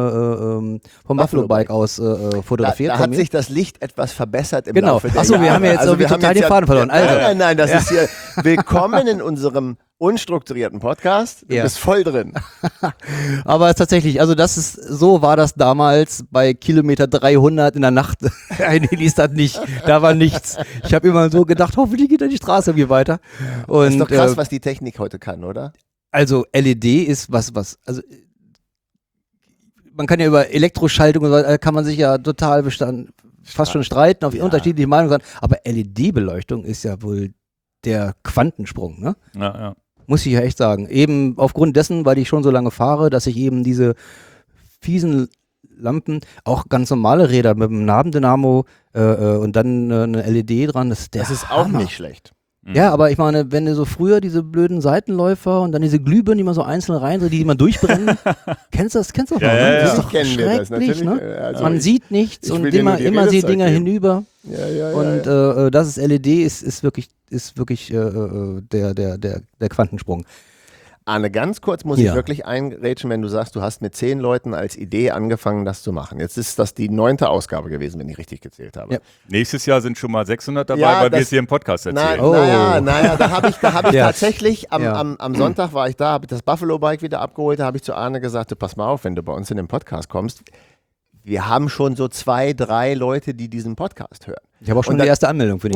Buffalo Bike aus fotografiert. Da hat sich das Licht etwas verbessert im Genau. Laufe der Achso, wir haben ja jetzt irgendwie total den Faden verloren. Also. Nein, das ist hier, willkommen in unserem unstrukturierten Podcast. Du bist voll drin. Aber es ist tatsächlich, also so war das damals bei Kilometer 300 in der Nacht. Ein Heli ist das nicht, da war nichts. Ich habe immer so gedacht, hoffentlich geht da die Straße irgendwie weiter. Und, das ist doch krass, was die Technik heute kann, oder? Also LED ist also man kann ja über Elektroschaltung kann man sich ja total fast schon streiten, auf unterschiedliche Meinungen sein, aber LED-Beleuchtung ist ja wohl der Quantensprung, ne? Ja. Muss ich ja echt sagen. Eben aufgrund dessen, weil ich schon so lange fahre, dass ich eben diese fiesen Lampen, auch ganz normale Räder mit einem Nabendynamo und dann eine LED dran, das ist auch Hammer. nicht schlecht. Ja, aber ich meine, wenn du so früher diese blöden Seitenläufer und dann diese Glühbirnen, die man so einzeln rein, die man durchbrennen, kennst du das doch noch, ne? Das ist doch schrecklich, ne? Also man sieht nichts und immer die Dinger hinüber. Und das ist LED, ist wirklich der Quantensprung. Arne, ganz kurz muss ich wirklich eingrätschen, wenn du sagst, du hast mit 10 Leuten als Idee angefangen, das zu machen. Jetzt ist das die 9. Ausgabe gewesen, wenn ich richtig gezählt habe. Ja. Nächstes Jahr sind schon mal 600 dabei, weil wir es hier im Podcast erzählen. Naja, da habe ich tatsächlich, am Sonntag war ich da, habe ich das Buffalo Bike wieder abgeholt, da habe ich zu Arne gesagt, du, pass mal auf, wenn du bei uns in den Podcast kommst, wir haben schon so 2, 3 Leute, die diesen Podcast hören. Ich habe auch schon die erste Anmeldung für die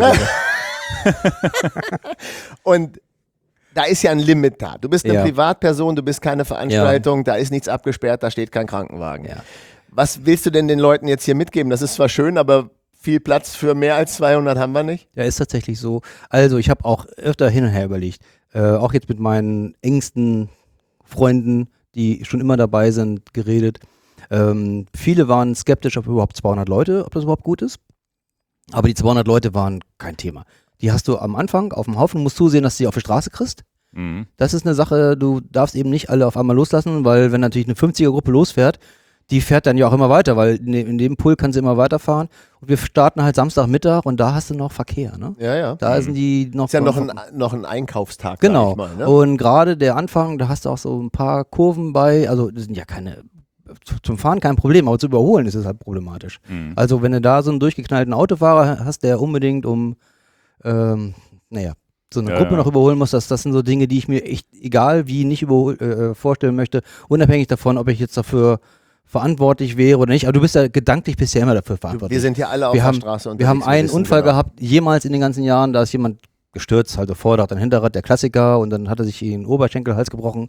Und da ist ja ein Limit da. Du bist eine Privatperson, du bist keine Veranstaltung, da ist nichts abgesperrt, da steht kein Krankenwagen. Ja. Was willst du denn den Leuten jetzt hier mitgeben? Das ist zwar schön, aber viel Platz für mehr als 200 haben wir nicht. Ja, ist tatsächlich so. Also ich habe auch öfter hin und her überlegt, auch jetzt mit meinen engsten Freunden, die schon immer dabei sind, geredet. Viele waren skeptisch, ob überhaupt 200 Leute, ob das überhaupt gut ist. Aber die 200 Leute waren kein Thema. Die hast du am Anfang auf dem Haufen, musst zusehen, dass du die auf die Straße kriegst. Mhm. Das ist eine Sache, du darfst eben nicht alle auf einmal loslassen, weil wenn natürlich eine 50er-Gruppe losfährt, die fährt dann ja auch immer weiter, weil in dem Pool kann sie immer weiterfahren. Und wir starten halt Samstagmittag und da hast du noch Verkehr, ne? Ja. Da sind die noch... Ist ja noch ein Einkaufstag, genau. Sag ich mal, ne? Und gerade der Anfang, da hast du auch so ein paar Kurven bei, also das sind ja zum Fahren kein Problem, aber zu überholen ist es halt problematisch. Mhm. Also wenn du da so einen durchgeknallten Autofahrer hast, der unbedingt so eine Gruppe noch überholen muss, das sind so Dinge, die ich mir echt, egal wie, nicht vorstellen möchte, unabhängig davon, ob ich jetzt dafür verantwortlich wäre oder nicht. Aber du bist ja gedanklich bisher immer dafür verantwortlich. Wir sind ja alle auf der Straße unterwegs. Wir haben einen Unfall gehabt, jemals in den ganzen Jahren, da ist jemand gestürzt, halt Vorderrad, dann Hinterrad, der Klassiker, und dann hat er sich den Oberschenkelhals gebrochen.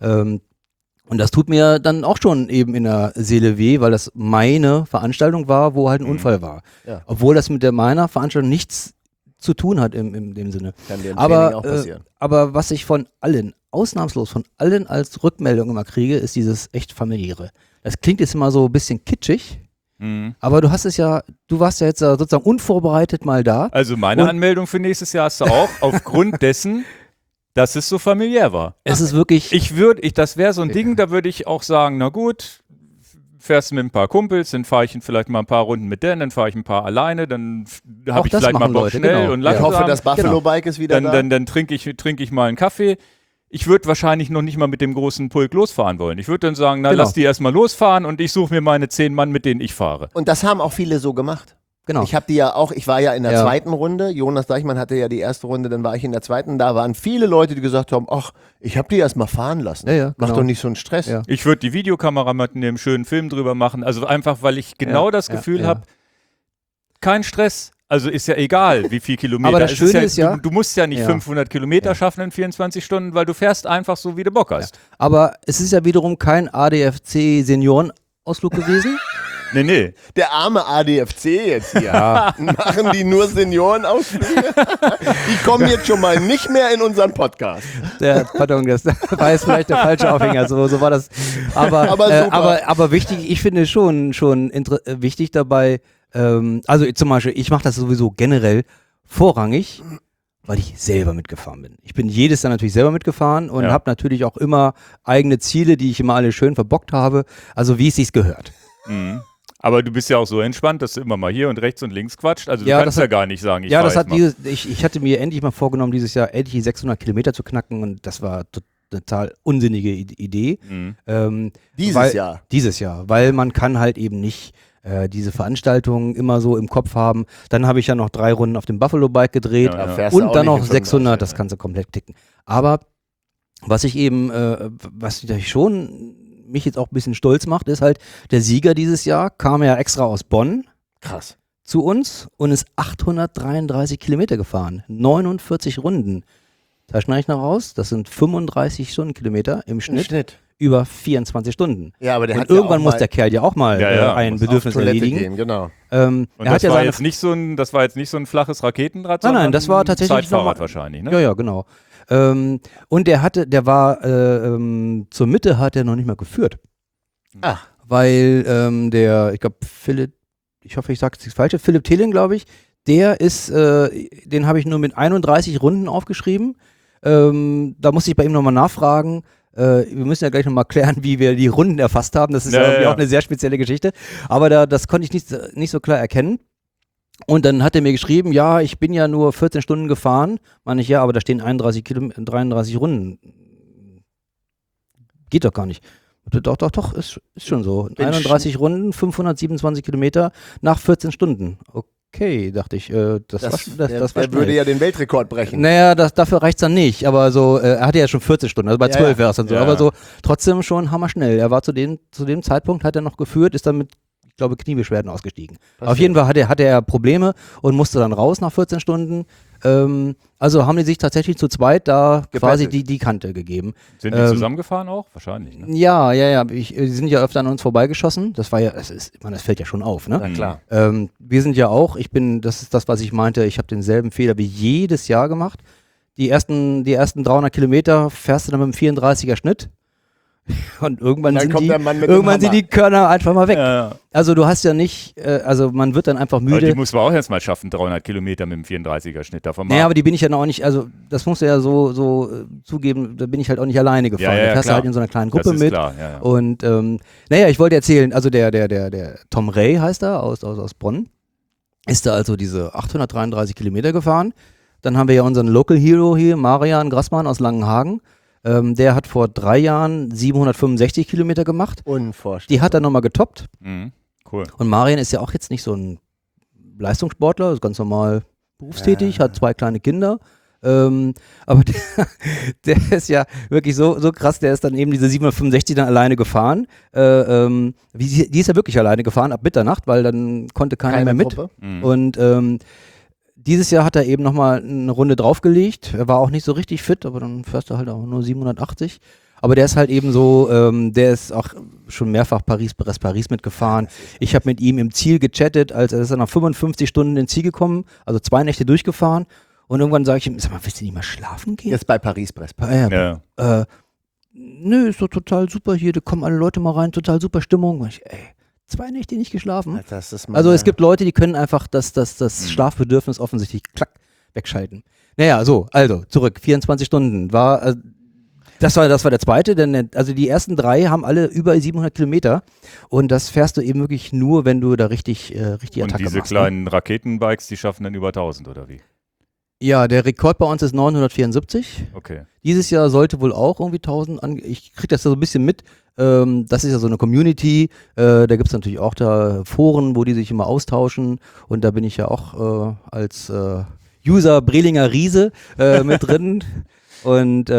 Und das tut mir dann auch schon eben in der Seele weh, weil das meine Veranstaltung war, wo halt ein Unfall war. Ja. Obwohl das mit meiner Veranstaltung nichts zu tun hat in dem Sinne. Kann dir im Training auch passieren. Aber was ich von allen, ausnahmslos von allen als Rückmeldung immer kriege, ist dieses echt familiäre. Das klingt jetzt immer so ein bisschen kitschig, aber du warst ja jetzt sozusagen unvorbereitet mal da. Also meine Anmeldung für nächstes Jahr hast du auch aufgrund dessen, dass es so familiär war. Es ist wirklich... Das wäre so ein Ding, da würde ich auch sagen, na gut, fährst du mit ein paar Kumpels, dann fahre ich vielleicht mal ein paar Runden mit denen, dann fahre ich ein paar alleine, dann habe ich vielleicht mal Bock Leute, schnell und langsam. Ich hoffe, das Buffalo-Bike ist wieder da. Dann trinke ich mal einen Kaffee. Ich würde wahrscheinlich noch nicht mal mit dem großen Pulk losfahren wollen. Ich würde dann sagen, lass die erstmal losfahren und ich suche mir meine 10 Mann, mit denen ich fahre. Und das haben auch viele so gemacht. Genau. Ich war ja in der zweiten Runde. Jonas Deichmann hatte ja die erste Runde, dann war ich in der zweiten. Da waren viele Leute, die gesagt haben, ach, ich habe die erstmal fahren lassen. Mach doch nicht so einen Stress. Ja. Ich würde die Videokamera mit einem schönen Film drüber machen. Also einfach, weil ich genau das Gefühl habe, kein Stress. Also ist ja egal, wie viel Kilometer. Aber das Schöne ist ja, du musst ja nicht 500 Kilometer schaffen in 24 Stunden, weil du fährst einfach so, wie du Bock hast. Ja. Aber es ist ja wiederum kein ADFC-Seniorenausflug gewesen. Nee. Der arme ADFC jetzt hier. Machen die nur Seniorenausflüge? Die kommen jetzt schon mal nicht mehr in unseren Podcast. Pardon, das war jetzt vielleicht der falsche Aufhänger. So war das. Aber wichtig, ich finde schon wichtig dabei, also zum Beispiel, ich mache das sowieso generell vorrangig, weil ich selber mitgefahren bin. Ich bin jedes Jahr natürlich selber mitgefahren und habe natürlich auch immer eigene Ziele, die ich immer alle schön verbockt habe. Also wie es sich gehört. Mhm. Aber du bist ja auch so entspannt, dass du immer mal hier und rechts und links quatscht. Also du kannst ja gar nicht sagen, ich ich hatte mir endlich mal vorgenommen, dieses Jahr endlich die 600 Kilometer zu knacken, und das war eine total unsinnige Idee. Dieses Jahr? Dieses Jahr, weil man kann halt eben nicht diese Veranstaltungen immer so im Kopf haben. Dann habe ich ja noch 3 Runden auf dem Buffalo-Bike gedreht und dann noch 600, das kannst du komplett ticken. Aber was ich eben, was schon mich jetzt auch ein bisschen stolz macht, ist halt, der Sieger dieses Jahr kam ja extra aus Bonn. Krass. Zu uns und ist 833 Kilometer gefahren. 49 Runden. Da schneide ich noch raus, das sind 35 Stundenkilometer im Schnitt. Über 24 Stunden. Ja, aber und irgendwann muss der Kerl ja auch mal ein Bedürfnis erledigen. Gehen, genau. Und das war jetzt nicht so ein flaches Raketenrad, sondern nein, das war tatsächlich Zeitfahrrad wahrscheinlich, ne? Ja, genau. Und der war zur Mitte hat er noch nicht mal geführt. Ach. Weil ich glaube Philipp, ich hoffe, ich sage es nicht falsch, Philipp Thelen, glaube ich, der ist, den habe ich nur mit 31 Runden aufgeschrieben. Da musste ich bei ihm nochmal nachfragen. Wir müssen ja gleich nochmal klären, wie wir die Runden erfasst haben. Das ist ja irgendwie auch eine sehr spezielle Geschichte. Aber das konnte ich nicht so klar erkennen. Und dann hat er mir geschrieben, ja, ich bin ja nur 14 Stunden gefahren. Meine ich, ja, aber da stehen 33 Runden. Geht doch gar nicht. Doch, ist schon so. 31 Runden, 527 Kilometer nach 14 Stunden. Okay, dachte ich. Das würde ja den Weltrekord brechen. Naja, dafür reicht es dann nicht. Aber so, er hatte ja schon 14 Stunden, also bei 12 wäre es dann so. Ja. Aber so trotzdem schon hammerschnell. Er war zu dem Zeitpunkt, hat er noch geführt, ist dann mit, ich glaube, Kniebeschwerden ausgestiegen. Auf jeden Fall hatte er Probleme und musste dann raus nach 14 Stunden. Also haben die sich tatsächlich zu zweit da quasi die Kante gegeben. Sind die zusammengefahren auch? Wahrscheinlich, ne? Ja. Die sind ja öfter an uns vorbeigeschossen. Das fällt ja schon auf, ne? Na klar. Wir sind ja auch, das ist das, was ich meinte, ich habe denselben Fehler wie jedes Jahr gemacht. Die ersten 300 Kilometer fährst du dann mit einem 34er Schnitt. Und irgendwann sind die Körner einfach mal weg. Ja. Also du hast ja nicht, man wird dann einfach müde. Aber die muss man auch erst mal schaffen, 300 Kilometer mit dem 34er Schnitt davon. Naja, aber die bin ich ja noch nicht, also das musst du ja so zugeben, da bin ich halt auch nicht alleine gefahren. Ja, da fährst du halt in so einer kleinen Gruppe mit. Klar, ja. Und ich wollte erzählen, also der Tom Ray heißt er, aus Bonn, ist da also diese 833 Kilometer gefahren. Dann haben wir ja unseren Local Hero hier, Marian Grassmann aus Langenhagen. Der hat vor 3 Jahren 765 Kilometer gemacht. Unvorstellbar. Die hat er nochmal getoppt. Mhm. Cool. Und Marian ist ja auch jetzt nicht so ein Leistungssportler, ist ganz normal berufstätig, hat 2 kleine Kinder. Aber der ist ja wirklich so krass, der ist dann eben diese 765 dann alleine gefahren. Die ist ja wirklich alleine gefahren ab Mitternacht, weil dann konnte keiner mehr mit. Gruppe. Und dieses Jahr hat er eben nochmal eine Runde draufgelegt. Er war auch nicht so richtig fit, aber dann fährst du halt auch nur 780. Aber der ist halt eben so, der ist auch schon mehrfach Paris mitgefahren. Ich habe mit ihm im Ziel gechattet, als er ist dann nach 55 Stunden ins Ziel gekommen, also 2 Nächte durchgefahren. Und irgendwann sage ich ihm, sag mal, willst du nicht mal schlafen gehen? Jetzt bei Paris-Brest. Nö, ist doch total super hier, da kommen alle Leute mal rein, total super Stimmung. Und ich, 2 Nächte nicht geschlafen. Alter, das ist Also es gibt Leute, die können einfach das Schlafbedürfnis offensichtlich wegschalten. Naja, so, also zurück, 24 Stunden war... Das war der zweite, denn also die ersten 3 haben alle über 700 Kilometer und das fährst du eben wirklich nur, wenn du da richtig Attacke machst. Und diese kleinen Raketenbikes, die schaffen dann über 1000 oder wie? Ja, der Rekord bei uns ist 974. Okay. Dieses Jahr sollte wohl auch irgendwie 1000 ich krieg das ja so ein bisschen mit. Das ist ja so eine Community, da gibt es natürlich auch da Foren, wo die sich immer austauschen und da bin ich ja auch als User Brelinger Riese mit drin und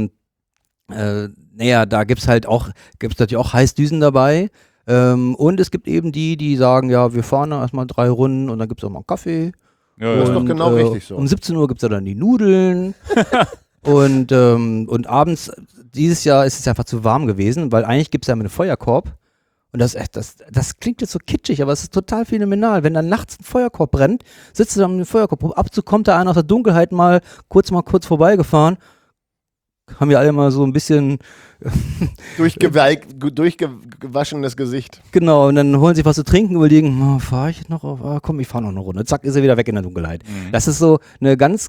naja, da gibt's natürlich auch Heißdüsen dabei. Und es gibt eben die sagen, ja, wir fahren dann erstmal 3 Runden und dann gibt's auch mal einen Kaffee. Ja, Das ist ja. doch genau richtig so. Um 17 Uhr gibt's dann die Nudeln. und abends, dieses Jahr ist es einfach zu warm gewesen, weil eigentlich gibt's ja einen Feuerkorb. Und das klingt jetzt so kitschig, aber es ist total phänomenal. Wenn dann nachts ein Feuerkorb brennt, sitzt du dann mit dem Feuerkorb. Ab und zu kommt da einer aus der Dunkelheit mal kurz vorbeigefahren. Haben wir alle mal so ein bisschen durchgewaschenes Gesicht. genau, und dann holen sie was zu trinken, überlegen, fahre ich noch auf, komm, ich fahre noch eine Runde. Zack, ist er wieder weg in der Dunkelheit. Das ist so eine ganz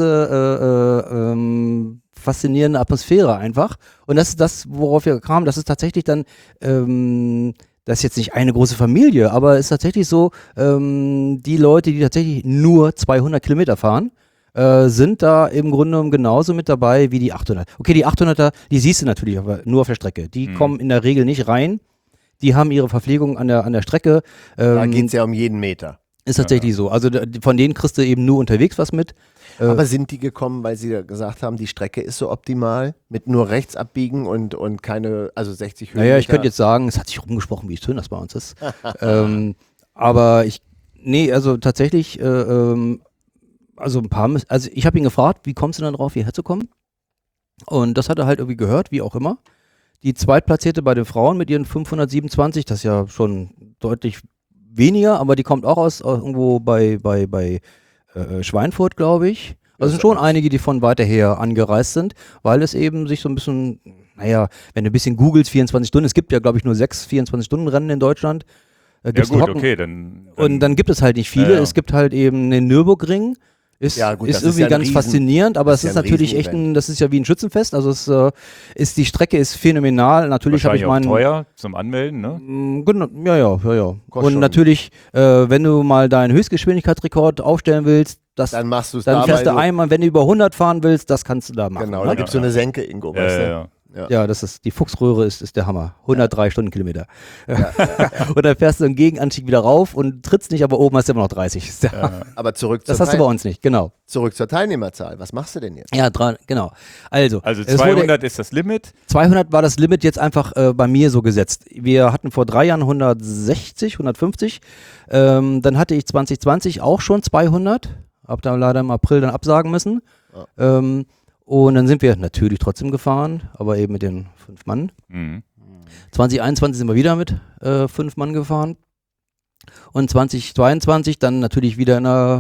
faszinierende Atmosphäre einfach. Und das ist das, worauf wir kamen. Das ist tatsächlich dann, das ist jetzt nicht eine große Familie, aber es ist tatsächlich so, die Leute, die tatsächlich nur 200 Kilometer fahren, sind da im Grunde genommen genauso mit dabei wie die 800. Okay, die 800er, die siehst du natürlich aber nur auf der Strecke. Die kommen in der Regel nicht rein. Die haben ihre Verpflegung an der Strecke. Da geht es ja um jeden Meter. Ist tatsächlich so. Also von denen kriegst du eben nur unterwegs was mit. Aber sind die gekommen, weil sie gesagt haben, die Strecke ist so optimal, mit nur rechts abbiegen und keine, also 60 Höhenmeter? Naja, ich könnte jetzt sagen, es hat sich rumgesprochen, wie schön das bei uns ist. Aber also tatsächlich, also ich habe ihn gefragt, wie kommst du dann drauf, hierher zu kommen? Und das hat er halt irgendwie gehört, wie auch immer. Die Zweitplatzierte bei den Frauen mit ihren 527, das ist ja schon deutlich weniger, aber die kommt auch aus irgendwo bei Schweinfurt, glaube ich. Also es sind schon einige, die von weiter her angereist sind, weil es eben sich so ein bisschen, naja, wenn du ein bisschen googelst, 24 Stunden, es gibt ja, glaube ich, nur 6 24-Stunden-Rennen in Deutschland. Ja gut, okay, dann und dann gibt es halt nicht viele. Ja. Es gibt halt eben den Nürburgring. Ist irgendwie ganz faszinierend, aber es ist natürlich echt das ist ja wie ein Schützenfest. Also die Strecke ist phänomenal. Natürlich habe ich auch teuer zum Anmelden, ne? Genau, ja. Kostet Und schon. natürlich, wenn du mal deinen Höchstgeschwindigkeitsrekord aufstellen willst, Dann machst du es dann da, fährst weil du einmal, wenn du über 100 fahren willst, das kannst du da machen. Genau, ne? da gibt es so eine Senke, Ingo, weißt du? Ja, die Fuchsröhre ist der Hammer. 103 Stundenkilometer. Und dann fährst du einen Gegenanstieg wieder rauf und trittst nicht, aber oben hast du immer noch 30. Aber Das hast du bei uns nicht, genau. Zurück zur Teilnehmerzahl. Was machst du denn jetzt? Ja, genau. Also 200 ist das Limit. 200 war das Limit jetzt einfach bei mir so gesetzt. Wir hatten vor 3 Jahren 160, 150. Dann hatte ich 2020 auch schon 200. Hab da leider im April dann absagen müssen. Ja. Und dann sind wir natürlich trotzdem gefahren, aber eben mit den 5 Mann. 2021 sind wir wieder mit 5 Mann gefahren. Und 2022 dann natürlich wieder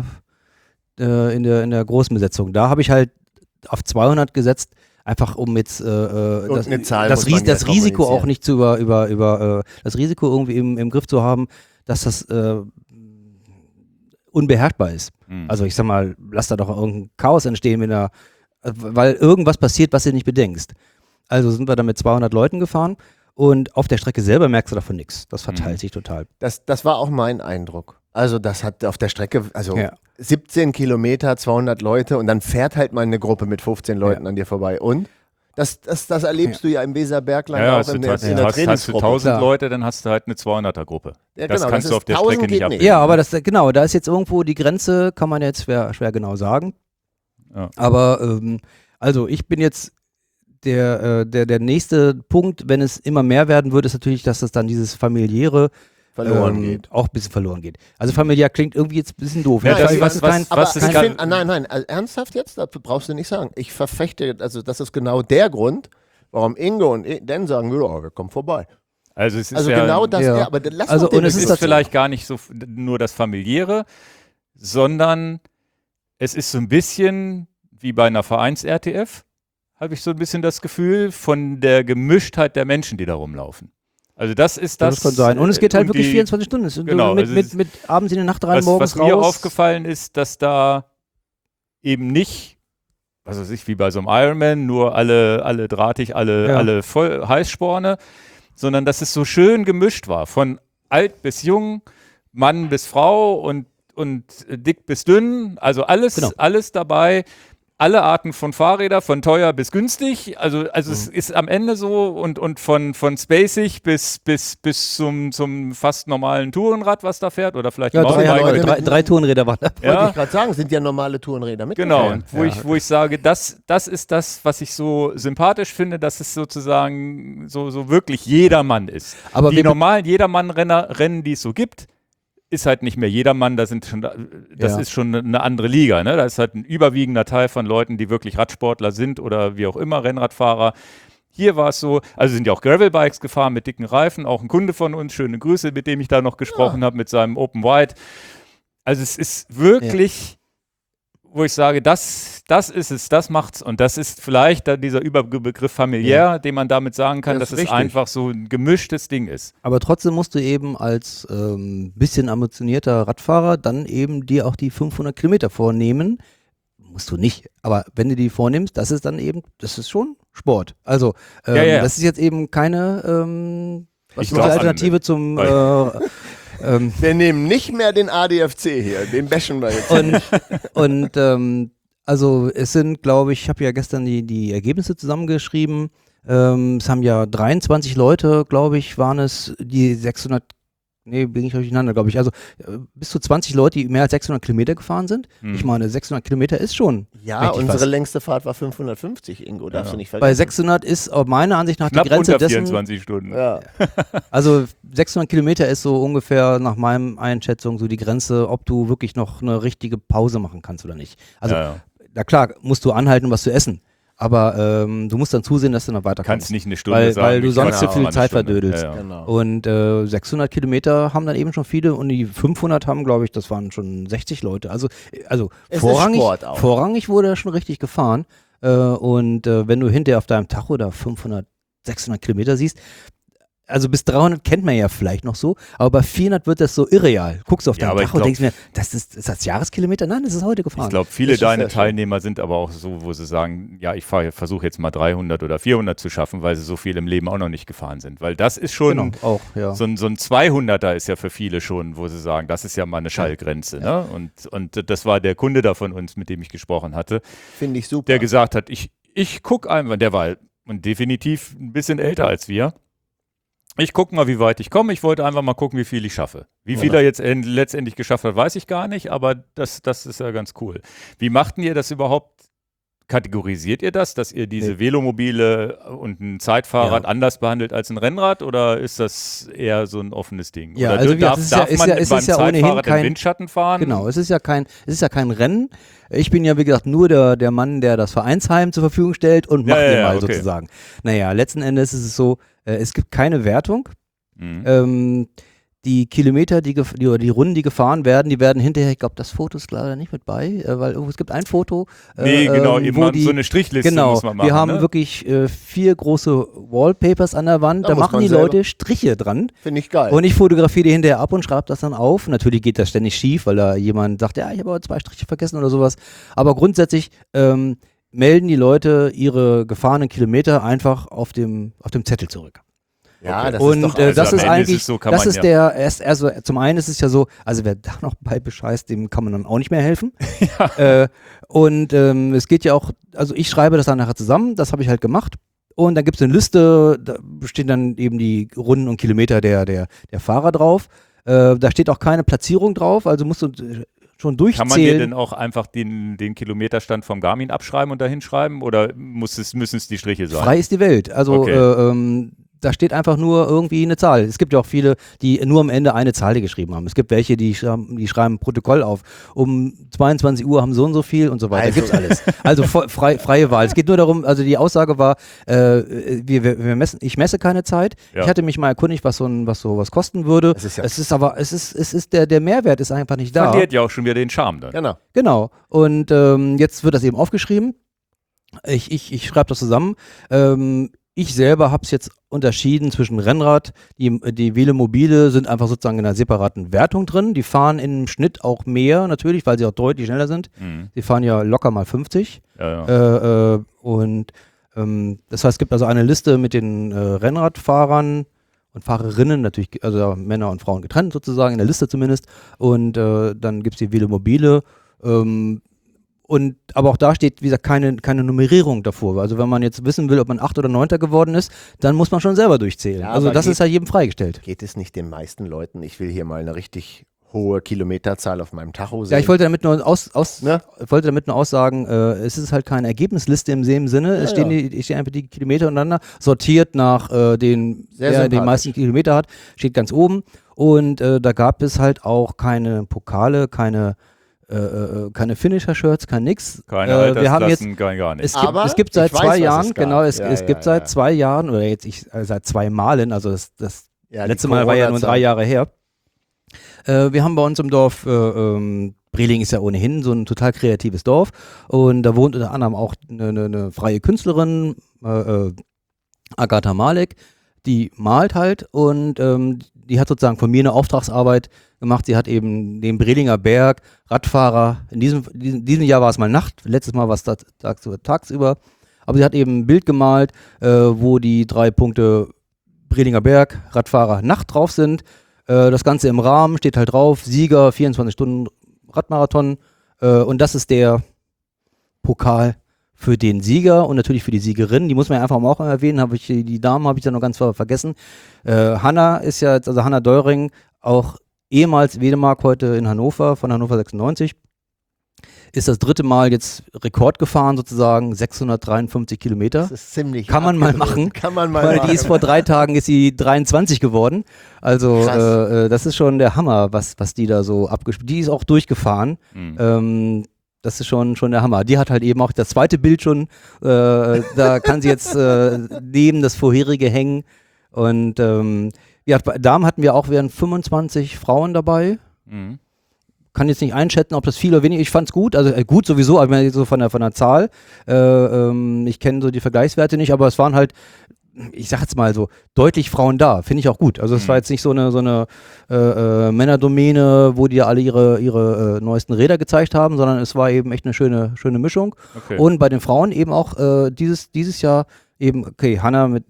in der Großbesetzung. Da habe ich halt auf 200 gesetzt, einfach um jetzt das Risiko auch nicht zu das Risiko irgendwie im Griff zu haben, dass das unbeherrschbar ist. Also ich sag mal, lass da doch irgendein Chaos entstehen, weil irgendwas passiert, was du nicht bedenkst. Also sind wir dann mit 200 Leuten gefahren und auf der Strecke selber merkst du davon nichts. Das verteilt sich total. Das war auch mein Eindruck. Also das hat auf der Strecke, 17 Kilometer, 200 Leute und dann fährt halt mal eine Gruppe mit 15 Leuten an dir vorbei. Und? Das erlebst du ja im Weserbergland auch in der Trainingsgruppe. Hast du 1000 Leute, dann hast du halt eine 200er-Gruppe. Ja, das genau, kannst du auf der 1000 Strecke nicht geht abbilden. Ja, aber da ist jetzt irgendwo die Grenze, kann man jetzt schwer genau sagen. Ja. Aber also ich bin jetzt der nächste Punkt, wenn es immer mehr werden würde, ist natürlich, dass das dann dieses familiäre Verloren geht. auch ein bisschen verloren geht. Also familiär klingt irgendwie jetzt ein bisschen doof. Ja, ne? das Ich weiß, was- Aber was ist ich gar- find, nein, also ernsthaft jetzt? Das brauchst du nicht sagen. Ich verfechte, also das ist genau der Grund, warum Ingo und Dan sagen, ja, wir kommen vorbei. Also es ist Also ja, genau das, ja. aber lass Also, doch den und es es ist ist das- vielleicht gar nicht so nur das Familiäre, sondern es ist so ein bisschen wie bei einer Vereins-RTF, habe ich so ein bisschen das Gefühl, von der Gemischtheit der Menschen, die da rumlaufen. Also das ist das. Das kann sein. Und es geht halt wirklich die- 24 Stunden. Es ist genau, so mit, also mit, es- mit abends in die Nacht rein, Was morgens mir raus. aufgefallen ist, dass da eben nicht, was weiß ich, wie bei so einem Ironman, nur alle drahtig, alle voll Heißsporne, sondern dass es so schön gemischt war. Von alt bis jung, Mann bis Frau und dick bis dünn, also alles dabei. Alle Arten von Fahrrädern, von teuer bis günstig. Also es ist am Ende so und von spacig bis zum fast normalen Tourenrad, was da fährt. Oder vielleicht Ja, ein drei, Mountainbike. Leute, drei Tourenräder waren dabei. Wollte Ja. ich gerade sagen, sind ja normale Tourenräder mit. Genau, Ja. und wo ich sage, das ist das, was ich so sympathisch finde, dass es sozusagen so wirklich jedermann ist. Aber Die normalen Jedermann-Rennen, die es so gibt, ist halt nicht mehr jedermann, das Ja. ist schon eine andere Liga. Ne? Da ist halt ein überwiegender Teil von Leuten, die wirklich Radsportler sind oder wie auch immer, Rennradfahrer. Hier war es so, also sind ja auch Gravelbikes gefahren mit dicken Reifen, auch ein Kunde von uns, schöne Grüße, mit dem ich da noch gesprochen habe, mit seinem Open Wide. Also es ist wirklich, wo ich sage, das ist es, das macht's. Und das ist vielleicht da dieser Überbegriff familiär, den man damit sagen kann, Das dass ist es richtig. einfach so ein gemischtes Ding ist. Aber trotzdem musst du eben als bisschen ambitionierter Radfahrer dann eben dir auch die 500 Kilometer vornehmen. Musst du nicht. Aber wenn du die vornimmst, das ist schon Sport. Also Ja. das ist jetzt eben keine was Ich ist die glaub, Alternative zum Wir nehmen nicht mehr den ADFC hier, den bashen wir jetzt. Also es sind, glaube ich habe ja gestern die Ergebnisse zusammengeschrieben. Es haben ja 23 Leute, glaube ich, waren es, die 600, bin ich durcheinander, glaube ich. Also bis zu 20 Leute, die mehr als 600 Kilometer gefahren sind. Ich meine, 600 Kilometer ist schon Ja, richtig unsere was. längste Fahrt war 550, Ingo, darfst du nicht vergessen. Bei 600 ist meiner Ansicht nach Knapp die Grenze unter dessen. 24 Stunden. Ja. Also 600 Kilometer ist so ungefähr nach meinem Einschätzung so die Grenze, ob du wirklich noch eine richtige Pause machen kannst oder nicht. Also na klar, musst du anhalten, um was zu essen. Aber du musst dann zusehen, dass du noch weiterkommst. Kannst nicht eine Stunde weil, sagen. weil du ich sonst kann zu auch viel mal eine Zeit Stunde. verdödelst. Ja. Genau. Und 600 Kilometer haben dann eben schon viele und die 500 haben, glaube ich, das waren schon 60 Leute. Also Es ist vorrangig, Sport auch. vorrangig wurde da schon richtig gefahren. Wenn du hinterher auf deinem Tacho da 500, 600 Kilometer siehst, also bis 300 kennt man ja vielleicht noch so, aber bei 400 wird das so irreal. Guckst du auf Ja, dein aber ich Tacho und glaub- denkst mir, ist das Jahreskilometer? Nein, das ist heute gefahren. Ich glaube, viele Das ist deiner sehr schön. Teilnehmer sind aber auch so, wo sie sagen, ja, ich versuche jetzt mal 300 oder 400 zu schaffen, weil sie so viel im Leben auch noch nicht gefahren sind. Weil das ist schon, Genau, auch, ja. so ein 200er ist ja für viele schon, wo sie sagen, das ist ja mal eine Schallgrenze. Ne? Und das war der Kunde da von uns, mit dem ich gesprochen hatte, Finde ich super. der gesagt hat, ich gucke einfach, der war und definitiv ein bisschen älter als wir. Ich gucke mal, wie weit ich komme. Ich wollte einfach mal gucken, wie viel ich schaffe. Wie viel er jetzt letztendlich geschafft hat, weiß ich gar nicht, aber das ist ja ganz cool. Wie machten ihr das überhaupt? Kategorisiert ihr das, dass ihr diese Velomobile und ein Zeitfahrrad anders behandelt als ein Rennrad oder ist das eher so ein offenes Ding? Ja, oder also wie gesagt, darf man es beim ist ja ohnehin Zeitfahrrad kein- im Windschatten fahren? Genau, es ist ja kein Rennen. Ich bin ja, wie gesagt, nur der Mann, der das Vereinsheim zur Verfügung stellt und macht den mal okay. sozusagen. Naja, letzten Endes ist es so, es gibt keine Wertung. Mhm. Die Kilometer, die Runden, die gefahren werden, die werden hinterher, ich glaube, das Foto ist leider nicht mit bei, weil irgendwo, es gibt ein Foto. Nee, genau, eben wo mal so eine Strichliste genau, muss man machen. wir haben ne? wirklich 4 große Wallpapers an der Wand, Da da muss machen man die selber- Leute Striche dran. Finde ich geil. Und ich fotografiere die hinterher ab und schreibe das dann auf. Natürlich geht das ständig schief, weil da jemand sagt, ja, ich habe aber 2 Striche vergessen oder sowas. Aber grundsätzlich melden die Leute ihre gefahrenen Kilometer einfach auf dem Zettel zurück. ja, das Und ist doch also das am ist Ende ist eigentlich, es so, kann das man ist ja- also zum einen ist es ja so, also wer da noch bei bescheißt, dem kann man dann auch nicht mehr helfen. Es geht ja auch, also ich schreibe das dann nachher zusammen, das habe ich halt gemacht. Und dann gibt es eine Liste, da stehen dann eben die Runden und Kilometer der Fahrer drauf. Da steht auch keine Platzierung drauf, also musst du schon durchzählen. Kann man dir denn auch einfach den Kilometerstand vom Garmin abschreiben und da hinschreiben oder müssen es die Striche sein? Frei ist die Welt. Also Okay. da steht einfach nur irgendwie eine Zahl. Es gibt ja auch viele, die nur am Ende eine Zahl geschrieben haben. Es gibt welche, die schreiben ein Protokoll auf. Um 22 Uhr haben so und so viel und so weiter. Also. Gibt's alles. Also freie Wahl. Es geht nur darum, also die Aussage war, ich messe keine Zeit. Ja. Ich hatte mich mal erkundigt, was sowas kosten würde. Das ist ja- es ist der Mehrwert ist einfach nicht da. Verliert ja auch schon wieder den Charme dann. Genau. Genau. Und jetzt wird das eben aufgeschrieben. Ich schreibe das zusammen. Ich selber habe es jetzt unterschieden zwischen Rennrad, die Velomobile sind einfach sozusagen in einer separaten Wertung drin. Die fahren im Schnitt auch mehr natürlich, weil sie auch deutlich schneller sind. Mhm. Die fahren ja locker mal 50. Ja. Das heißt, es gibt also eine Liste mit den Rennradfahrern und Fahrerinnen, natürlich, also Männer und Frauen getrennt sozusagen, in der Liste zumindest. Und dann gibt es die Velomobile. Aber auch da steht, wie gesagt, keine Nummerierung davor. Also wenn man jetzt wissen will, ob man 8. oder 9. geworden ist, dann muss man schon selber durchzählen. Ja, also aber das ist ja jedem freigestellt. Geht es nicht den meisten Leuten? Ich will hier mal eine richtig hohe Kilometerzahl auf meinem Tacho sehen. Ja, ich wollte damit nur Ne? aussagen, es ist halt keine Ergebnisliste im Sinne. Ja, Es stehen einfach die Kilometer untereinander, sortiert nach wer den sympathisch. meisten Kilometer hat, steht ganz oben. Und da gab es halt auch keine Pokale, keine Finisher-Shirts, kein nix. Keine wir haben jetzt Altersklassen, gar nicht. Es gibt seit ich weiß, 2 was Jahren, es gab. genau, es Ja, gibt ja, seit ja. 2 Jahren, oder seit 2 Malen, also das Ja, die letzte Mal war ja nur 3 Corona-Zeit. Jahre her. Wir haben bei uns im Dorf, Breling ist ja ohnehin so ein total kreatives Dorf und da wohnt unter anderem auch eine freie Künstlerin, Agatha Malek, die malt halt und die hat sozusagen von mir eine Auftragsarbeit gemacht. Sie hat eben den Brelinger Berg, Radfahrer, in diesem Jahr war es mal Nacht, letztes Mal war es tagsüber, aber sie hat eben ein Bild gemalt, wo die 3 Punkte Brelinger Berg, Radfahrer, Nacht drauf sind. Das Ganze im Rahmen steht halt drauf, Sieger, 24 Stunden Radmarathon und das ist der Pokal für den Sieger und natürlich für die Siegerin. Die muss man ja einfach mal auch erwähnen, die Damen habe ich da noch ganz vergessen. Hanna ist ja jetzt, also Hanna Deuring, auch ehemals Wedemark, heute in Hannover, von Hannover 96. Ist das 3. Mal jetzt Rekord gefahren, sozusagen 653 Kilometer. Das ist ziemlich Kann man mal abgedreht. machen. Kann man mal Weil machen. die ist vor 3 Tagen ist sie 23 geworden. Also Krass. das ist schon der Hammer, was die da so abgespielt. Die ist auch durchgefahren. Mhm. Das ist schon der Hammer. Die hat halt eben auch das zweite Bild schon. Da kann sie jetzt neben das vorherige hängen. Und ja, bei Damen hatten wir auch, wären 25 Frauen dabei. Mhm. Kann jetzt nicht einschätzen, ob das viel oder wenig. Ich fand's gut, also gut sowieso, aber so von der Zahl. Ich kenne so die Vergleichswerte nicht, aber es waren halt, ich sag jetzt mal so, deutlich Frauen da. Finde ich auch gut. Also es war jetzt nicht so eine Männerdomäne, wo die alle ihre neuesten Räder gezeigt haben, sondern es war eben echt eine schöne Mischung. Okay. Und bei den Frauen eben auch dieses Jahr eben, okay, Hanna mit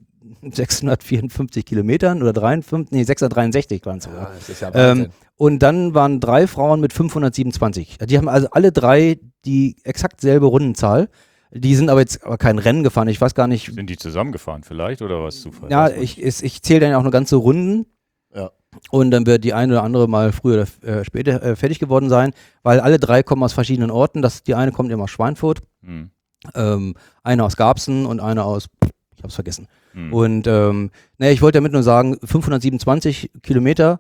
654 Kilometern oder 663 waren es sogar. Ja, das ist ja Wahnsinn. Und dann waren 3 Frauen mit 527. Die haben also alle 3 die exakt selbe Rundenzahl. Die sind aber jetzt kein Rennen gefahren. Ich weiß gar nicht. Sind die zusammengefahren vielleicht oder was Zufall? Ja, Weiß man nicht. ich zähle dann auch nur ganze Runden. Ja. Und dann wird die eine oder andere mal früher oder später fertig geworden sein, weil alle 3 kommen aus verschiedenen Orten. Die eine kommt immer aus Schweinfurt, Mhm. eine aus Garbsen und eine aus, ich hab's vergessen. Mhm. Und ich wollte damit nur sagen, 527 Kilometer,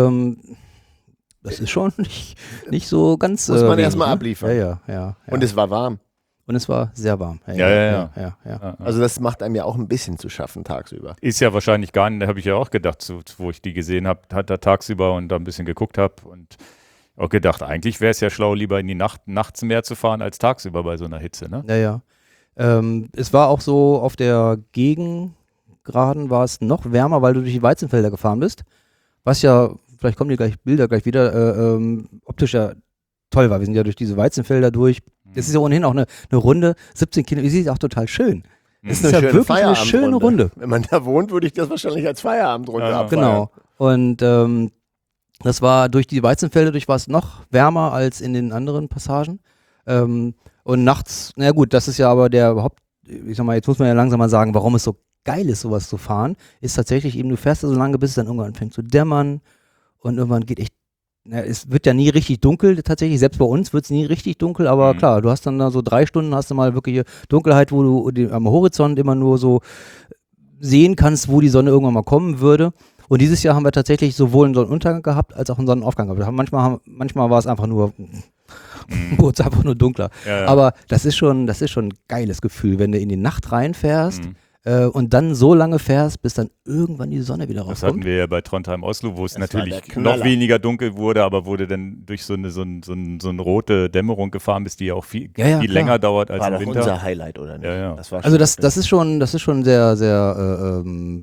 das ist schon nicht so ganz. Muss man wenig, erstmal ne? abliefern. Ja. Und es war warm. Und es war sehr warm. Ja. Ja. Also das macht einem ja auch ein bisschen zu schaffen tagsüber. Ist ja wahrscheinlich gar nicht, da habe ich ja auch gedacht, so, wo ich die gesehen habe, hat da tagsüber und da ein bisschen geguckt habe und auch gedacht, eigentlich wäre es ja schlau, lieber in die nachts mehr zu fahren als tagsüber bei so einer Hitze, ne? Ja. Es war auch so, auf der Gegengraden war es noch wärmer, weil du durch die Weizenfelder gefahren bist. Was ja, vielleicht kommen die Bilder gleich wieder, optisch ja toll war. Wir sind ja durch diese Weizenfelder durch. Das ist ja ohnehin auch eine Runde, 17 Kilometer, die ist auch total schön. Das ist ja schöne wirklich eine schöne Feierabendrunde. Runde. Wenn man da wohnt, würde ich das wahrscheinlich als Feierabendrunde Ja, abfeiern. Genau. Und das war durch die Weizenfelder, war es noch wärmer als in den anderen Passagen. Und nachts, na gut, das ist ja aber ich sag mal, jetzt muss man ja langsam mal sagen, warum es so geil ist, sowas zu fahren, ist tatsächlich eben, du fährst da so lange, bis es dann irgendwann anfängt zu dämmern und irgendwann geht echt es wird ja nie richtig dunkel tatsächlich, selbst bei uns wird es nie richtig dunkel, aber klar, du hast dann da so 3 Stunden, hast du mal wirkliche Dunkelheit, wo du am Horizont immer nur so sehen kannst, wo die Sonne irgendwann mal kommen würde. Und dieses Jahr haben wir tatsächlich sowohl einen Sonnenuntergang gehabt, als auch einen Sonnenaufgang gehabt. Manchmal war es einfach nur, wurde es einfach nur dunkler. Ja, ja. Aber das ist schon ein geiles Gefühl, wenn du in die Nacht reinfährst und dann so lange fährst, bis dann irgendwann die Sonne wieder Das rauskommt. hatten wir ja bei Trondheim-Oslo, wo es Das war natürlich der Knaller. noch weniger dunkel wurde, aber wurde dann durch so eine rote Dämmerung gefahren, bis die ja auch viel klar. länger dauert als War im doch Winter. unser Highlight, oder nicht? Ja, ja. Das war Also schon das ist schon sehr, sehr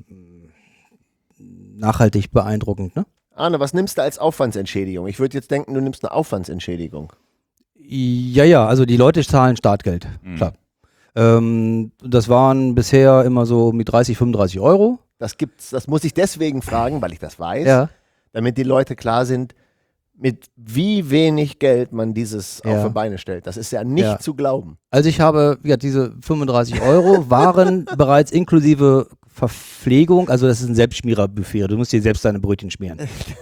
nachhaltig beeindruckend, ne? Arne, was nimmst du als Aufwandsentschädigung? Ich würde jetzt denken, du nimmst eine Aufwandsentschädigung. Ja, also die Leute zahlen Startgeld, klar. Das waren bisher immer so um die 30, 35 Euro. Das muss ich deswegen fragen, weil ich das weiß, Ja. damit die Leute klar sind, mit wie wenig Geld man dieses Ja. auf die Beine stellt. Das ist ja nicht Ja. zu glauben. Also ich habe, ja, diese 35 Euro waren bereits inklusive Verpflegung, also das ist ein Selbstschmiererbuffet, du musst dir selbst deine Brötchen schmieren.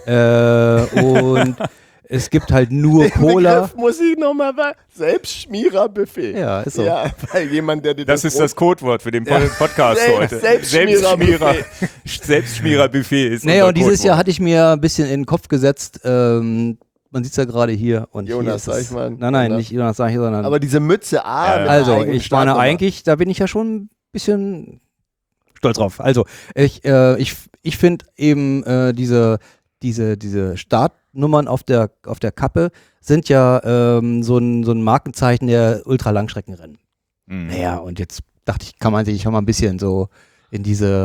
Und es gibt halt nur Cola. Begriff muss ich nochmal Selbstschmierer-Buffet. Ja, ist so. Ja, weil jemand, der dir Das ist das Codewort für den Podcast heute. Selbstschmierer-Buffet. Selbstschmierer-Buffet ist Naja, unser und dieses Codewort. Jahr hatte ich mir ein bisschen in den Kopf gesetzt, man sieht es ja gerade hier. Und Jonas hier ist es. Eichmann. Nein, Jonas. nicht Jonas Eichmann, sondern Aber diese Mütze, mit der also, eigenen ich meine Startnummer. eigentlich, da bin ich ja schon ein bisschen stolz drauf. Also, ich finde eben diese Startnummern auf der Kappe sind ja so ein Markenzeichen der Ultralangstreckenrennen. Mhm. Naja, und jetzt dachte ich, kann man sich schon mal ein bisschen so in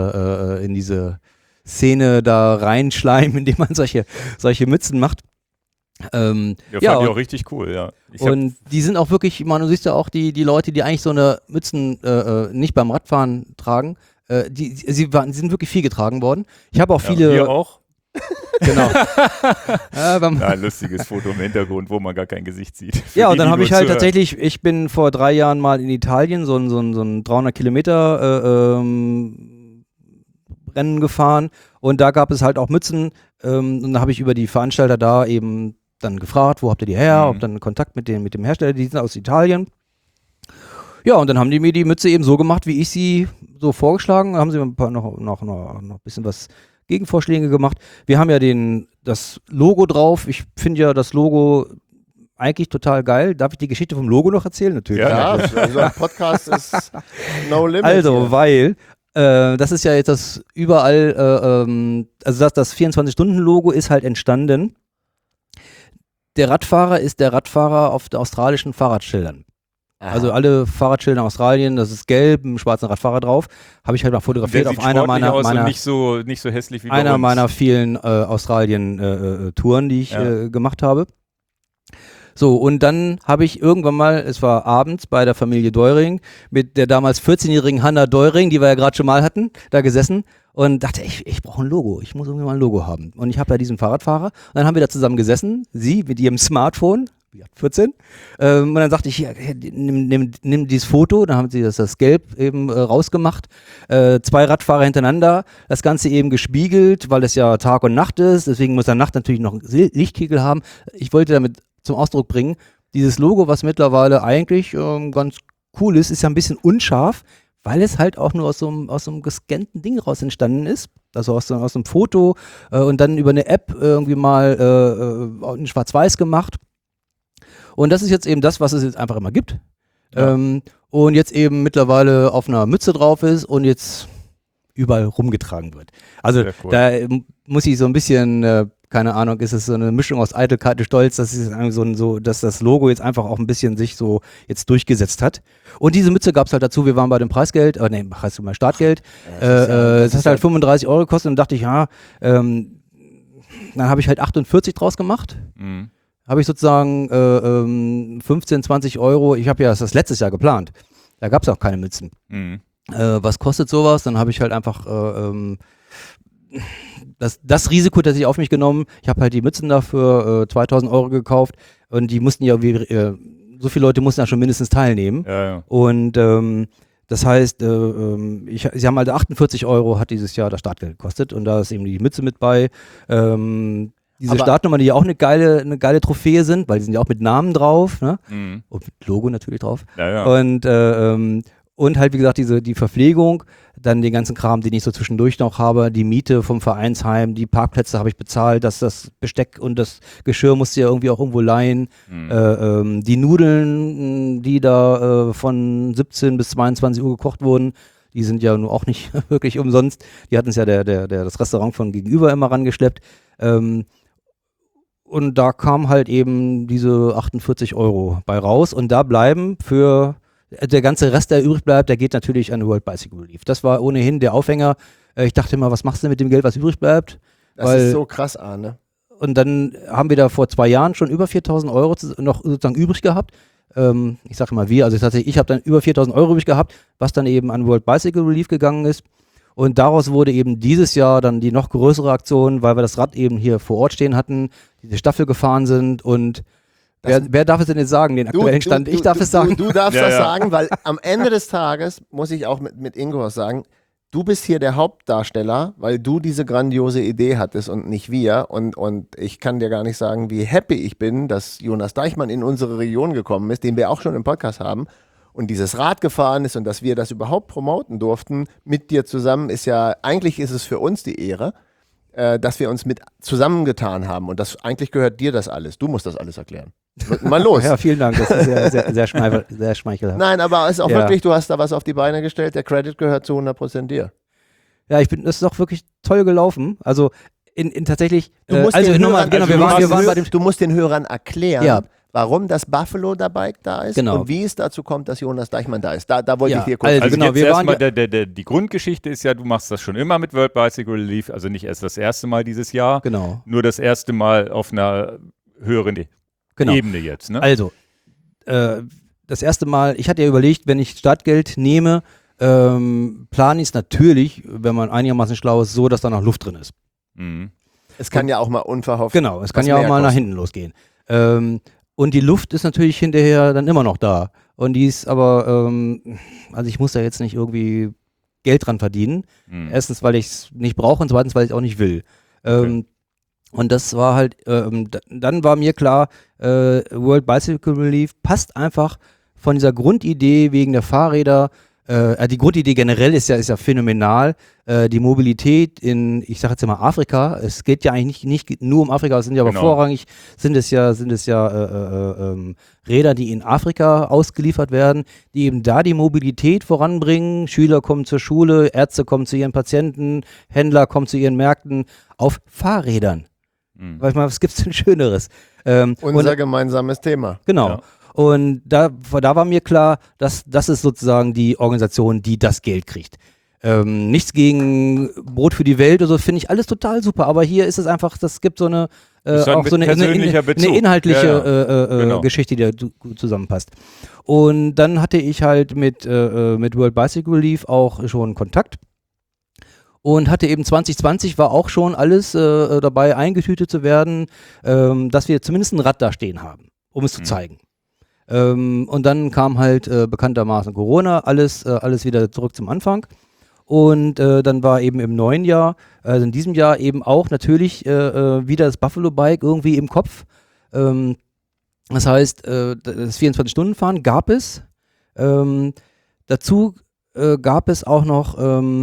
diese Szene da reinschleimen, indem man solche Mützen macht. Ja, fand ich auch richtig cool, ja. Und die sind auch wirklich, man, du siehst ja auch die Leute, die eigentlich so eine Mützen nicht beim Radfahren tragen, sie sind wirklich viel getragen worden. Ich habe auch viele. Hier auch? Genau. Ein lustiges Foto im Hintergrund, wo man gar kein Gesicht sieht. Für Ja, die, und dann die habe nur ich halt zuhören. tatsächlich, ich bin vor 3 Jahren mal in Italien so ein 300 Kilometer Rennen gefahren und da gab es halt auch Mützen und da habe ich über die Veranstalter da eben dann gefragt, wo habt ihr die her, ob dann Kontakt mit dem Hersteller, die sind aus Italien. Ja, und dann haben die mir die Mütze eben so gemacht, wie ich sie so vorgeschlagen, haben sie mir ein paar noch ein bisschen was Gegenvorschläge gemacht. Wir haben ja das Logo drauf. Ich finde ja das Logo eigentlich total geil. Darf ich die Geschichte vom Logo noch erzählen? Natürlich. Ja, also ein Podcast ist no limit. Also, hier. weil das ist ja jetzt das überall, also das 24-Stunden-Logo ist halt entstanden. Der Radfahrer ist der Radfahrer auf den australischen Fahrradschildern. Also alle Fahrradschilder in Australien, das ist gelb, mit einem schwarzen Radfahrer drauf. Habe ich halt mal fotografiert Der auf sieht einer sportlich aus und meiner nicht so hässlich wie bei einer uns. meiner vielen Australien-Touren, die ich gemacht habe. So, und dann habe ich irgendwann mal, es war abends bei der Familie Deuring, mit der damals 14-jährigen Hanna Deuring, die wir ja gerade schon mal hatten, da gesessen und dachte, ich brauche ein Logo, ich muss irgendwie mal ein Logo haben. Und ich habe ja diesen Fahrradfahrer und dann haben wir da zusammen gesessen, sie mit ihrem Smartphone, 14, und dann sagte ich, hier, nimm dieses Foto, dann haben sie das Gelb eben rausgemacht, 2 Radfahrer hintereinander, das Ganze eben gespiegelt, weil es ja Tag und Nacht ist, deswegen muss der Nacht natürlich noch einen Lichtkegel haben. Ich wollte damit zum Ausdruck bringen, dieses Logo, was mittlerweile eigentlich ganz cool ist, ist ja ein bisschen unscharf, weil es halt auch nur aus so einem gescannten Ding raus entstanden ist, also aus einem Foto und dann über eine App irgendwie mal in Schwarz-Weiß gemacht. Und das ist jetzt eben das, was es jetzt einfach immer gibt. Ja. Und jetzt eben mittlerweile auf einer Mütze drauf ist und jetzt überall rumgetragen wird. Also Sehr cool. da muss ich so ein bisschen, keine Ahnung, ist es so eine Mischung aus Eitelkeit und Stolz, dass dass das Logo jetzt einfach auch ein bisschen sich so jetzt durchgesetzt hat. Und diese Mütze gab es halt dazu, wir waren bei dem Preisgeld, bei Startgeld. Es hat halt 35 Euro gekostet und dachte ich, dann habe ich halt 48 draus gemacht. Mhm. Habe ich sozusagen 15, 20 Euro, ich habe ja das letztes Jahr geplant, da gab es auch keine Mützen. Mhm. Was kostet sowas? Dann habe ich halt einfach das Risiko tatsächlich auf mich genommen. Ich habe halt die Mützen dafür 2000 Euro gekauft und die mussten ja, so viele Leute mussten ja schon mindestens teilnehmen. Ja. Und das heißt, sie haben halt 48 Euro hat dieses Jahr das Startgeld gekostet und da ist eben die Mütze mit bei. diese Startnummern, die ja auch eine geile Trophäe sind, weil die sind ja auch mit Namen drauf, ne? Mhm. Und mit Logo natürlich drauf. Ja. Und halt, wie gesagt, die Verpflegung, dann den ganzen Kram, den ich so zwischendurch noch habe, die Miete vom Vereinsheim, die Parkplätze habe ich bezahlt, das Besteck und das Geschirr musste ja irgendwie auch irgendwo leihen. Die Nudeln, die da von 17 bis 22 Uhr gekocht wurden, die sind ja nun auch nicht wirklich umsonst. Die hatten es ja das Restaurant von gegenüber immer rangeschleppt. Und da kam halt eben diese 48 € bei raus. Und da bleiben für der ganze Rest, der übrig bleibt, der geht natürlich an World Bicycle Relief. Das war ohnehin der Aufhänger. Ich dachte immer, was machst du mit dem Geld, was übrig bleibt? Das ist so krass, Arne. Und dann haben wir da vor 2 Jahren schon über 4.000 € noch sozusagen übrig gehabt. Ich sage mal wir, also tatsächlich, ich habe dann über 4.000 € übrig gehabt, was dann eben an World Bicycle Relief gegangen ist. Und daraus wurde eben dieses Jahr dann die noch größere Aktion, weil wir das Rad eben hier vor Ort stehen hatten, diese Staffel gefahren sind und wer darf es denn jetzt sagen, den aktuellen Stand? Ich darf es sagen. Du darfst das sagen, weil am Ende des Tages, muss ich auch mit Ingo was sagen, du bist hier der Hauptdarsteller, weil du diese grandiose Idee hattest und nicht wir. Und ich kann dir gar nicht sagen, wie happy ich bin, dass Jonas Deichmann in unsere Region gekommen ist, den wir auch schon im Podcast haben, und dieses Rad gefahren ist und dass wir das überhaupt promoten durften mit dir zusammen, eigentlich ist es für uns die Ehre, dass wir uns mit zusammengetan haben. Und eigentlich gehört dir das alles. Du musst das alles erklären. Mal los. Ja, vielen Dank. Das ist sehr schmeichelhaft. Nein, aber es ist auch wirklich, du hast da was auf die Beine gestellt. Der Credit gehört zu 100% dir. Ja, das ist doch wirklich toll gelaufen. Also tatsächlich. Du musst den Hörern erklären, warum das Buffalo Bike da ist und wie es dazu kommt, dass Jonas Deichmann da ist. Da wollte ich dir kurz. Also genau, wir waren die Grundgeschichte ist ja, du machst das schon immer mit World Bicycle Relief, also nicht erst das erste Mal dieses Jahr, nur das erste Mal auf einer höheren Ebene jetzt. Ne? Also, das erste Mal, ich hatte ja überlegt, wenn ich Startgeld nehme, plane ich es natürlich, wenn man einigermaßen schlau ist, so, dass da noch Luft drin ist. Mhm. Es kann ja auch mal unverhofft. Genau, es kann ja auch mal nach hinten losgehen. Und die Luft ist natürlich hinterher dann immer noch da. Und die ist aber, also ich muss da jetzt nicht irgendwie Geld dran verdienen. Erstens, weil ich es nicht brauche und zweitens, weil ich es auch nicht will. Okay. Und das war halt, dann war mir klar, World Bicycle Relief passt einfach von dieser Grundidee wegen der Fahrräder. Die Grundidee generell ist ja phänomenal. Die Mobilität in, ich sage jetzt mal Afrika, es geht ja eigentlich nicht nur um Afrika, es sind ja aber vorrangig, sind es ja Räder, die in Afrika ausgeliefert werden, die eben da die Mobilität voranbringen. Schüler kommen zur Schule, Ärzte kommen zu ihren Patienten, Händler kommen zu ihren Märkten auf Fahrrädern. Weil ich meine, was gibt es denn Schöneres? Unser gemeinsames Thema. Genau. Ja. Und da war mir klar, dass das ist sozusagen die Organisation, die das Geld kriegt. Nichts gegen Brot für die Welt oder so, finde ich alles total super. Aber hier ist es einfach, das gibt so eine inhaltliche Geschichte, die da gut zusammenpasst. Und dann hatte ich halt mit World Bicycle Relief auch schon Kontakt. Und hatte eben 2020 war auch schon alles dabei eingetütet zu werden, dass wir zumindest ein Rad da stehen haben, um es zu zeigen. Und dann kam halt bekanntermaßen Corona, alles wieder zurück zum Anfang. Und dann war eben im neuen Jahr, also in diesem Jahr eben auch natürlich wieder das Buffalo Bike irgendwie im Kopf. Das heißt, das 24-Stunden-Fahren gab es. Dazu gab es auch noch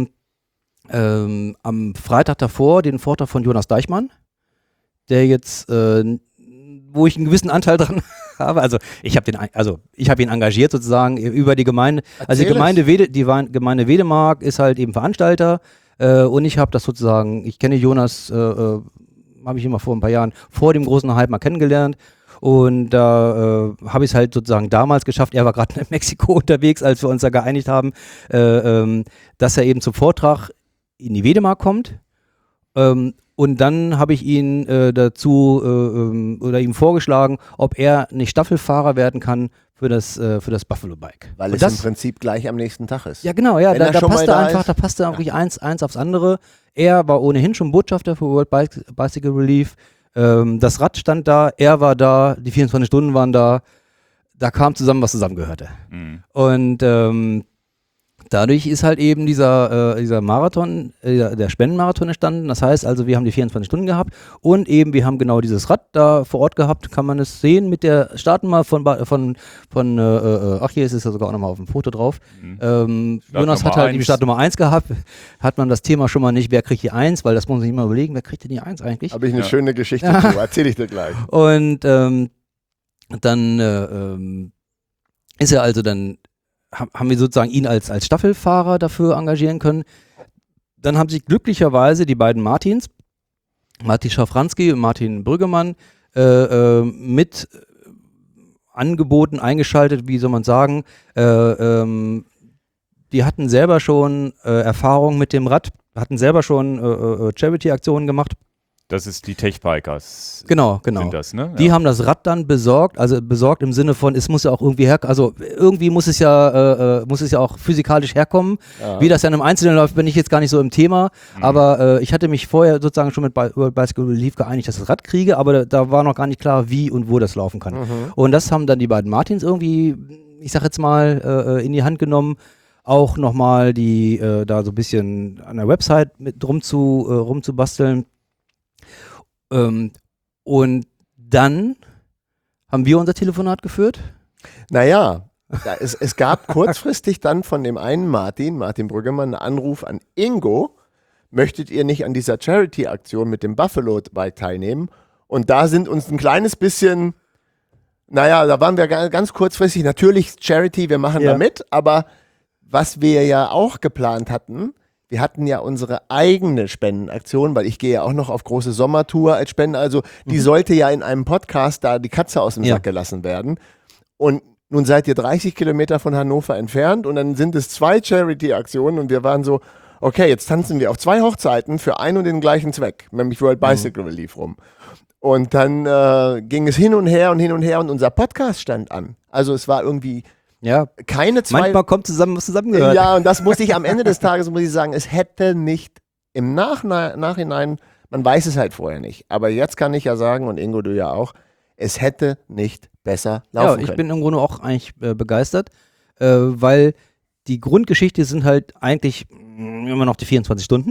am Freitag davor den Vortrag von Jonas Deichmann, der jetzt, wo ich einen gewissen Anteil dran habe, also ich habe ihn engagiert sozusagen über die Gemeinde, also die Gemeinde Wedemark ist halt eben Veranstalter und ich habe das sozusagen, ich kenne Jonas, habe ich immer vor ein paar Jahren vor dem großen Hype mal kennengelernt. Und da habe ich es halt sozusagen damals geschafft, er war gerade in Mexiko unterwegs, als wir uns da geeinigt haben, dass er eben zum Vortrag in die Wedemark kommt. Und dann habe ich ihn oder ihm vorgeschlagen, ob er nicht Staffelfahrer werden kann für das Buffalo Bike. Weil es im Prinzip gleich am nächsten Tag ist. Ja, genau, ja, da passte wirklich eins aufs andere. Er war ohnehin schon Botschafter für World Bicycle Relief. Das Rad stand da, er war da, die 24 Stunden waren da. Da kam zusammen, was zusammengehörte. Und dadurch ist halt eben dieser Marathon, der Spendenmarathon entstanden. Das heißt also, wir haben die 24 Stunden gehabt und eben wir haben genau dieses Rad da vor Ort gehabt. Kann man es sehen mit der, starten mal ach, hier ist es ja sogar auch nochmal auf dem Foto drauf. Jonas hat halt die Startnummer 1 gehabt. Hat man das Thema schon mal nicht, wer kriegt die 1, weil das muss man sich immer überlegen, wer kriegt denn die 1 eigentlich? Habe ich eine schöne Geschichte zu, erzähle ich dir gleich. Und dann ist er also dann, haben wir sozusagen ihn als Staffelfahrer dafür engagieren können. Dann haben sich glücklicherweise die beiden Martins, Martin Schafranski und Martin Brüggemann, mit Angeboten eingeschaltet, wie soll man sagen. Die hatten selber schon Erfahrung mit dem Rad, hatten selber schon Charity-Aktionen gemacht. Das ist die Tech-Bikers. Genau. Sind das, ne? Die haben das Rad dann besorgt, also besorgt im Sinne von, es muss ja auch irgendwie also irgendwie muss es ja auch physikalisch herkommen. Ja. Wie das dann im Einzelnen läuft, bin ich jetzt gar nicht so im Thema, aber ich hatte mich vorher sozusagen schon mit World Bicycle Relief geeinigt, dass ich das Rad kriege, aber da war noch gar nicht klar, wie und wo das laufen kann. Und das haben dann die beiden Martins irgendwie, ich sag jetzt mal, in die Hand genommen, auch nochmal die da so ein bisschen an der Website mit rumzubasteln. Und dann haben wir unser Telefonat geführt. Naja, es gab kurzfristig dann von dem einen Martin Brüggemann, einen Anruf an Ingo, möchtet ihr nicht an dieser Charity-Aktion mit dem Buffalo-Bike teilnehmen? Und da sind uns ein kleines bisschen, da waren wir ganz kurzfristig, natürlich Charity, wir machen da mit, aber was wir ja auch geplant hatten, wir hatten ja unsere eigene Spendenaktion, weil ich gehe ja auch noch auf große Sommertour als Spender. Also die sollte ja in einem Podcast da die Katze aus dem Sack gelassen werden. Und nun seid ihr 30 Kilometer von Hannover entfernt und dann sind es 2 Charity-Aktionen und wir waren so, okay, jetzt tanzen wir auf 2 Hochzeiten für einen und den gleichen Zweck, nämlich World Bicycle Relief rum. Und dann ging es hin und her und unser Podcast stand an. Also es war irgendwie... Ja, keine 2. Manchmal kommt was zusammengehört. Ja, und das muss ich am Ende des Tages, muss ich sagen, es hätte nicht im Nachhinein, man weiß es halt vorher nicht, aber jetzt kann ich ja sagen, und Ingo, du ja auch, es hätte nicht besser laufen können. Ja, ich bin im Grunde auch eigentlich begeistert, weil die Grundgeschichte sind halt eigentlich immer noch die 24 Stunden.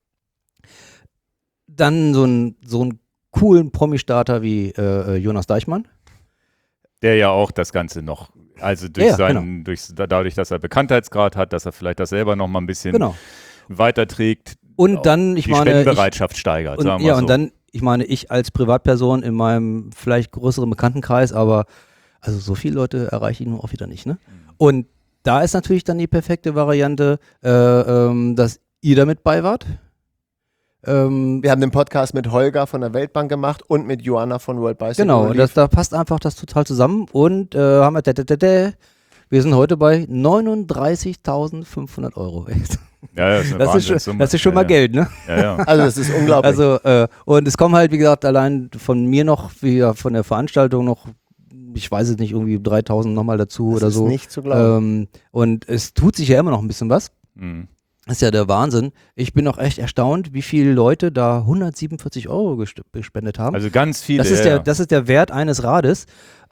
Dann so einen coolen Promi-Starter wie Jonas Deichmann. Der ja auch das Ganze noch, also dadurch, dass er Bekanntheitsgrad hat, dass er vielleicht das selber noch mal ein bisschen weiterträgt und dann, die Spendenbereitschaft steigert, sagen wir so. Und dann, ich als Privatperson in meinem vielleicht größeren Bekanntenkreis, aber also so viele Leute erreiche ich nun auch wieder nicht, ne? Und da ist natürlich dann die perfekte Variante, dass ihr damit bei wart. Wir haben den Podcast mit Holger von der Weltbank gemacht und mit Joanna von World Bicycle Genau, Relief. da passt einfach das total zusammen und haben wir sind heute bei 39.500 €. Ja, das ist schon mal Geld, ne? Ja. Also das ist unglaublich. Also und es kommen halt, wie gesagt, allein von mir noch, von der Veranstaltung noch, ich weiß es nicht, irgendwie 3.000 nochmal dazu das oder ist so. Nicht zu glauben. Und es tut sich ja immer noch ein bisschen was. Das ist ja der Wahnsinn. Ich bin auch echt erstaunt, wie viele Leute da 147 € gespendet haben. Also ganz viele. Das ist der Wert eines Rades.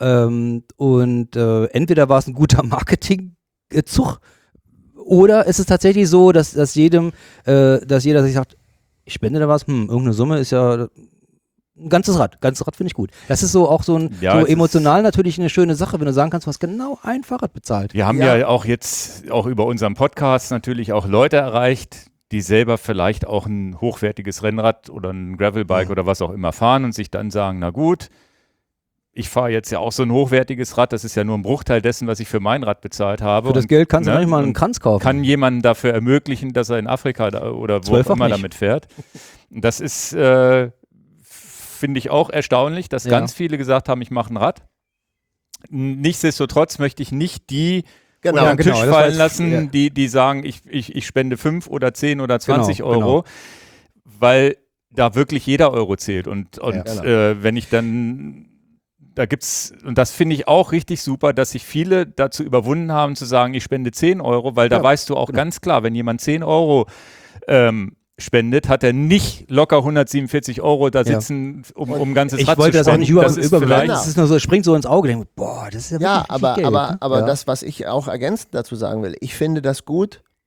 Entweder war es ein guter Marketingzug oder es ist tatsächlich so, dass jeder sich sagt, ich spende da was, irgendeine Summe ist ja ein ganzes Rad finde ich gut. Das ist so auch so emotional natürlich eine schöne Sache, wenn du sagen kannst, du hast genau ein Fahrrad bezahlt. Wir haben ja auch jetzt auch über unseren Podcast natürlich auch Leute erreicht, die selber vielleicht auch ein hochwertiges Rennrad oder ein Gravelbike oder was auch immer fahren und sich dann sagen, na gut, ich fahre jetzt ja auch so ein hochwertiges Rad, das ist ja nur ein Bruchteil dessen, was ich für mein Rad bezahlt habe. Für das Geld kannst du manchmal einen Kranz kaufen. Kann jemanden dafür ermöglichen, dass er in Afrika oder wo auch immer damit fährt. Das ist finde ich auch erstaunlich, dass ganz viele gesagt haben, ich mache ein Rad. Nichtsdestotrotz möchte ich nicht die unter den Tisch fallen lassen, die sagen, ich spende 5 oder 10 oder 20 €, weil da wirklich jeder Euro zählt. Und wenn ich dann, da gibt's, und das finde ich auch richtig super, dass sich viele dazu überwunden haben, zu sagen, ich spende 10 €, weil da weißt du auch ganz klar, wenn jemand 10 € spendet, hat er nicht locker 147 € da sitzen, um ein ganzes Rad zu spenden. Ich wollte das auch nicht überbewerten. Das ist nur so, es springt so ins Auge, denke, boah, das ist ja wirklich aber Geld, aber das, was ich auch ergänzend dazu sagen will, ich finde das gut,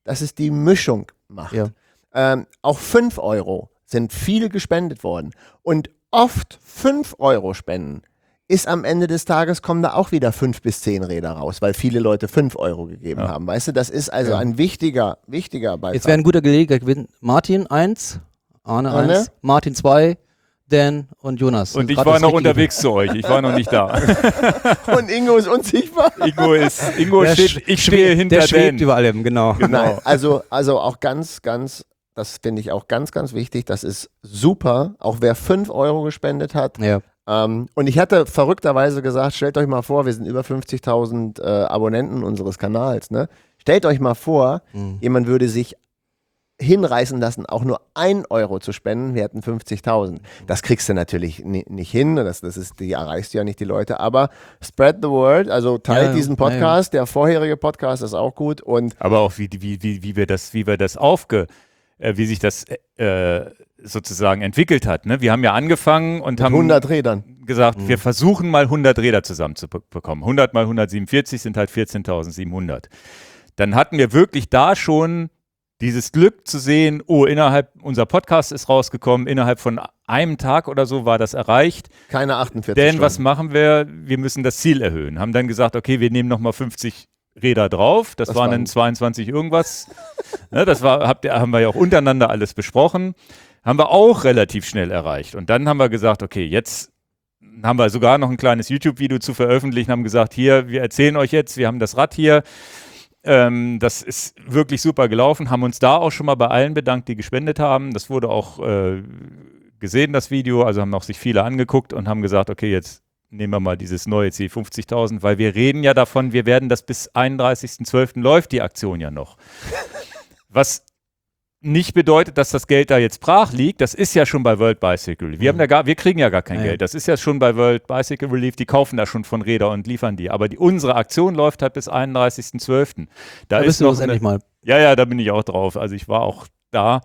dass es die Mischung macht. Ja. Auch 5 Euro sind viel gespendet worden. Und oft 5 Euro spenden ist am Ende des Tages, kommen da auch wieder 5 bis 10 Räder raus, weil viele Leute 5 Euro gegeben haben. Weißt du, das ist also ein wichtiger Beitrag. Jetzt wäre ein guter Gelegenheit gewesen. Martin 1, Arne 1, Martin 2, Dan und Jonas. Und ich war noch unterwegs zu euch. Ich war noch nicht da. Und Ingo ist unsichtbar. Ich stehe hinter der schwebt Dan. über allem, genau. Nein, also auch ganz, das finde ich auch ganz, ganz wichtig. Das ist super, auch wer 5 Euro gespendet hat. Ja. Und ich hatte verrückterweise gesagt, stellt euch mal vor, wir sind über 50.000 Abonnenten unseres Kanals. Ne? Stellt euch mal vor, jemand würde sich hinreißen lassen, auch nur 1 Euro zu spenden, wir hätten 50.000. Das kriegst du natürlich nicht hin, die erreichst du ja nicht die Leute, aber spread the word, also teilt diesen Podcast, der vorherige Podcast ist auch gut. Aber auch wie sich das sozusagen entwickelt hat. Ne? Wir haben ja angefangen und haben 100 Rädern gesagt, wir versuchen mal 100 Räder zusammenzubekommen. 100 mal 147 sind halt 14.700. Dann hatten wir wirklich da schon dieses Glück zu sehen, unser Podcast ist rausgekommen, innerhalb von einem Tag oder so war das erreicht. Keine 48 Denn Stunden. was machen wir? Wir müssen das Ziel erhöhen. Haben dann gesagt, okay, wir nehmen nochmal 50 Räder drauf. Das waren dann 22 irgendwas. Ne, haben wir ja auch untereinander alles besprochen. Haben wir auch relativ schnell erreicht. Und dann haben wir gesagt, okay, jetzt haben wir sogar noch ein kleines YouTube-Video zu veröffentlichen, haben gesagt, hier, wir erzählen euch jetzt, wir haben das Rad hier. Das ist wirklich super gelaufen, haben uns da auch schon mal bei allen bedankt, die gespendet haben. Das wurde auch gesehen, das Video, also haben auch sich viele angeguckt und haben gesagt, okay, jetzt nehmen wir mal dieses neue Ziel 50.000, weil wir reden ja davon, wir werden das bis 31.12. läuft die Aktion ja noch. Was nicht bedeutet, dass das Geld da jetzt brach liegt, das ist ja schon bei World Bicycle Relief. Wir kriegen ja gar kein Geld. Das ist ja schon bei World Bicycle Relief, die kaufen da schon von Räder und liefern die. Aber unsere Aktion läuft halt bis 31.12. Da ist noch endlich mal. Ja, da bin ich auch drauf. Also ich war auch da.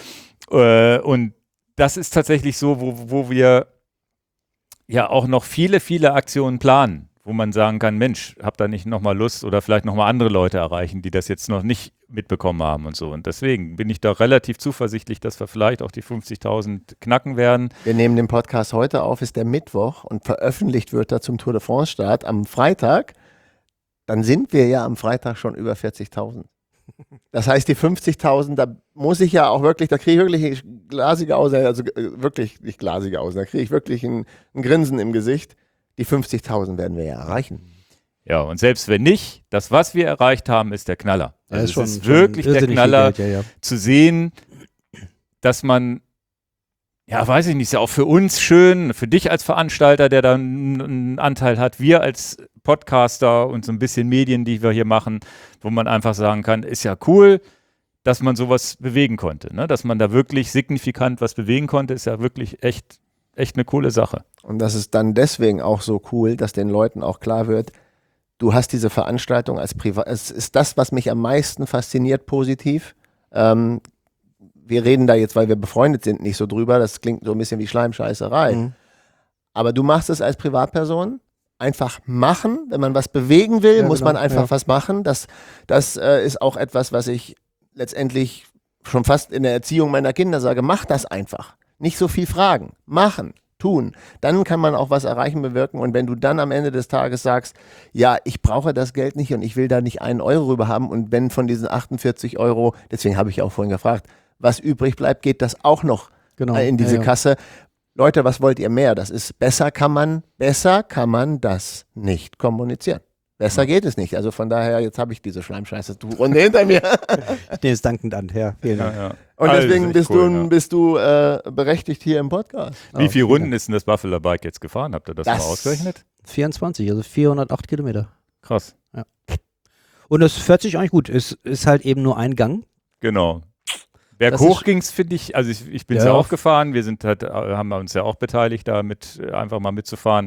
Und das ist tatsächlich so, wo wir ja auch noch viele, viele Aktionen planen, wo man sagen kann, Mensch, habt da nicht nochmal Lust oder vielleicht nochmal andere Leute erreichen, die das jetzt noch nicht mitbekommen haben und so. Und deswegen bin ich da relativ zuversichtlich, dass wir vielleicht auch die 50.000 knacken werden. Wir nehmen den Podcast heute auf, ist der Mittwoch und veröffentlicht wird er zum Tour de France Start am Freitag. Dann sind wir ja am Freitag schon über 40.000. Das heißt, die 50.000, da muss ich ja auch wirklich, da kriege ich wirklich glasige Augen, also wirklich nicht glasige Augen, da kriege ich wirklich ein Grinsen im Gesicht. Die 50.000 werden wir ja erreichen. Ja, und selbst wenn nicht, das, was wir erreicht haben, ist der Knaller. Also es ist wirklich der Knaller, zu sehen, dass man, ja, weiß ich nicht, ist ja auch für uns schön, für dich als Veranstalter, der da einen Anteil hat, wir als Podcaster und so ein bisschen Medien, die wir hier machen, wo man einfach sagen kann, ist ja cool, dass man sowas bewegen konnte. Ne? Dass man da wirklich signifikant was bewegen konnte, ist ja wirklich echt eine coole Sache. Und das ist dann deswegen auch so cool, dass den Leuten auch klar wird, du hast diese Veranstaltung als Privat. Es ist das, was mich am meisten fasziniert, positiv. Wir reden da jetzt, weil wir befreundet sind, nicht so drüber. Das klingt so ein bisschen wie Schleimscheißerei. Aber du machst es als Privatperson. Einfach machen. Wenn man was bewegen will, muss man einfach was machen. Das ist auch etwas, was ich letztendlich schon fast in der Erziehung meiner Kinder sage. Mach das einfach. Nicht so viel fragen. Machen. Tun. Dann kann man auch was erreichen, bewirken. Und wenn du dann am Ende des Tages sagst, ja, ich brauche das Geld nicht und ich will da nicht 1 Euro rüber haben und wenn von diesen 48 Euro, deswegen habe ich auch vorhin gefragt, was übrig bleibt, geht das auch noch in diese Kasse. Leute, was wollt ihr mehr? Das ist, besser kann man das nicht kommunizieren. Besser geht es nicht. Also von daher, jetzt habe ich diese Schleimscheiße-Runde hinter mir. Ich nehme es dankend an, Herr. Vielen Dank. Ja. Und deswegen bist du berechtigt hier im Podcast. Wie viele Runden ist denn das Buffalo Bike jetzt gefahren? Habt ihr das mal ausgerechnet? 24, also 408 Kilometer. Krass. Ja. Und das fährt sich eigentlich gut. Es ist halt eben nur ein Gang. Genau. Berghoch ging es, finde ich, also ich bin es ja auch gefahren, wir sind halt, haben uns ja auch beteiligt, da einfach mal mitzufahren.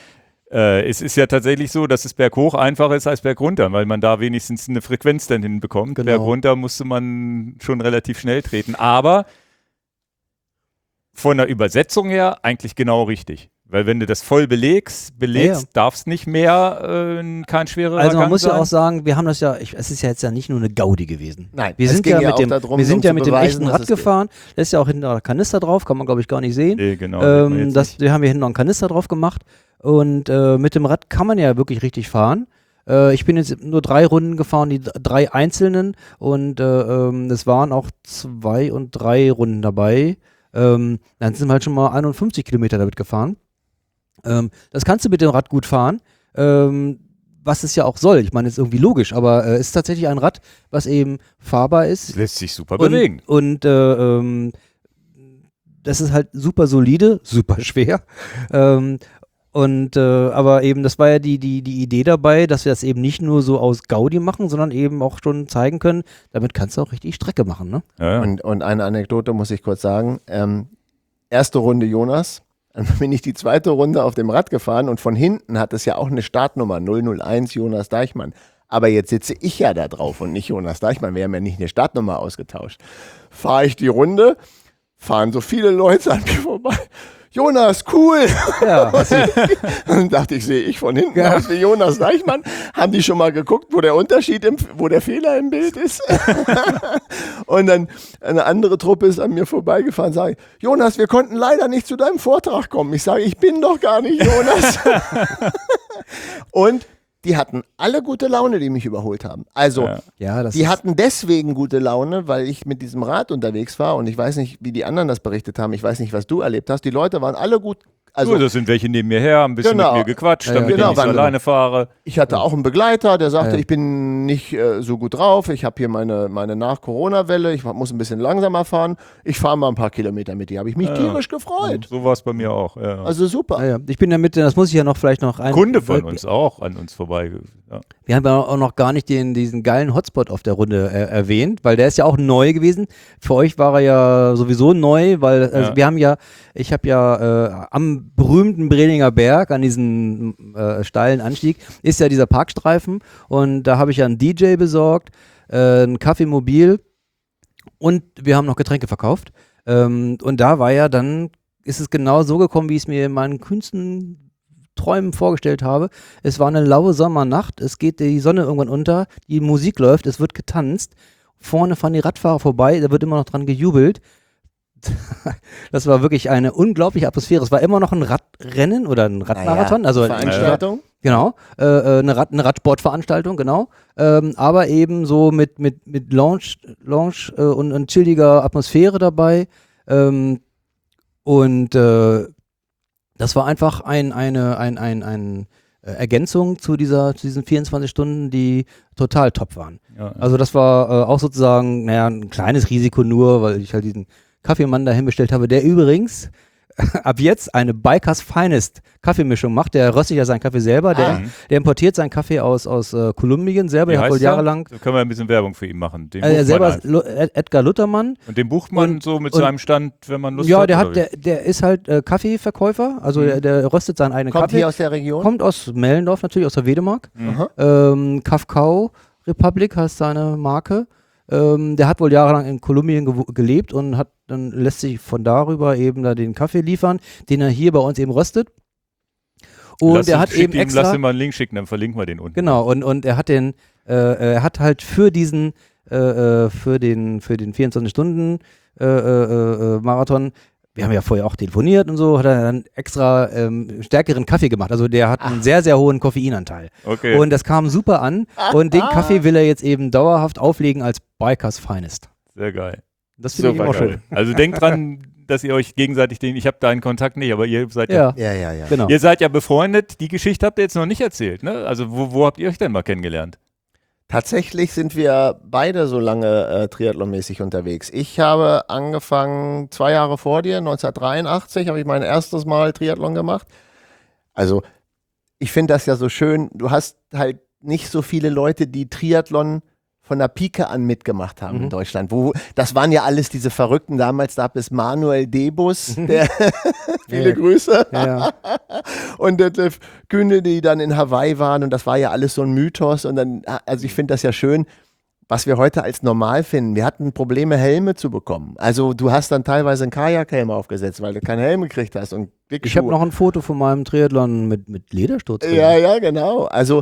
Es ist ja tatsächlich so, dass es berghoch einfacher ist als bergunter, weil man da wenigstens eine Frequenz dann hinbekommt. Genau. Bergunter musste man schon relativ schnell treten, aber von der Übersetzung her eigentlich genau richtig. Weil wenn du das voll belegst, darf es nicht mehr kein schwererer Also man Gang muss sein. ja auch sagen, wir haben das ja, es ist ja jetzt ja nicht nur eine Gaudi gewesen. Nein, wir es sind ging ja ja mit auch dem, darum, wir sind um ja zu mit dem beweisen, echten dass Rad es geht. gefahren. Da ist ja auch hinten noch ein Kanister drauf, kann man glaube ich gar nicht sehen. Nee, genau. sieht man jetzt nicht. Wir haben hier hinten noch einen Kanister drauf gemacht und mit dem Rad kann man ja wirklich richtig fahren. Ich bin jetzt nur 3 Runden gefahren, die 3 einzelnen und es waren auch 2 und 3 Runden dabei. Dann sind wir halt schon mal 51 Kilometer damit gefahren. Das kannst du mit dem Rad gut fahren, was es ja auch soll. Ich meine, ist irgendwie logisch, aber es ist tatsächlich ein Rad, was eben fahrbar ist. Lässt sich super bewegen. Und das ist halt super solide, super schwer. Aber eben, das war ja die Idee dabei, dass wir das eben nicht nur so aus Gaudi machen, sondern eben auch schon zeigen können, damit kannst du auch richtig Strecke machen, ne? Ja. Und eine Anekdote muss ich kurz sagen. Erste Runde Jonas, dann bin ich die zweite Runde auf dem Rad gefahren und von hinten hat es ja auch eine Startnummer 001 Jonas Deichmann. Aber jetzt sitze ich ja da drauf und nicht Jonas Deichmann. Wir haben ja nicht eine Startnummer ausgetauscht. Fahre ich die Runde, fahren so viele Leute an mir vorbei. Jonas, cool! Ja. Dann dachte ich, sehe ich von hinten aus wie Jonas Deichmann. Haben die schon mal geguckt, wo der wo der Fehler im Bild ist? Und dann eine andere Truppe ist an mir vorbeigefahren, sage ich, Jonas, wir konnten leider nicht zu deinem Vortrag kommen. Ich sage, ich bin doch gar nicht Jonas. Und die hatten alle gute Laune, die mich überholt haben. Also, die hatten deswegen gute Laune, weil ich mit diesem Rad unterwegs war und ich weiß nicht, wie die anderen das berichtet haben. Ich weiß nicht, was du erlebt hast. Die Leute waren alle gut. Also, das sind welche neben mir her, haben ein bisschen mit mir gequatscht, damit ich nicht so alleine fahre. Ich hatte auch einen Begleiter, der sagte, ich bin nicht so gut drauf, ich habe hier meine Nach-Corona-Welle, ich muss ein bisschen langsamer fahren, ich fahre mal ein paar Kilometer mit dir. Habe ich mich tierisch gefreut. So war es bei mir auch. Ja. Also super. Ja. Ich bin damit, das muss ich ja noch vielleicht noch ein... Kunde von uns auch an uns vorbei. Ja. Wir haben ja auch noch gar nicht diesen geilen Hotspot auf der Runde erwähnt, weil der ist ja auch neu gewesen. Für euch war er ja sowieso neu, weil ich habe ja am berühmten Brelinger Berg, an diesem steilen Anstieg, ist ja dieser Parkstreifen und da habe ich ja einen DJ besorgt, ein Café Mobil und wir haben noch Getränke verkauft. Und da war ja dann, ist es genau so gekommen, wie ich es mir in meinen kühnsten Träumen vorgestellt habe. Es war eine laue Sommernacht, es geht die Sonne irgendwann unter, die Musik läuft, es wird getanzt, vorne fahren die Radfahrer vorbei, da wird immer noch dran gejubelt. Das war wirklich eine unglaubliche Atmosphäre. Es war immer noch ein Radrennen oder ein Radmarathon, also Veranstaltung. Genau, eine Radsportveranstaltung, genau. Aber eben so mit Lounge und chilliger Atmosphäre dabei. Das war einfach eine Ergänzung zu diesen 24 Stunden, die total top waren. Ja. Also das war auch sozusagen, ein kleines Risiko nur, weil ich halt diesen Kaffeemann dahin bestellt habe, der übrigens ab jetzt eine Bikers Finest Kaffeemischung macht. Der röstet ja seinen Kaffee selber. Der importiert seinen Kaffee aus Kolumbien selber. Der hat wohl jahrelang. Da können wir ein bisschen Werbung für ihn machen. Den Er selber ist halt. Edgar Luthermann. Und den bucht man so mit seinem Stand, wenn man Lust ja, hat? der ist halt Kaffeeverkäufer. Also der röstet seinen eigenen Kommt Kaffee. hier aus der Region? Kommt aus Mellendorf natürlich, aus der Wedemark. Kafkau Republic heißt seine Marke. Der hat wohl jahrelang in Kolumbien gelebt und dann lässt sich von darüber eben da den Kaffee liefern, den er hier bei uns eben röstet. Und er hat eben extra... Lass ihm mal einen Link schicken, dann verlinken wir den unten. Genau, und er hat er hat halt für den 24 Stunden Marathon, wir haben ja vorher auch telefoniert und so, hat er dann extra stärkeren Kaffee gemacht. Also der hat einen sehr, sehr hohen Koffeinanteil. Okay. Und das kam super an. Und den Kaffee will er jetzt eben dauerhaft auflegen als Bikers Finest. Sehr geil. Das finde ich auch schön. Also denkt dran, dass ihr euch gegenseitig ich habe deinen Kontakt nicht, aber ihr seid Ja. Genau. Ihr seid ja befreundet. Die Geschichte habt ihr jetzt noch nicht erzählt, ne? Also wo habt ihr euch denn mal kennengelernt? Tatsächlich sind wir beide so lange triathlonmäßig unterwegs. Ich habe angefangen 2 Jahre vor dir, 1983 habe ich mein erstes Mal Triathlon gemacht. Also ich finde das ja so schön, du hast halt nicht so viele Leute, die Triathlon von der Pike an mitgemacht haben in Deutschland. Das waren ja alles diese Verrückten damals, da gab es Manuel Debus, viele Grüße, und Detlef Kühne, die dann in Hawaii waren und das war ja alles so ein Mythos und dann, also ich finde das ja schön, was wir heute als normal finden. Wir hatten Probleme, Helme zu bekommen. Also du hast dann teilweise einen Kajakhelm aufgesetzt, weil du keinen Helm gekriegt hast. Und Ich habe noch ein Foto von meinem Triathlon mit Ledersturz. Ja, genau. Also,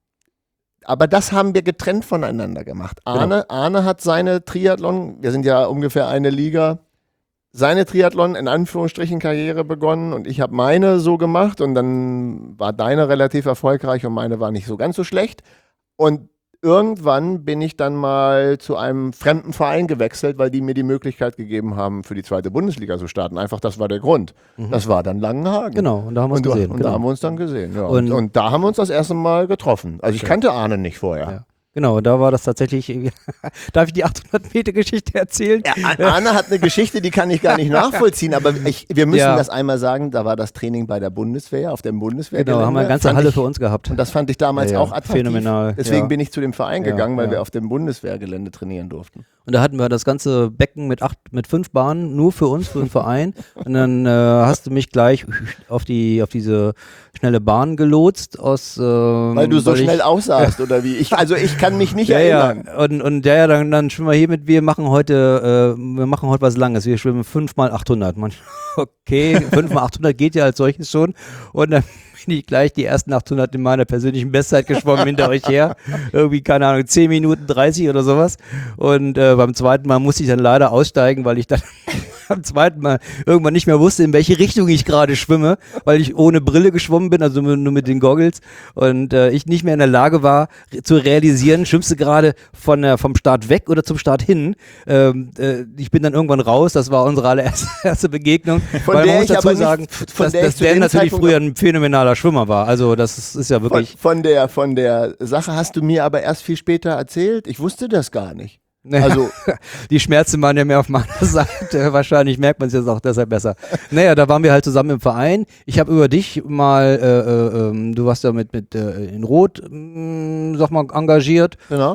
aber das haben wir getrennt voneinander gemacht. Arne hat seine Triathlon, wir sind ja ungefähr eine Liga, seine Triathlon in Anführungsstrichen Karriere begonnen und ich habe meine so gemacht und dann war deine relativ erfolgreich und meine war nicht so ganz so schlecht. Und irgendwann bin ich dann mal zu einem fremden Verein gewechselt, weil die mir die Möglichkeit gegeben haben, für die 2. Bundesliga zu starten. Einfach, das war der Grund. Das war dann Langenhagen. Genau, und da haben wir uns gesehen. Und da haben wir uns dann gesehen, ja. Und da haben wir uns das erste Mal getroffen. Also ich kannte Arne nicht vorher. Ja. Genau, da war das tatsächlich, darf ich die 800 Meter Geschichte erzählen? Ja, Arne hat eine Geschichte, die kann ich gar nicht nachvollziehen, aber wir müssen das einmal sagen, da war das Training bei der Bundeswehr, auf dem Bundeswehrgelände. Genau, haben wir eine ganze Halle für uns gehabt. Und das fand ich damals auch attraktiv. Phänomenal. Deswegen bin ich zu dem Verein gegangen, weil wir auf dem Bundeswehrgelände trainieren durften. Und da hatten wir das ganze Becken mit 5 Bahnen, nur für uns, für den Verein. Und dann hast du mich gleich auf diese schnelle Bahn gelotst. Weil du so schnell aussahst, oder wie? Ich kann mich nicht erinnern. Ja. Und dann schwimmen wir hier mit, wir machen heute was Langes. Wir schwimmen 5x800. Okay, 5x800 geht ja als solches schon. Und dann bin ich gleich die ersten 800 in meiner persönlichen Bestzeit geschwommen hinter euch her. Irgendwie, keine Ahnung, 10 Minuten 30 oder sowas. Und beim zweiten Mal musste ich dann leider aussteigen, weil ich dann am zweiten Mal irgendwann nicht mehr wusste, in welche Richtung ich gerade schwimme, weil ich ohne Brille geschwommen bin, also nur mit den Goggles. Und ich nicht mehr in der Lage war, zu realisieren, schwimmst du gerade vom Start weg oder zum Start hin. Ich bin dann irgendwann raus, das war unsere allererste Begegnung. Von weil der man muss ich dazu aber nicht, sagen, von der dass ich zu Dan dem natürlich Zeitpunkt früher ein phänomenaler Schwimmer war. Also das ist ja wirklich... Von der Sache hast du mir aber erst viel später erzählt. Ich wusste das gar nicht. Also die Schmerzen waren ja mehr auf meiner Seite. Wahrscheinlich merkt man es jetzt auch deshalb besser. Naja, da waren wir halt zusammen im Verein. Ich habe über dich mal, du warst ja mit in Rot, sag mal, engagiert. genau.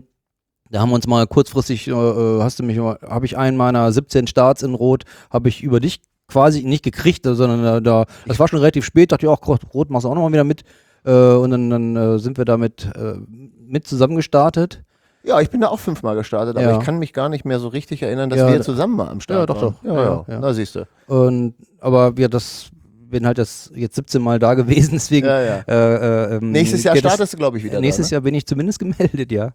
Da haben wir uns mal kurzfristig, habe ich einen meiner 17 Starts in Rot, habe ich über dich quasi nicht gekriegt, sondern das war schon relativ spät. Dachte ich auch, Rot machst du auch nochmal wieder mit. Und dann sind wir damit mit zusammen gestartet. Ja, ich bin da auch 5-mal gestartet, aber ich kann mich gar nicht mehr so richtig erinnern, dass wir zusammen mal am Start waren. Ja. Da siehst du. Aber bin halt jetzt 17 Mal da gewesen, deswegen. Nächstes Jahr startest du, glaube ich, wieder. Nächstes Jahr bin ich zumindest gemeldet, ja.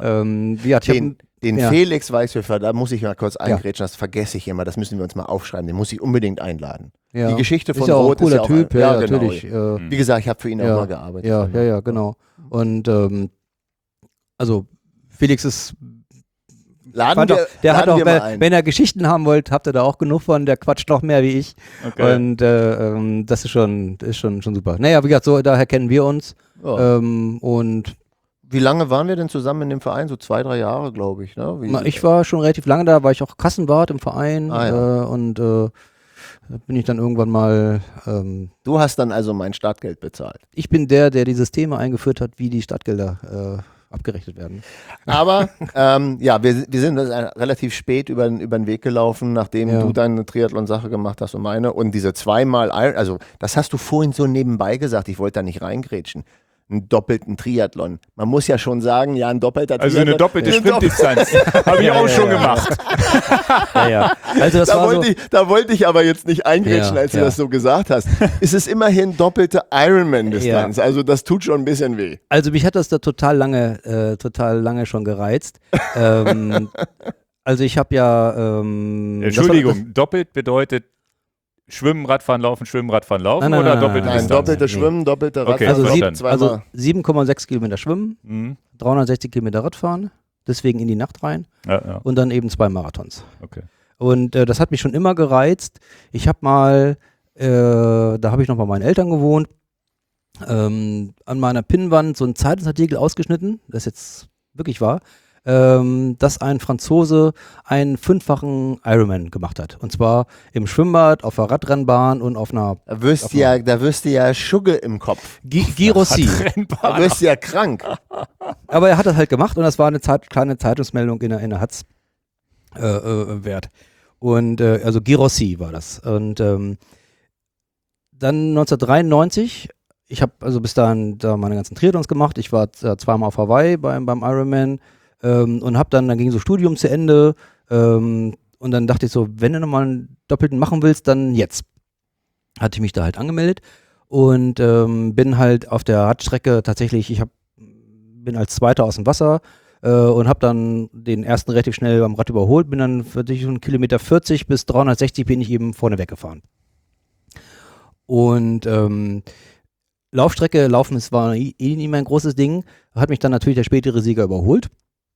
Den Felix Weißhöfer, da muss ich mal kurz eingrätschen, das vergesse ich immer, das müssen wir uns mal aufschreiben, den muss ich unbedingt einladen. Ja. Die Geschichte von ist ja auch Rot ein cooler ist Typ, ja auch, natürlich. Genau. Wie gesagt, ich habe für ihn auch mal gearbeitet. Ja, genau. Und also Felix ist wenn er Geschichten haben wollt, habt ihr da auch genug von, der quatscht noch mehr wie ich. Okay. Und das ist schon super. Naja, wie gesagt, so daher kennen wir uns. Ja. Und wie lange waren wir denn zusammen in dem Verein? So 2-3 Jahre, glaube ich. Ne? Ich war schon relativ lange da, war ich auch Kassenwart im Verein und bin ich dann irgendwann mal... du hast dann also mein Startgeld bezahlt. Ich bin der dieses Thema eingeführt hat, wie die Startgelder abgerechnet werden. Aber wir sind relativ spät über den Weg gelaufen, nachdem du deine Triathlon-Sache gemacht hast und meine. Und diese 2-mal, also das hast du vorhin so nebenbei gesagt, ich wollte da nicht reingrätschen. Einen doppelten Triathlon. Man muss ja schon sagen, ein doppelter Triathlon. Also eine doppelte Sprintdistanz. Habe ich auch schon gemacht. Also das da wollte ich aber jetzt nicht eingrätschen, als du das so gesagt hast. Es ist immerhin doppelte Ironman-Distanz. Ja. Also das tut schon ein bisschen weh. Also mich hat das da total lange schon gereizt. Also ich habe ja... Entschuldigung, doppelt bedeutet Schwimmen, Radfahren, Laufen oder doppelte Distanz? Doppelte Schwimmen, doppelte Radfahren. Also 7,6 Kilometer Schwimmen, 360 Kilometer Radfahren, deswegen in die Nacht rein und dann eben 2 Marathons. Okay. Und das hat mich schon immer gereizt. Ich habe mal, da habe ich noch bei meinen Eltern gewohnt, an meiner Pinnwand so einen Zeitungsartikel ausgeschnitten, das jetzt wirklich war, dass ein Franzose einen 5-fachen Ironman gemacht hat. Und zwar im Schwimmbad, auf der Radrennbahn und auf einer... Da wirst du ja Schugge im Kopf. Guy Rossi. Da wirst du ja krank. Aber er hat das halt gemacht und das war eine kleine Zeitungsmeldung in der Hatz wert. Und also Guy Rossi war das. Und dann 1993... Ich habe also bis dahin da meine ganzen Triathlons gemacht. Ich war 2-mal auf Hawaii beim Ironman. und dann ging so Studium zu Ende und dann dachte ich so, wenn du nochmal einen Doppelten machen willst, dann jetzt. Hatte ich mich da halt angemeldet und bin halt auf der Radstrecke tatsächlich, bin als Zweiter aus dem Wasser und habe dann den ersten relativ schnell am Rad überholt, bin dann für schon Kilometer 40 bis 360 bin ich eben vorne weggefahren. Und Laufstrecke, Laufen, es war nie mein großes Ding, hat mich dann natürlich der spätere Sieger überholt.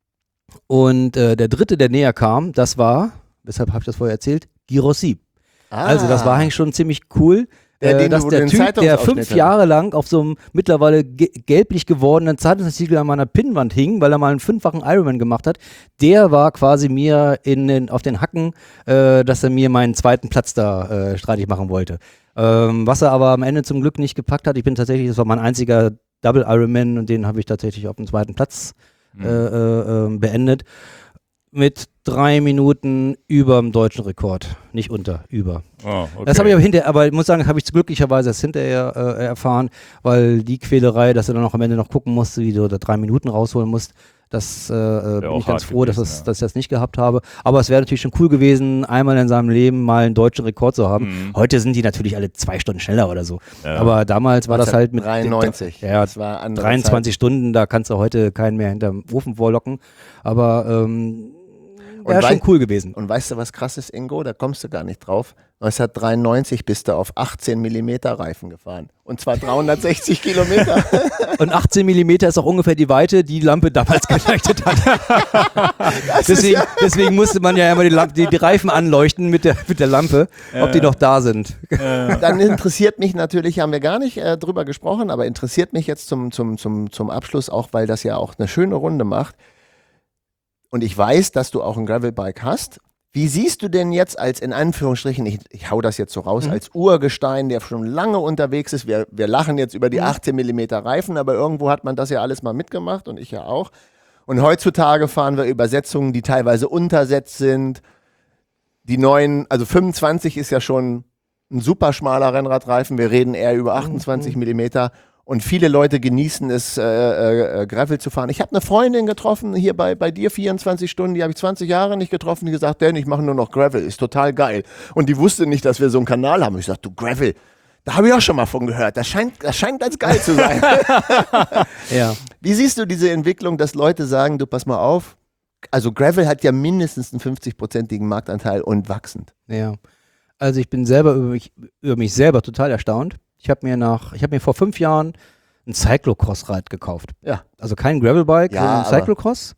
Und der dritte, der näher kam, das war, weshalb habe ich das vorher erzählt, Guy Rossi. Also das war eigentlich schon ziemlich cool, dass der Typ, der 5 Jahre lang auf so einem mittlerweile gelblich gewordenen Zeitungsartikel an meiner Pinnwand hing, weil er mal einen 5-fachen Ironman gemacht hat, der war quasi mir auf den Hacken, dass er mir meinen zweiten Platz da streitig machen wollte. Was er aber am Ende zum Glück nicht gepackt hat, das war mein einziger Double Ironman und den habe ich tatsächlich auf dem zweiten Platz beendet. Mit 3 Minuten über dem deutschen Rekord. Nicht unter, über. Oh, okay. Das habe ich aber ich muss sagen, habe ich glücklicherweise erst hinterher erfahren, weil die Quälerei, dass du dann auch am Ende noch gucken musst, wie du da 3 Minuten rausholen musst, das bin ich ganz froh, dass ich das nicht gehabt habe. Aber es wäre natürlich schon cool gewesen, einmal in seinem Leben mal einen deutschen Rekord zu haben. Heute sind die natürlich alle 2 Stunden schneller oder so. Ja. Aber damals war das halt mit 93. Ja, das war 23 Stunden, da kannst du heute keinen mehr hinterm Ofen vorlocken. Aber wäre schon cool gewesen. Und weißt du, was krass ist, Ingo? Da kommst du gar nicht drauf. 1993 bist du auf 18 mm Reifen gefahren. Und zwar 360 Kilometer. Und 18 mm ist auch ungefähr die Weite, die Lampe damals geleuchtet hat. deswegen musste man ja immer die Reifen anleuchten mit der Lampe, ob die noch da sind. Dann interessiert mich natürlich, haben wir gar nicht drüber gesprochen, aber interessiert mich jetzt zum Abschluss auch, weil das ja auch eine schöne Runde macht. Und ich weiß, dass du auch ein Gravelbike hast. Wie siehst du denn jetzt als, in Anführungsstrichen, ich hau das jetzt so raus, als Urgestein, der schon lange unterwegs ist, wir lachen jetzt über die 18 mm Reifen, aber irgendwo hat man das ja alles mal mitgemacht und ich ja auch. Und heutzutage fahren wir Übersetzungen, die teilweise untersetzt sind. Die neuen, also 25 ist ja schon ein super schmaler Rennradreifen, wir reden eher über 28 mm. Und viele Leute genießen es, Gravel zu fahren. Ich habe eine Freundin getroffen, hier bei dir 24 Stunden, die habe ich 20 Jahre nicht getroffen, die gesagt, ich mache nur noch Gravel, ist total geil. Und die wusste nicht, dass wir so einen Kanal haben. Ich sagte, du, Gravel, da habe ich auch schon mal von gehört, das scheint ganz geil zu sein. Ja. Wie siehst du diese Entwicklung, dass Leute sagen, du, pass mal auf, also Gravel hat ja mindestens einen 50-prozentigen Marktanteil und wachsend. Ja, also ich bin selber über mich selber total erstaunt. Ich habe mir vor 5 Jahren ein Cyclocross-Rad gekauft. Ja. Also kein Gravelbike, ja, ein Cyclocross.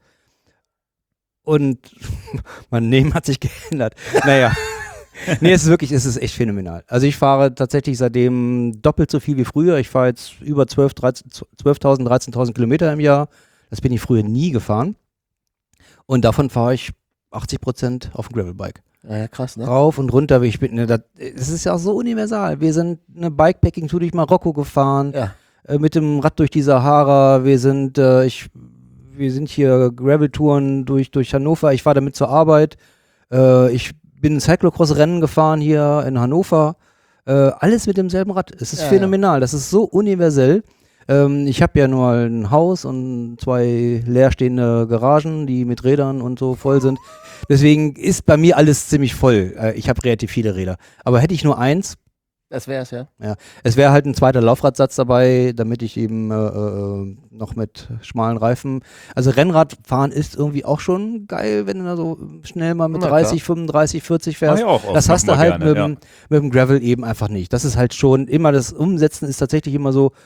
Und mein Leben hat sich geändert. Naja. Nee, es ist echt phänomenal. Also ich fahre tatsächlich seitdem doppelt so viel wie früher. Ich fahre jetzt über 12.000, 13.000 Kilometer im Jahr. Das bin ich früher nie gefahren. Und davon fahre ich 80% auf dem Gravelbike. Ja, krass, ne? Rauf und runter. Es ist ja auch so universal. Wir sind eine Bikepacking-Tour durch Marokko gefahren, mit dem Rad durch die Sahara. Wir sind hier Gravel-Touren durch Hannover. Ich fahre damit zur Arbeit. Ich bin Cyclocross-Rennen gefahren hier in Hannover. Alles mit demselben Rad. Es ist phänomenal. Das ist so universell. Ich habe ja nur ein Haus und 2 leerstehende Garagen, die mit Rädern und so voll sind. Deswegen ist bei mir alles ziemlich voll. Ich habe relativ viele Räder. Aber hätte ich nur eins, das wär's, ja. Es wäre halt ein zweiter Laufradsatz dabei, damit ich eben noch mit schmalen Reifen. Also Rennradfahren ist irgendwie auch schon geil, wenn du da so schnell mal mit 30, 35, 40 fährst. Ja, auch. Das hast du halt gerne, mit dem Gravel eben einfach nicht. Das ist halt schon immer, das Umsetzen ist tatsächlich immer so.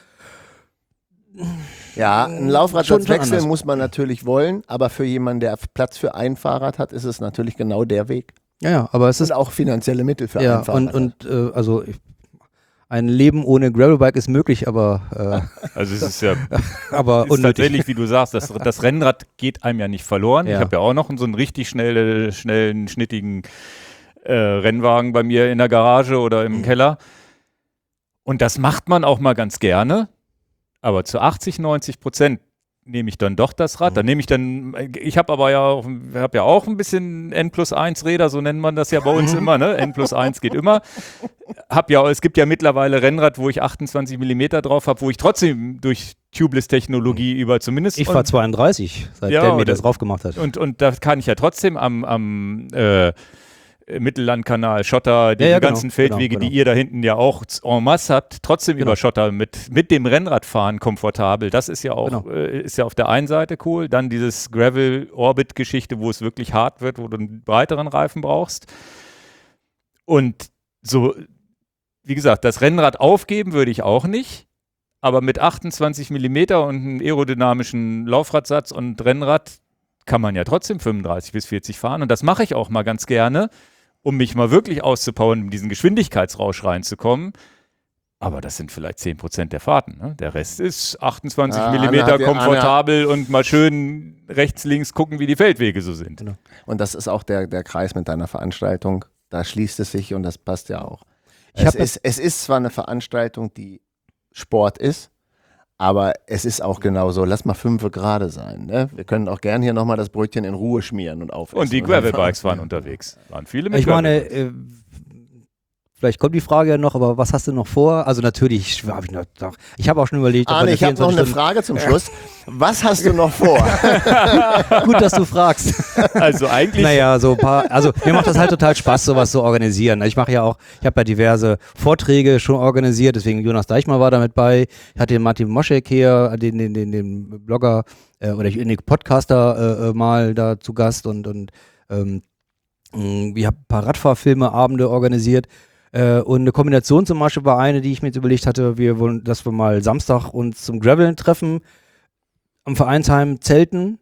Ja, ein Laufradsatz wechseln muss man natürlich wollen, aber für jemanden, der Platz für ein Fahrrad hat, ist es natürlich genau der Weg. Ja, aber es ist auch finanzielle Mittel für ein Fahrrad. Also ein Leben ohne Gravelbike ist möglich, aber also es ist ja aber ist tatsächlich, wie du sagst, das Rennrad geht einem ja nicht verloren. Ja. Ich habe ja auch noch so einen richtig schnellen, schnittigen Rennwagen bei mir in der Garage oder im Keller. Und das macht man auch mal ganz gerne. Aber zu 80-90% nehme ich dann doch das Rad. Dann nehme ich dann, ich habe aber ja auch, ein bisschen N+1 Räder, so nennt man das ja bei uns immer, ne? N+1 geht immer. Es gibt ja mittlerweile Rennrad, wo ich 28 mm drauf habe, wo ich trotzdem durch Tubeless-Technologie über zumindest... Ich fahre 32, seit der mir das drauf gemacht hat. Und da kann ich ja trotzdem am Mittellandkanal, Schotter, die ganzen Feldwege, die ihr da hinten ja auch en masse habt, trotzdem über Schotter mit dem Rennradfahren komfortabel. Das ist ja auch ist ja auf der einen Seite cool. Dann dieses Gravel-Orbit-Geschichte, wo es wirklich hart wird, wo du einen breiteren Reifen brauchst. Und so, wie gesagt, das Rennrad aufgeben würde ich auch nicht. Aber mit 28 mm und einem aerodynamischen Laufradsatz und Rennrad kann man ja trotzdem 35 bis 40 fahren. Und das mache ich auch mal ganz gerne, um mich mal wirklich auszupowern, in diesen Geschwindigkeitsrausch reinzukommen. Aber das sind vielleicht 10% der Fahrten. Ne? Der Rest ist 28 mm komfortabel und mal schön rechts, links gucken, wie die Feldwege so sind. Genau. Und das ist auch der Kreis mit deiner Veranstaltung. Da schließt es sich und das passt ja auch. Es ist zwar eine Veranstaltung, die Sport ist, aber es ist auch genauso, lass mal 5 gerade sein. Ne? Wir können auch gern hier nochmal das Brötchen in Ruhe schmieren und aufessen. Und die Gravelbikes waren unterwegs. Waren viele mit Ich meine, vielleicht kommt die Frage ja noch, aber was hast du noch vor? Also natürlich, ich habe auch schon überlegt. Arne, ich habe noch eine Frage zum Schluss. Was hast du noch vor? Gut, dass du fragst. Also eigentlich... Naja, so ein paar, also mir macht das halt total Spaß, sowas zu organisieren. Ich habe ja diverse Vorträge schon organisiert, deswegen Jonas Deichmann war da mit bei. Ich hatte den Martin Moschek hier, den Blogger oder den Podcaster mal da zu Gast und wir haben ein paar Radfahrfilme, Abende organisiert. Und eine Kombination zum Beispiel war eine, die ich mir jetzt überlegt hatte, dass wir mal Samstag uns zum Graveln treffen, am Vereinsheim zelten,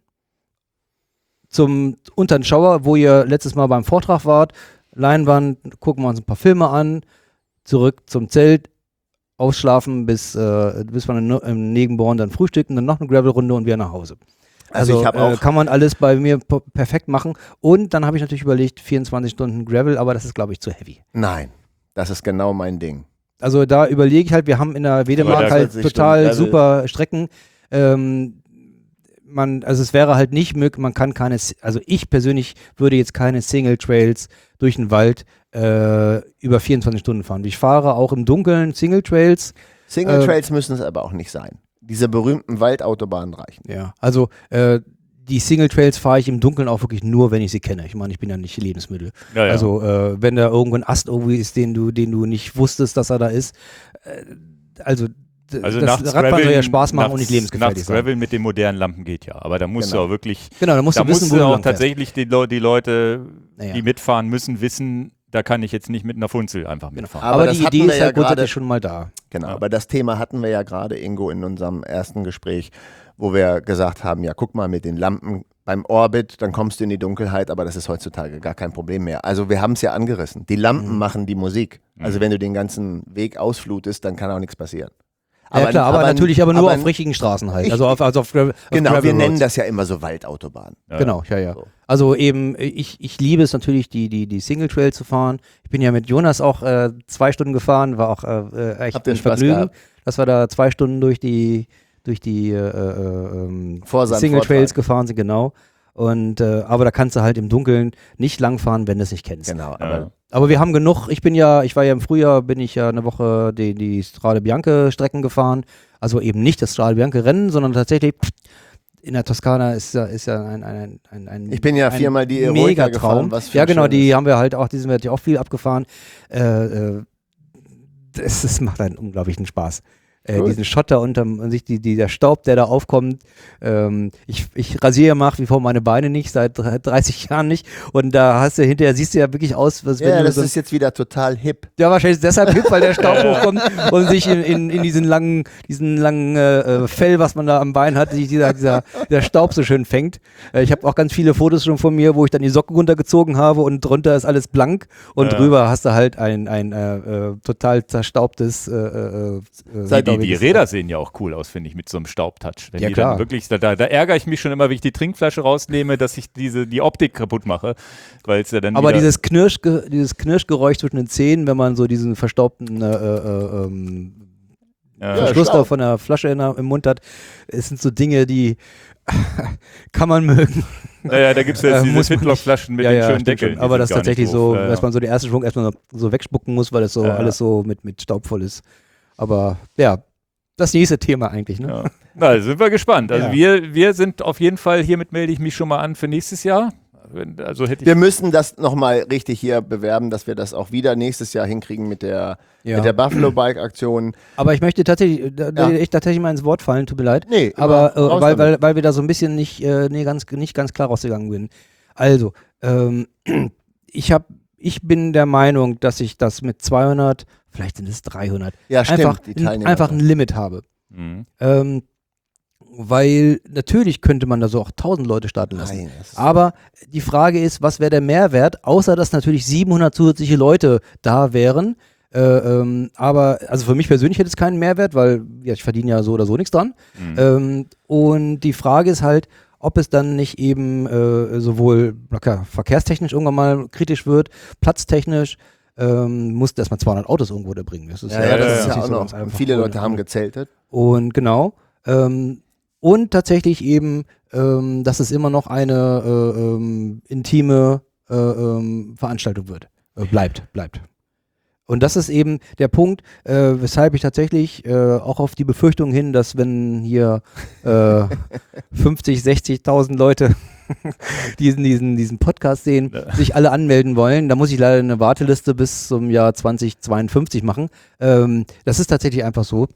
unter den Schauer, wo ihr letztes Mal beim Vortrag wart, Leinwand, gucken wir uns ein paar Filme an, zurück zum Zelt, ausschlafen, bis wir im Nebenborn dann frühstücken, dann noch eine Gravelrunde und wieder nach Hause. Also kann man alles bei mir perfekt machen. Und dann habe ich natürlich überlegt, 24 Stunden Gravel, aber das ist, glaube ich, zu heavy. Nein. Das ist genau mein Ding. Also da überlege ich halt, wir haben in der Wedemark halt total super Strecken. Also es wäre halt nicht möglich, man kann also ich persönlich würde jetzt keine Single Trails durch den Wald über 24 Stunden fahren. Ich fahre auch im Dunkeln Single Trails. Single Trails müssen es aber auch nicht sein. Diese berühmten Waldautobahnen reichen. Ja, also die Single Trails fahre ich im Dunkeln auch wirklich nur, wenn ich sie kenne. Ich meine, ich bin ja nicht Lebensmittel. Ja. Also wenn da irgendwo ein Ast irgendwie ist, den du nicht wusstest, dass er da ist. Also das Radfahren soll ja Spaß machen und nicht lebensgefährlich sein. Gravel mit den modernen Lampen geht ja, aber da musst du auch wirklich, da musst du wissen, wo du auch tatsächlich die Leute, die mitfahren müssen, wissen, da kann ich jetzt nicht mit einer Funzel einfach mitfahren. Aber die Idee ist halt grundsätzlich schon mal da. Genau, aber das Thema hatten wir ja gerade, Ingo, in unserem ersten Gespräch, wo wir gesagt haben, ja, guck mal mit den Lampen beim Orbit, dann kommst du in die Dunkelheit, aber das ist heutzutage gar kein Problem mehr. Also wir haben es ja angerissen. Die Lampen machen die Musik. Also wenn du den ganzen Weg ausflutest, dann kann auch nichts passieren. Ja klar, aber natürlich nur auf richtigen Straßen halt. Auf genau, wir nennen das ja immer so Waldautobahnen. Ja. Genau, ja. So. Also eben, ich liebe es natürlich, die Single Trail zu fahren. Ich bin ja mit Jonas auch 2 Stunden gefahren, war auch echt ein Vergnügen, dass wir da 2 Stunden durch die Single Trails gefahren sind, genau. Und aber da kannst du halt im Dunkeln nicht langfahren, wenn du es nicht kennst. Genau. Aber wir haben genug. Ich war ja im Frühjahr, bin ich ja eine Woche die Strade Bianche Strecken gefahren. Also eben nicht das Strade Bianche Rennen, sondern tatsächlich in der Toskana ist ja ein ich bin ja 4-mal die Eroica gefahren. Was ja genau, die haben wir halt auch, die sind wir auch viel abgefahren. Das macht einen unglaublichen Spaß. Diesen Schotter und sich der Staub, der da aufkommt. Ich rasiere nach wie vor meine Beine nicht, seit 30 Jahren nicht. Und da siehst du ja wirklich aus, was wenn das ist jetzt wieder total hip. Ja, wahrscheinlich deshalb hip, weil der Staub hochkommt und sich in diesen langen Fell, was man da am Bein hat, dieser Staub so schön fängt. Ich habe auch ganz viele Fotos schon von mir, wo ich dann die Socken runtergezogen habe und drunter ist alles blank und drüber hast du halt ein total zerstaubtes Die Räder sehen ja auch cool aus, finde ich, mit so einem Staubtouch. Wenn ja, die klar. Dann wirklich, da ärgere ich mich schon immer, wenn ich die Trinkflasche rausnehme, dass ich die Optik kaputt mache. Weil es ja dann aber dieses Knirschgeräusch zwischen den Zähnen, wenn man so diesen verstaubten Verschluss schlau. da von der Flasche im Mund hat. Es sind so Dinge, die kann man mögen. Naja, da gibt es jetzt diese muss man Fitlock-Flaschen mit Ja, den ja, schönen stimmt Deckeln. schon. Aber die das ist sind gar nicht tatsächlich doof. so, dass man so den ersten Schwung erstmal so wegspucken muss, weil das so alles so mit Staub voll ist. Aber ja, das nächste Thema eigentlich, ne? Ja. Na, sind wir gespannt. Also Ja. wir sind auf jeden Fall, hiermit melde ich mich schon mal an für nächstes Jahr. Also hätte ich Wir müssen das nochmal richtig hier bewerben, dass wir das auch wieder nächstes Jahr hinkriegen mit der Buffalo Bike Aktion. Aber ich möchte tatsächlich, Ja. tatsächlich mal ins Wort fallen, tut mir leid. Nee, Aber raus damit. weil wir da so ein bisschen nicht ganz klar rausgegangen sind. Also, ich bin der Meinung, dass ich das mit 200, vielleicht sind es 300, Ja, stimmt, einfach, die Teilnehmer. einfach ein Limit habe. Mhm. Weil natürlich könnte man da so auch 1000 Leute starten lassen. Nein, das ist- Aber die Frage ist, was wäre der Mehrwert, außer dass natürlich 700 zusätzliche Leute da wären. Aber also für mich persönlich hätte es keinen Mehrwert, weil ja, ich verdiene ja so oder so nichts dran. Und die Frage ist halt, ob es dann nicht eben sowohl verkehrstechnisch irgendwann mal kritisch wird, platztechnisch, musst du erstmal 200 Autos irgendwo da bringen. Das ist das ist nicht ja auch so noch. ganz einfach. Und viele Leute haben gezeltet. Und genau. Und tatsächlich eben, dass es immer noch eine intime Veranstaltung wird. Bleibt. Und das ist eben der Punkt, weshalb ich tatsächlich auch auf die Befürchtung hin, dass wenn hier 50, 60.000 Leute diesen Podcast sehen, sich alle anmelden wollen, da muss ich leider eine Warteliste bis zum Jahr 2052 machen. Das ist tatsächlich einfach so.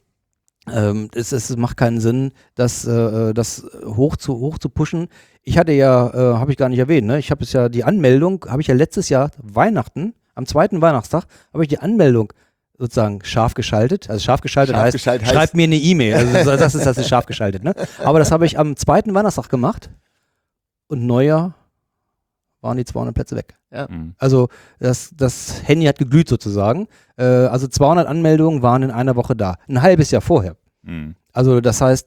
Es macht keinen Sinn, das hoch zu pushen. Ich hatte ja, habe ich gar nicht erwähnt, ne? Ich habe es ja, die Anmeldung, habe ich ja letztes Jahr Weihnachten, am zweiten Weihnachtstag, habe ich die Anmeldung sozusagen scharf geschaltet. Also scharf geschaltet heißt, schreibt mir eine E-Mail. Also das ist scharf geschaltet, ne? Aber das habe ich am zweiten Weihnachtstag gemacht und Neujahr waren die 200 Plätze weg. Ja. Also das Handy hat geglüht sozusagen. Also 200 Anmeldungen waren in einer Woche da. Ein halbes Jahr vorher. Mhm. Also das heißt,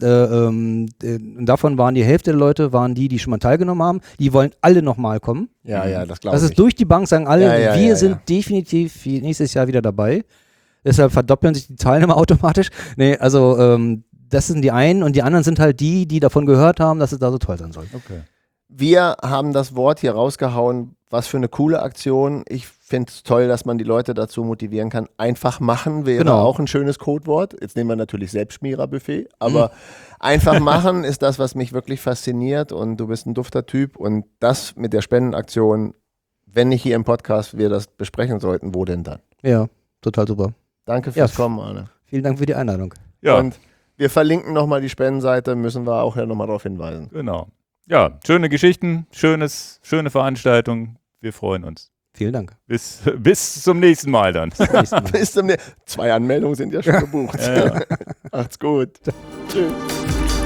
davon waren die Hälfte der Leute, die schon mal teilgenommen haben. Die wollen alle nochmal kommen. Ja, das glaube Das ich. ist durch die Bank, sagen alle, Ja, wir ja. sind definitiv nächstes Jahr wieder dabei. Deshalb verdoppeln sich die Teilnehmer automatisch. Nee, also das sind die einen und die anderen sind halt die davon gehört haben, dass es da so toll sein soll. Okay. Wir haben das Wort hier rausgehauen. Was für eine coole Aktion. Ich finde es toll, dass man die Leute dazu motivieren kann. Einfach machen wäre Genau. auch ein schönes Codewort. Jetzt nehmen wir natürlich Selbstschmierer-Buffet, aber einfach machen ist das, was mich wirklich fasziniert und du bist ein dufter Typ und das mit der Spendenaktion, wenn nicht hier im Podcast wir das besprechen sollten, wo denn dann? Ja, total super. Danke fürs Ja. Kommen, Arne. Vielen Dank für die Einladung. Ja, Und wir verlinken nochmal die Spendenseite, müssen wir auch ja nochmal darauf hinweisen. genau. Ja, schöne Geschichten, schöne Veranstaltung. Wir freuen uns. Vielen Dank. Bis zum nächsten Mal dann. Bis zum nächsten Mal. Bis zum 2 Anmeldungen sind ja schon gebucht. Ja. Macht's gut. Tschüss.